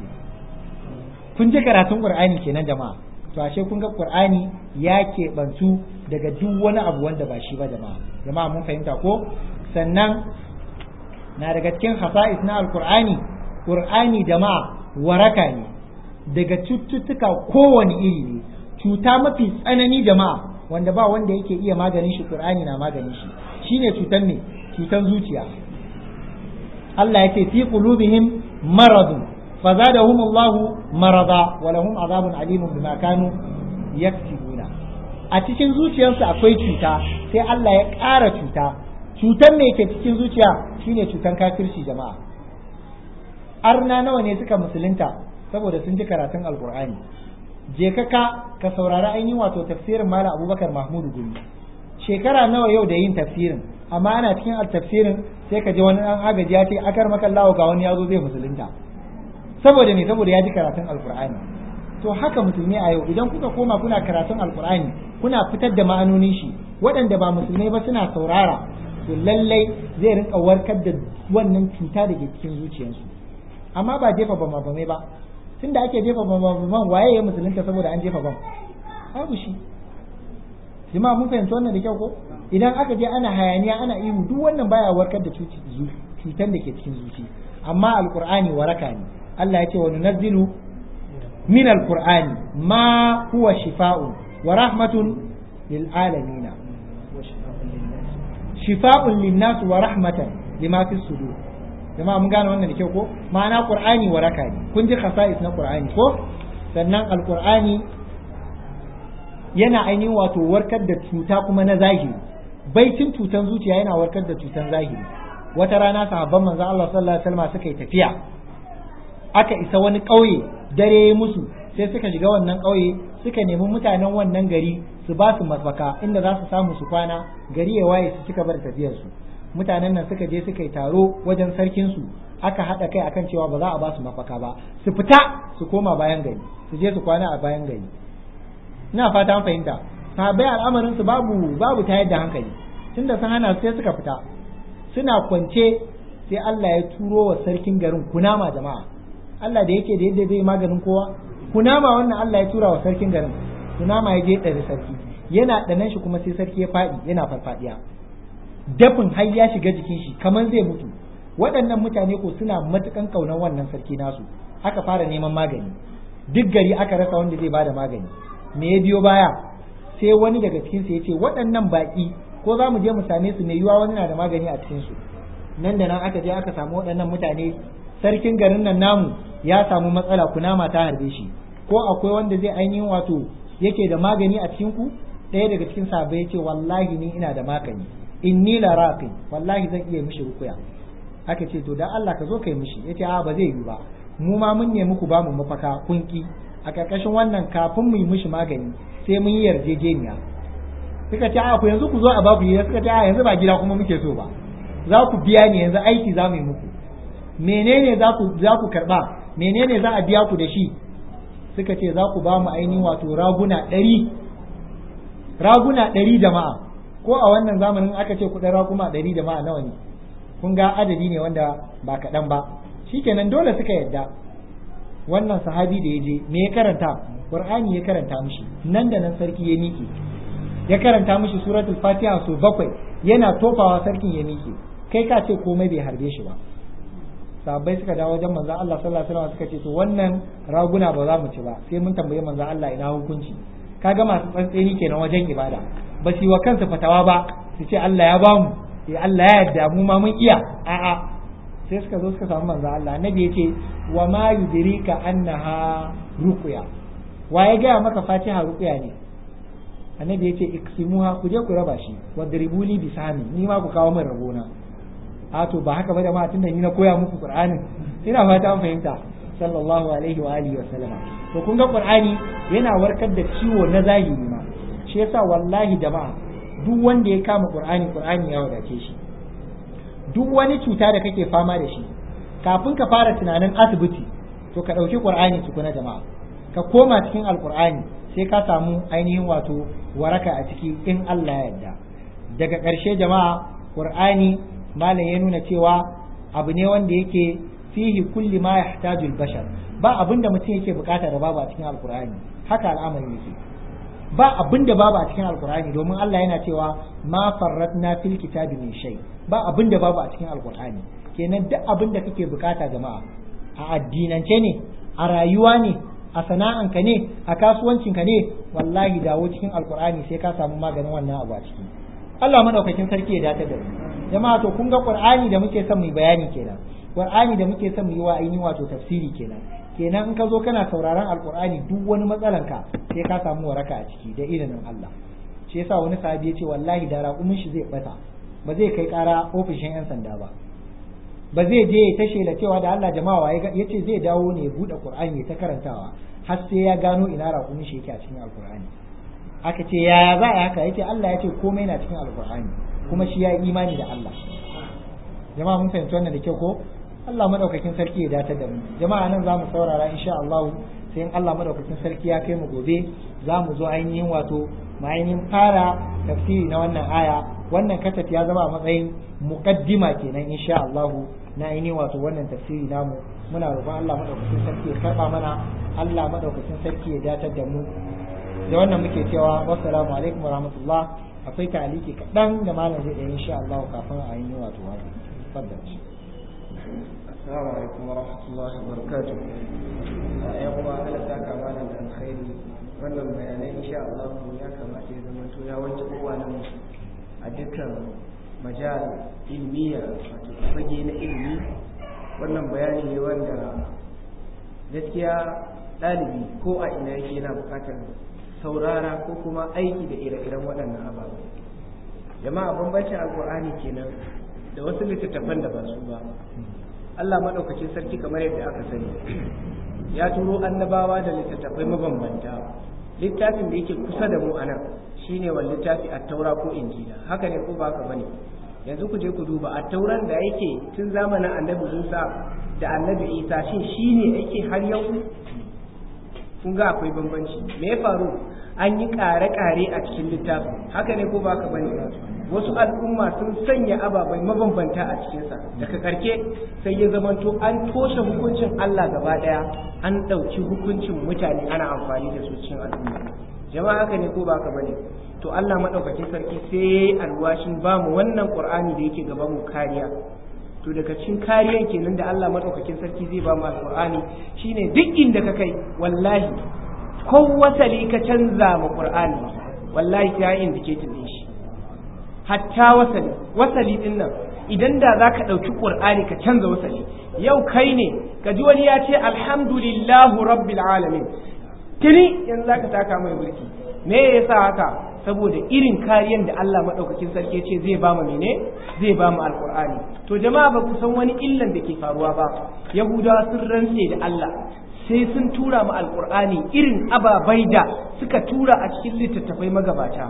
[SPEAKER 1] Kun ji karatun Qur'ani kenan jama'a. To ashe kun ga Qur'ani ya keɓantu daga duk wani abu wanda ba shi ba jama'a. Jama'a mun fahimta ko? Sannan na daga cikin hasa'is na Al-Qur'ani, Qur'ani jama'a waraka ne daga cututtuka kowane iri ne. Cuta mafi tsanani jama'a wanda ba wanda yake iya maganin shi, Qur'ani na maganin shi. Shine cutan ne? Cutan zuciya. Allah yake fi qulubihim maradun fazadahum Allahu marada wa lahum azabun alimun bima kanu yaksibuna. A cikin zuciyarsu akwai cuta, sai Allah ya ƙara cuta. Cutan me ke cikin zuciya shine cutan kafirci jama'a. Arna nawa ne suka musulunta saboda sun ji karatun alkur'ani. Je ka ka ka saurari ainihin wato tafsirin Malam Abubakar Mahmudu Gumi. Shekara nawa yau da yin tafsirin, amma ana cikin tafsirin sai ka ji wani ɗan agaji ya ce akar makallawa ga wani ya zo zai musulunta. Saboda me? Saboda ya ji karatun alkur'ani. To haka musulmi a yau idan kuka koma kuna karatun alkur'ani kuna fitar da ma'anonin shi, waɗanda ba musulmai ba suna saurara, to lallai zai rinka warkar da wannan cuta da ke cikin zuciyarsu. Amma ba jefa bama bamai ba, tunda ake jefa bama baman waye ya musulunta saboda an jefa bam? Babu shi. Jama'a mun fahimci wannan da kyau ko? Idan aka je ana hayaniya ana ihu duk wannan baya warkar da cutan da ke cikin zuci. Amma alqur'ani waraka ne. Allah ya ce wa nunazzilu min alqur'ani ma huwa shifaa'un wa rahmatun lil alamin. Shifa'un lin-nas wa rahmatan lima fi sudur. Jama'a mun gane wannan da kyau ko? Ma'ana qur'ani waraka ne. Kun ji khasa'is na qur'ani ko? Sannan alqur'ani yana ainihin wato warkar da cuta kuma na zahiri. Baitin cutan zuciya yana warkar da cutan zahiri. Wata rana sahabban manzon Allah sallallahu alaihi wasallam suka yi tafiya, aka isa wani ƙauye, dare musu, sai suka shiga wannan ƙauye suka nemi mutanen wannan gari su ba su mafaka inda za su samu su kwana, gari ya waye su cika bar tafiyar su. Mutanen nan suka je suka yi taro wajen sarkin su, aka haɗa kai akan cewa ba za a ba su mafaka ba, su fita su koma bayan gari, su je su kwana a bayan gari. Ina fata an fahimta. Sahabbai al'amarin su babu babu tayar da hankali, tunda sun hana su sai suka fita. Suna kwance sai Allah ya turo wa sarkin garin kunama jama'a. Allah da yake da yadda zai maganin kowa, kunama wannan Allah ya tura wa sarkin garin. Kunama ya je ɗari sarki, yana ɗanan shi kuma sai sarki ya faɗi yana farfadiya. Dafin har ya shiga jikin shi kamar zai mutu. Waɗannan mutane ko suna matukan kaunar wannan sarki nasu. Aka fara neman magani. Duk gari aka rasa wanda zai bada magani. Me ya biyo baya? Sai wani daga cikin su yace waɗannan baki ko za mu je mu same su ne yiwa wani na da magani a cikin su. Nan da nan aka je aka samu waɗannan mutane, sarkin garin nan namu ya samu matsala, kunama ta harbe shi, ko akwai wanda zai ainihin wato yake da magani a cikin ku? Ɗaya daga cikin sahabbai yace wallahi ni ina da magani, inni la raqi, wallahi zan iya mishi rukuya. Aka ce to dan Allah ka zo kai mishi. Yace a ba zai yi ba, mu ma mun nemi ku ba mu mafaka kunki, a karkashin wannan kafin mu yi mishi magani sai mun yi yarjejeniya. Suka ce a ku yanzu ku zo a babu yi, suka ce a yanzu ba gida kuma muke so ba, za ku biya ni, yanzu aiki za mu yi muku. Menene za ku za ku karba, menene za a biya ku da shi? Suka ce za ku ba mu ainihin wato raguna ɗari, raguna ɗari jama'a. Ko a wannan zamanin aka ce kuɗin raguma ɗari jama'a nawa ne? Kun ga adadi ne wanda ba kaɗan ba. Shikenan dole suka yadda. Wannan sahabi da ya je me ya karanta? Qur'ani ya karanta mishi. Nan da nan sarki ya miƙe, ya karanta mishi suratul Fatiha so bakwai, yana tofawa sarkin ya miƙe. Kai ka ce komai bai harbe shi ba. Sahabbai suka dawo wajen manzon Allah sallallahu alaihi wasallam suka ce to wannan raguna ba za mu ci ba, sai mun tambaye manzon Allah ina hukunci. Kaga masu tsantseni kenan wajen ibada, ba su yi wa kansu fatawa ba su ce Allah ya bamu, eh Allah ya yarda mu ma mun iya, a'a. Sai suka zo suka samu manzon Allah, annabi yace wa ma yudrika annaha ruqya, wa ya ga maka Fatiha ruqya ne? Annabi yace iksimuha, ku je ku raba shi, wadribuli bisami, ni ma ku kawo min rabona. A to ba haka ba da ma tunda ni na koya muku Qur'anin, ina fata an fahimta. Sallallahu alaihi wa alihi wa sallama. To kun ga Qur'ani yana warkar da ciwo na zahiri ma. Shi yasa wallahi jama'a duk wanda ya kama Qur'ani, Qur'ani ya wadace shi. Duk wani cuta da kake fama da shi, kafin ka fara tunanin asibiti, to ka ɗauki Qur'ani tukuna jama'a. Ka koma cikin Al-Qur'ani sai ka samu ainihin wato waraka a ciki in Allah ya yarda. Daga ƙarshe jama'a, Qur'ani malam ya nuna cewa abu ne wanda yake fihi kulli ma yahtajul bashar, ba abin da mutum yake bukata da babu a cikin Al-Qur'ani. Haka al'amari yake. Ba abin da babu a cikin Al-Qur'ani, domin Allah yana cewa ma farratna fil kitabi min shay, ba abin da babu a cikin Al-Qur'ani. Kenan duk abin da kake bukata jama'a, a addinance ne, a rayuwa ne, a sana'anka ne, a kasuwancinka ne, wallahi dawo cikin Al-Qur'ani sai ka samu maganin wannan abu a ciki. Allah madaukakin sarki ya dace da mu. Jama'a to kun ga Qur'ani da muke son mu bayani kenan. Qur'ani da muke son mu yi wa ainihin wato tafsiri kenan. Kenan in ka zo kana sauraron Al-Qur'ani duk wani matsalanka sai ka samu waraka a ciki da izinin Allah. shi yasa wani sahabi ya ce wallahi da raƙumin shi zai bata ba zai kai ƙara ofishin yan sanda ba ba zai je ya tashe da cewa da Allah jama'a ya ce zai dawo ne ya buɗe Qur'ani ya ta karantawa har sai ya gano ina raƙumin shi yake a cikin Alƙur'ani. Aka ce yaya za a haka yace Allah ya ce komai na cikin Alƙur'ani kuma shi ya yi imani da Allah. Jama'a mun fahimci wannan da kyau ko? Allah madaukakin sarki ya datar da mu. Jama'a nan zamu saurara insha Allah sai in Allah madaukakin sarki ya kai mu gobe za mu zo ainihin wato mu ainihin fara tafsiri na wannan aya. Wannan kasat ya zama a matsayin muqaddima kenan insha Allah na ainihin wato wannan tafsiri namu. Muna roƙon Allah madaukakin sarki ya karba mana, Allah madaukakin sarki ya datar da mu. Da wannan muke cewa wassalamu alaikum wa rahmatullah. Akwai ta'aliki kaɗan da malam zai ɗaya insha Allah kafin a yi wato wato. Fadda shi. Assalamu alaikum wa rahmatullahi wa barakatuh. Ƴan uwa Allah ta kama da alkhairi. Wannan bayanai insha Allah ya kamata ya zama to ya wanke kowa nan a dukkan majal ilmiya wato fage na ilimi. Wannan bayani ne wanda gaskiya ɗalibi ko a ina yake yana buƙatar saurara ko kuma aiki da ire-iren waɗannan ababe. Jama'a bambancin alƙur'ani kenan da wasu littattafan da ba su ba. Allah maɗaukacin sarki kamar yadda aka sani ya turo annabawa da littattafai mabambanta. Littafin da yake kusa da mu a nan shine wal littafi at-taura ko injila. Haka ne ko ba haka bane? Yanzu ku je ku duba at-tauran da yake tun zamanin annabi Musa da annabi Isa shin shine yake har yau? Kun ga akwai bambanci. Me ya faru? An yi ƙare-ƙare a cikin littafin. Haka ne ko ba haka bane? Wasu al'umma sun sanya ababai mabambanta a cikinsa. Daga karke sai ya zamanto an toshe hukuncin Allah gaba ɗaya, an ɗauki hukuncin mutane ana amfani da su cikin al'umma. Jama'a haka ne ko ba haka bane? To Allah madaukakin sarki sai alwashin ba mu wannan Qur'ani da yake gaban mu kariya. To daga cikin kariyan kenan da Allah madaukakin sarki zai ba mu Al-Qur'ani shine duk inda ka kai wallahi ko wasali ka canza ma Qur'ani wallahi ta yi indicating din shi. Hatta wasali wasali din nan idan da za ka ɗauki ƙur'ani ka canza wasali yau kai ne ka ji wani ya ce alhamdulillahu rabbil alamin tuni yanzu za ka taka mai mulki me ya sa haka saboda irin kariyan da Allah maɗaukakin sarki ce zai ba mu mene zai ba mu alƙur'ani. To jama'a ba ku san wani illan da ke faruwa ba. Yahudawa sun rantse da Allah sai sun tura mu alƙur'ani irin ababai da suka tura a cikin littattafai magabata.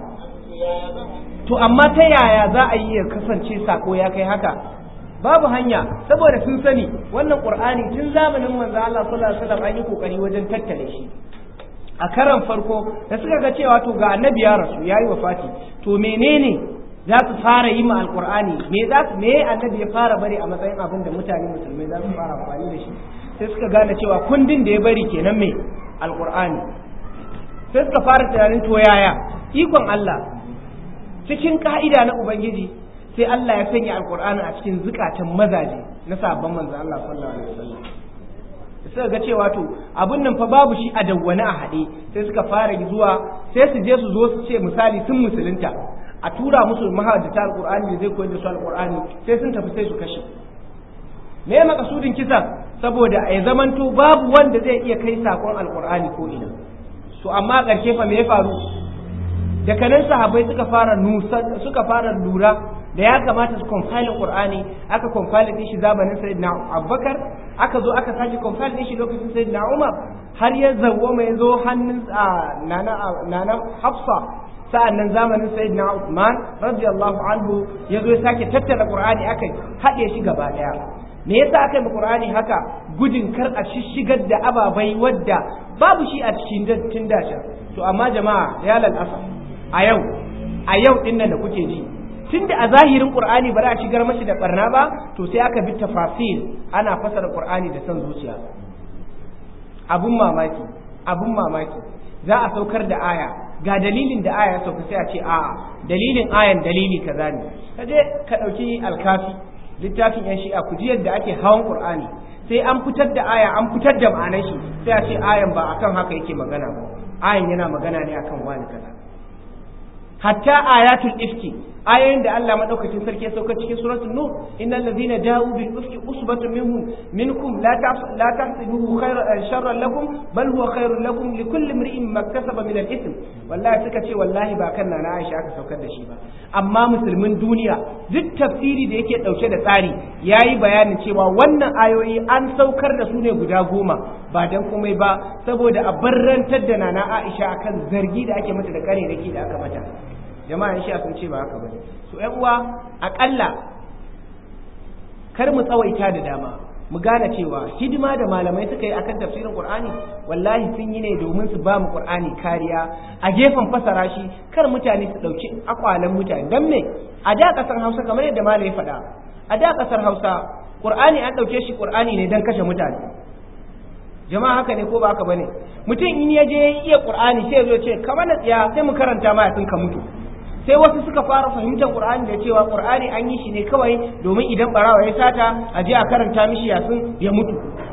[SPEAKER 1] To amma ta yaya za a yi ya kasance sako ya kai haka? Babu hanya, saboda sun sani wannan Qur'ani tun zamanin manzo Allah sallallahu alaihi wasallam an yi kokari wajen tattale shi. A karan farko da suka ga cewa to ga annabi ya rasu yayi wafati, to menene za su fara yi ma alqur'ani? Me za su me annabi ya fara bari a matsayin abin da mutane musulmai za su fara amfani da shi? Sai suka gane cewa kundin da ya bari kenan me alqur'ani. Sai suka fara tunanin to yaya ikon Allah cikin ka'ida na Ubangiji sai Allah ya sanya alkur'ani a cikin zukatan mazaje na sabon manzo Allah sallallahu alaihi wasallam. Suka ga cewa to abun nan fa babu shi a dawwane a haɗe, sai suka fara zuwa sai su je su zo su ce misali sun musulunta a tura musu mahaddata alkur'ani da zai koyar da su alkur'ani sai sun tafi sai su kashe. Me makasudin kisa? Saboda ya zamanto babu wanda zai iya kai sakon alkur'ani ko ina. To amma ƙarshe fa me ya faru? Daga nan sahabbai suka fara nusa suka fara lura da ya kamata su compile Qur'ani, aka compile din shi zamanin Sayyidina Abubakar, aka zo aka sake compile din shi lokacin Sayyidina Umar, har ya zawo mai zo hannun nana nana Hafsa, sa'annan zamanin Sayyidina Uthman radiyallahu anhu ya zo ya sake tattara Qur'ani aka haɗe shi gaba daya. Me yasa aka yi Qur'ani haka? Gudun kar a shishigar da ababai wadda babu shi a cikin dattin dashin. To amma jama'a ya lalasa a yau a yau din nan da kuke ji tunda a zahirin Qur'ani ba za a shigar mashi da barna ba, to sai aka bi tafasil ana fasara Qur'ani da san zuciya. Abun mamaki abun mamaki za a saukar da aya ga dalilin da aya ya sauka sai a ce a'a dalilin ayan dalili kaza ne. Kaje ka dauki alkafi littafin yan shi'a ku ji yadda ake hawan Qur'ani, sai an fitar da aya an fitar da ma'anar shi sai a ce ayan ba akan haka yake magana ba, ayan yana magana ne akan wani kaza. Hatta ayatul ifki
[SPEAKER 3] ayoyin da Allah madaukakin sarki ya sauka cikin suratul nur innal ladhina ja'u bil ufki usbatun minhum minkum la la tahsibuhu khayran sharran lakum bal huwa khairun lakum likulli imri'in maktasaba min al-ithm wallahi suka ce wallahi ba kan nana Aisha aka saukar da shi ba amma musulmin duniya duk tafsiri da yake dauke da tsari yayi bayanin cewa wannan ayoyi an saukar da su ne guda goma ba dan komai ba saboda a barrantar da nana Aisha akan zargi da ake mata da kare dake da aka mata jama'a shi sun ce ba haka bane so ƴan uwa akalla kar mu tsawaita da dama mu gane cewa hidima da malamai suka yi akan tafsirin Qur'ani wallahi sun yi ne domin su ba mu Qur'ani kariya a gefen fasara shi kar mutane su dauki akwalan mutane dan me a da kasar Hausa kamar yadda malai ya faɗa a da kasar Hausa Qur'ani an dauke shi Qur'ani ne dan kashe mutane jama'a haka ne ko ba haka bane mutum in ya je iya Qur'ani sai ya zo ce kamar na tsiya sai mu karanta ma sun ka mutu sai wasu suka fara fahimtar Qur'ani da cewa Qur'ani an yi shi ne kawai domin idan barawa ya sata a je a karanta mishi yasin ya mutu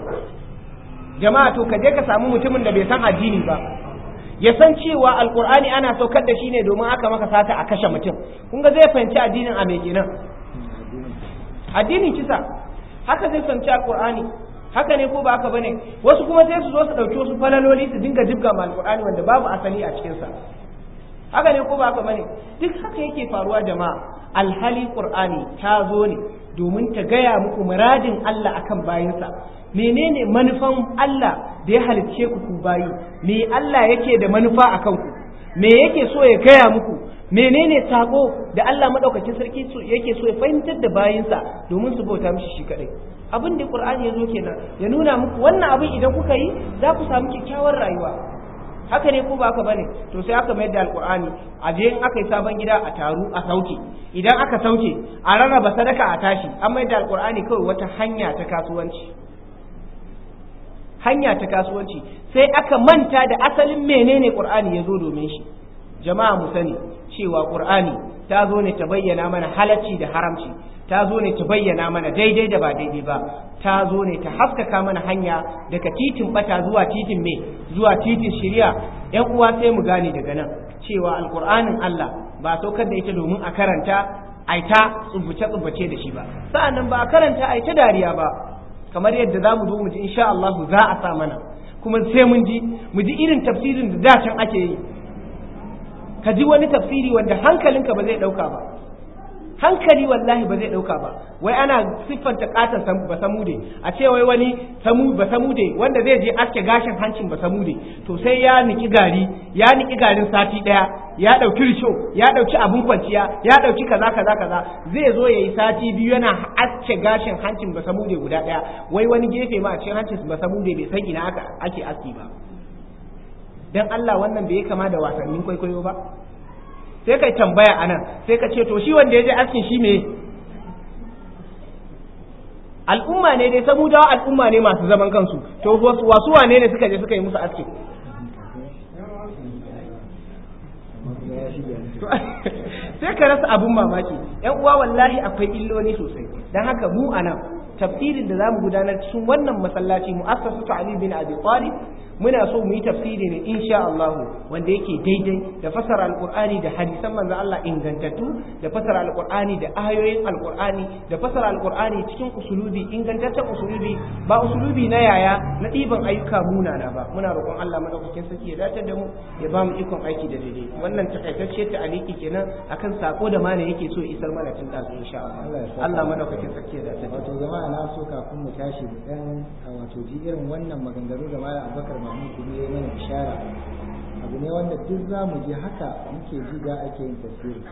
[SPEAKER 3] jama'a to ka je ka samu mutumin da bai san addini ba ya san cewa alqur'ani ana saukar da shi ne domin aka maka sata a kashe mutum kun ga zai fahimci addinin a me kenan addinin kisa haka zai fahimci alqur'ani haka ne ko ba haka bane wasu kuma sai su zo su dauki wasu falaloli su dinga jibga ma alqur'ani wanda babu asali a cikin sa haka ne ko ba haka bane duk haka yake faruwa jama'a alhali qur'ani ta zo ne domin ta gaya muku muradin Allah akan bayinsa menene manufan Allah da ya halicce ku ku bayi me Allah yake da manufa akan ku me yake so ya gaya muku menene sako da Allah madaukakin sarki yake so ya fahimtar da bayinsa domin su bauta mishi shi kadai abin da qur'ani ya zo kenan ya nuna muku wannan abin idan kuka yi za ku samu kyakkyawar rayuwa haka ne ko ba haka bane to sai aka mayar da alqur'ani a je in aka yi sabon gida a taru a sauke idan aka sauke a rarraba sadaka a tashi an mayar da alqur'ani kawai wata hanya ta kasuwanci hanya ta kasuwanci sai aka manta da asalin menene qur'ani ya zo domin shi jama'a mu sani cewa qur'ani ta zo ne ta bayyana mana halacci da haramci ta zo ne ta bayyana mana daidai da ba daidai ba ta zo ne ta haskaka mana hanya daga titin bata zuwa titin me zuwa titin shari'a yan uwa sai mu gane daga nan cewa alqur'anin Allah ba saukar da ita domin a karanta ai ta tsubuce tsubuce da shi ba sa'annan ba a karanta ai ta dariya ba kamar yadda zamu zo mu ji insha Allah za a sa mana kuma sai mun ji mu ji irin tafsirin da dacin ake yi ka ji wani tafsiri wanda hankalinka ba zai dauka ba hankali wallahi ba zai dauka ba wai ana siffanta katon ba samude a ce wai wani samu ba samude wanda zai je aske gashin hancin ba samude to sai ya niki gari ya niki garin sati daya ya dauki risho ya dauki abun kwanciya ya dauki kaza kaza kaza zai zo yayi sati biyu yana aske gashin hancin ba samude guda daya wai wani gefe ma a cikin hancin ba samude bai san ina aka ake aski ba dan Allah wannan bai kama da wasannin kwaikwayo ba sai kai tambaya anan sai ka ce to shi wanda ya je askin shi me al'umma ne dai samudawa al'umma ne masu zaman kansu to wasu wane ne suka je suka yi musu askin sai ka rasa abun mamaki yan uwa wallahi akwai illoli sosai dan haka mu anan tafsirin da zamu gudanar cikin wannan masallaci mu'assasatu Ali bin Abi Talib muna so mu yi tafsiri ne insha Allah wanda yake daidai da fasara alqur'ani da hadisan manzo Allah ingantattu da fasara alqur'ani da ayoyin alqur'ani da fasara alqur'ani cikin usulubi ingantaccen usulubi ba usulubi na yaya na diban ayyuka munana ba muna roƙon Allah madaukakin sarki ya dace da mu ya ba mu ikon aiki da daidai wannan takaitacce ta aliki kenan akan sako da mana yake so isar mana tun da insha Allah Allah madaukakin sarki ya dace
[SPEAKER 1] wato jama'a na so kafin mu tashi dan wato ji irin wannan maganganu da Malam Abubakar Mahmud kuma ya mana ishara abu ne wanda duk za mu ji haka muke ji da ake yin tafsiri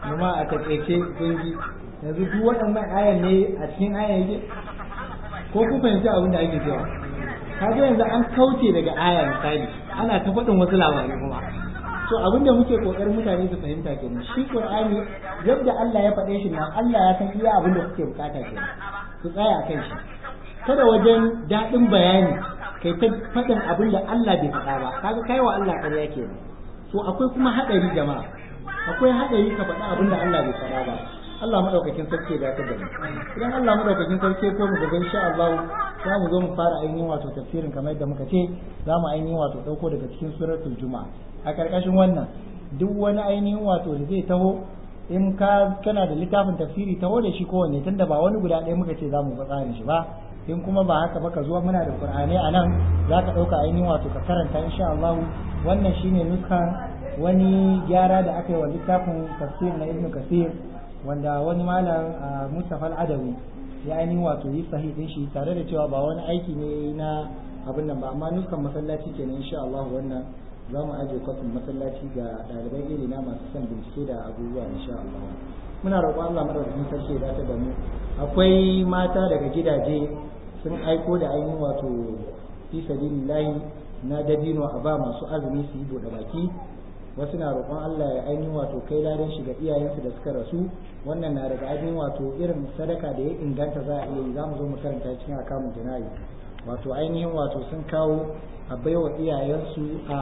[SPEAKER 1] kuma a takaice kun ji yanzu duk waɗannan ayan ne a cikin ayan yake ko ku fahimci abin da ake cewa kaga yanzu an kauce daga aya misali ana ta faɗin wasu labarai kuma to abin da muke kokarin mutane su fahimta kenan shi Qur'ani yadda Allah ya faɗe shi nan Allah ya san iya abin da kuke bukata kenan ku tsaya a kan shi kada wajen daɗin bayani kai ta faɗin abin da Allah bai faɗa ba kaga kai wa Allah ƙarya kenan to akwai kuma haɗari jama'a akwai haɗari ka faɗa abin da Allah bai faɗa ba Allah madaukakin sarki ya dace da mu idan Allah madaukakin sarki ko mu gaba insha Allah za mu zo mu fara ainihin wato tafsirin kamar yadda muka ce za mu ainihin wato dauko daga cikin suratul juma'a a karkashin wannan duk wani ainihin wato da zai taho in ka kana da littafin tafsiri taho da shi kowanne tunda ba wani guda ɗaya muka ce za mu tsarin shi ba in kuma ba haka ba ka zuwa muna da Qur'ani a nan za ka ɗauka ainihin wato ka karanta insha Allah wannan shine nuskan wani gyara da aka yi wa littafin tafsir na Ibn Kathir wanda wani malam Mustafa Al-Adawi ya ainihin wato yi sahih din shi tare da cewa ba wani aiki ne na abin nan ba amma nuskan masallaci kenan insha Allah wannan za mu ajiye kwafin masallaci ga ɗaliban ilimi masu son bincike da abubuwa insha Allah muna roƙon Allah madaukakin sarki ya dace da mu akwai mata daga gidaje sun aiko da ainihin wato fi sabilillahi na dabino a ba masu azumi su yi bude baki wasu na roƙon Allah ya ainihin wato kai ladan shi ga iyayensu da suka rasu wannan na daga ainihin wato irin sadaka da ya inganta za a iya yi za mu zo mu karanta cikin akamun jana'i wato ainihin wato sun kawo a baiwa iyayensu a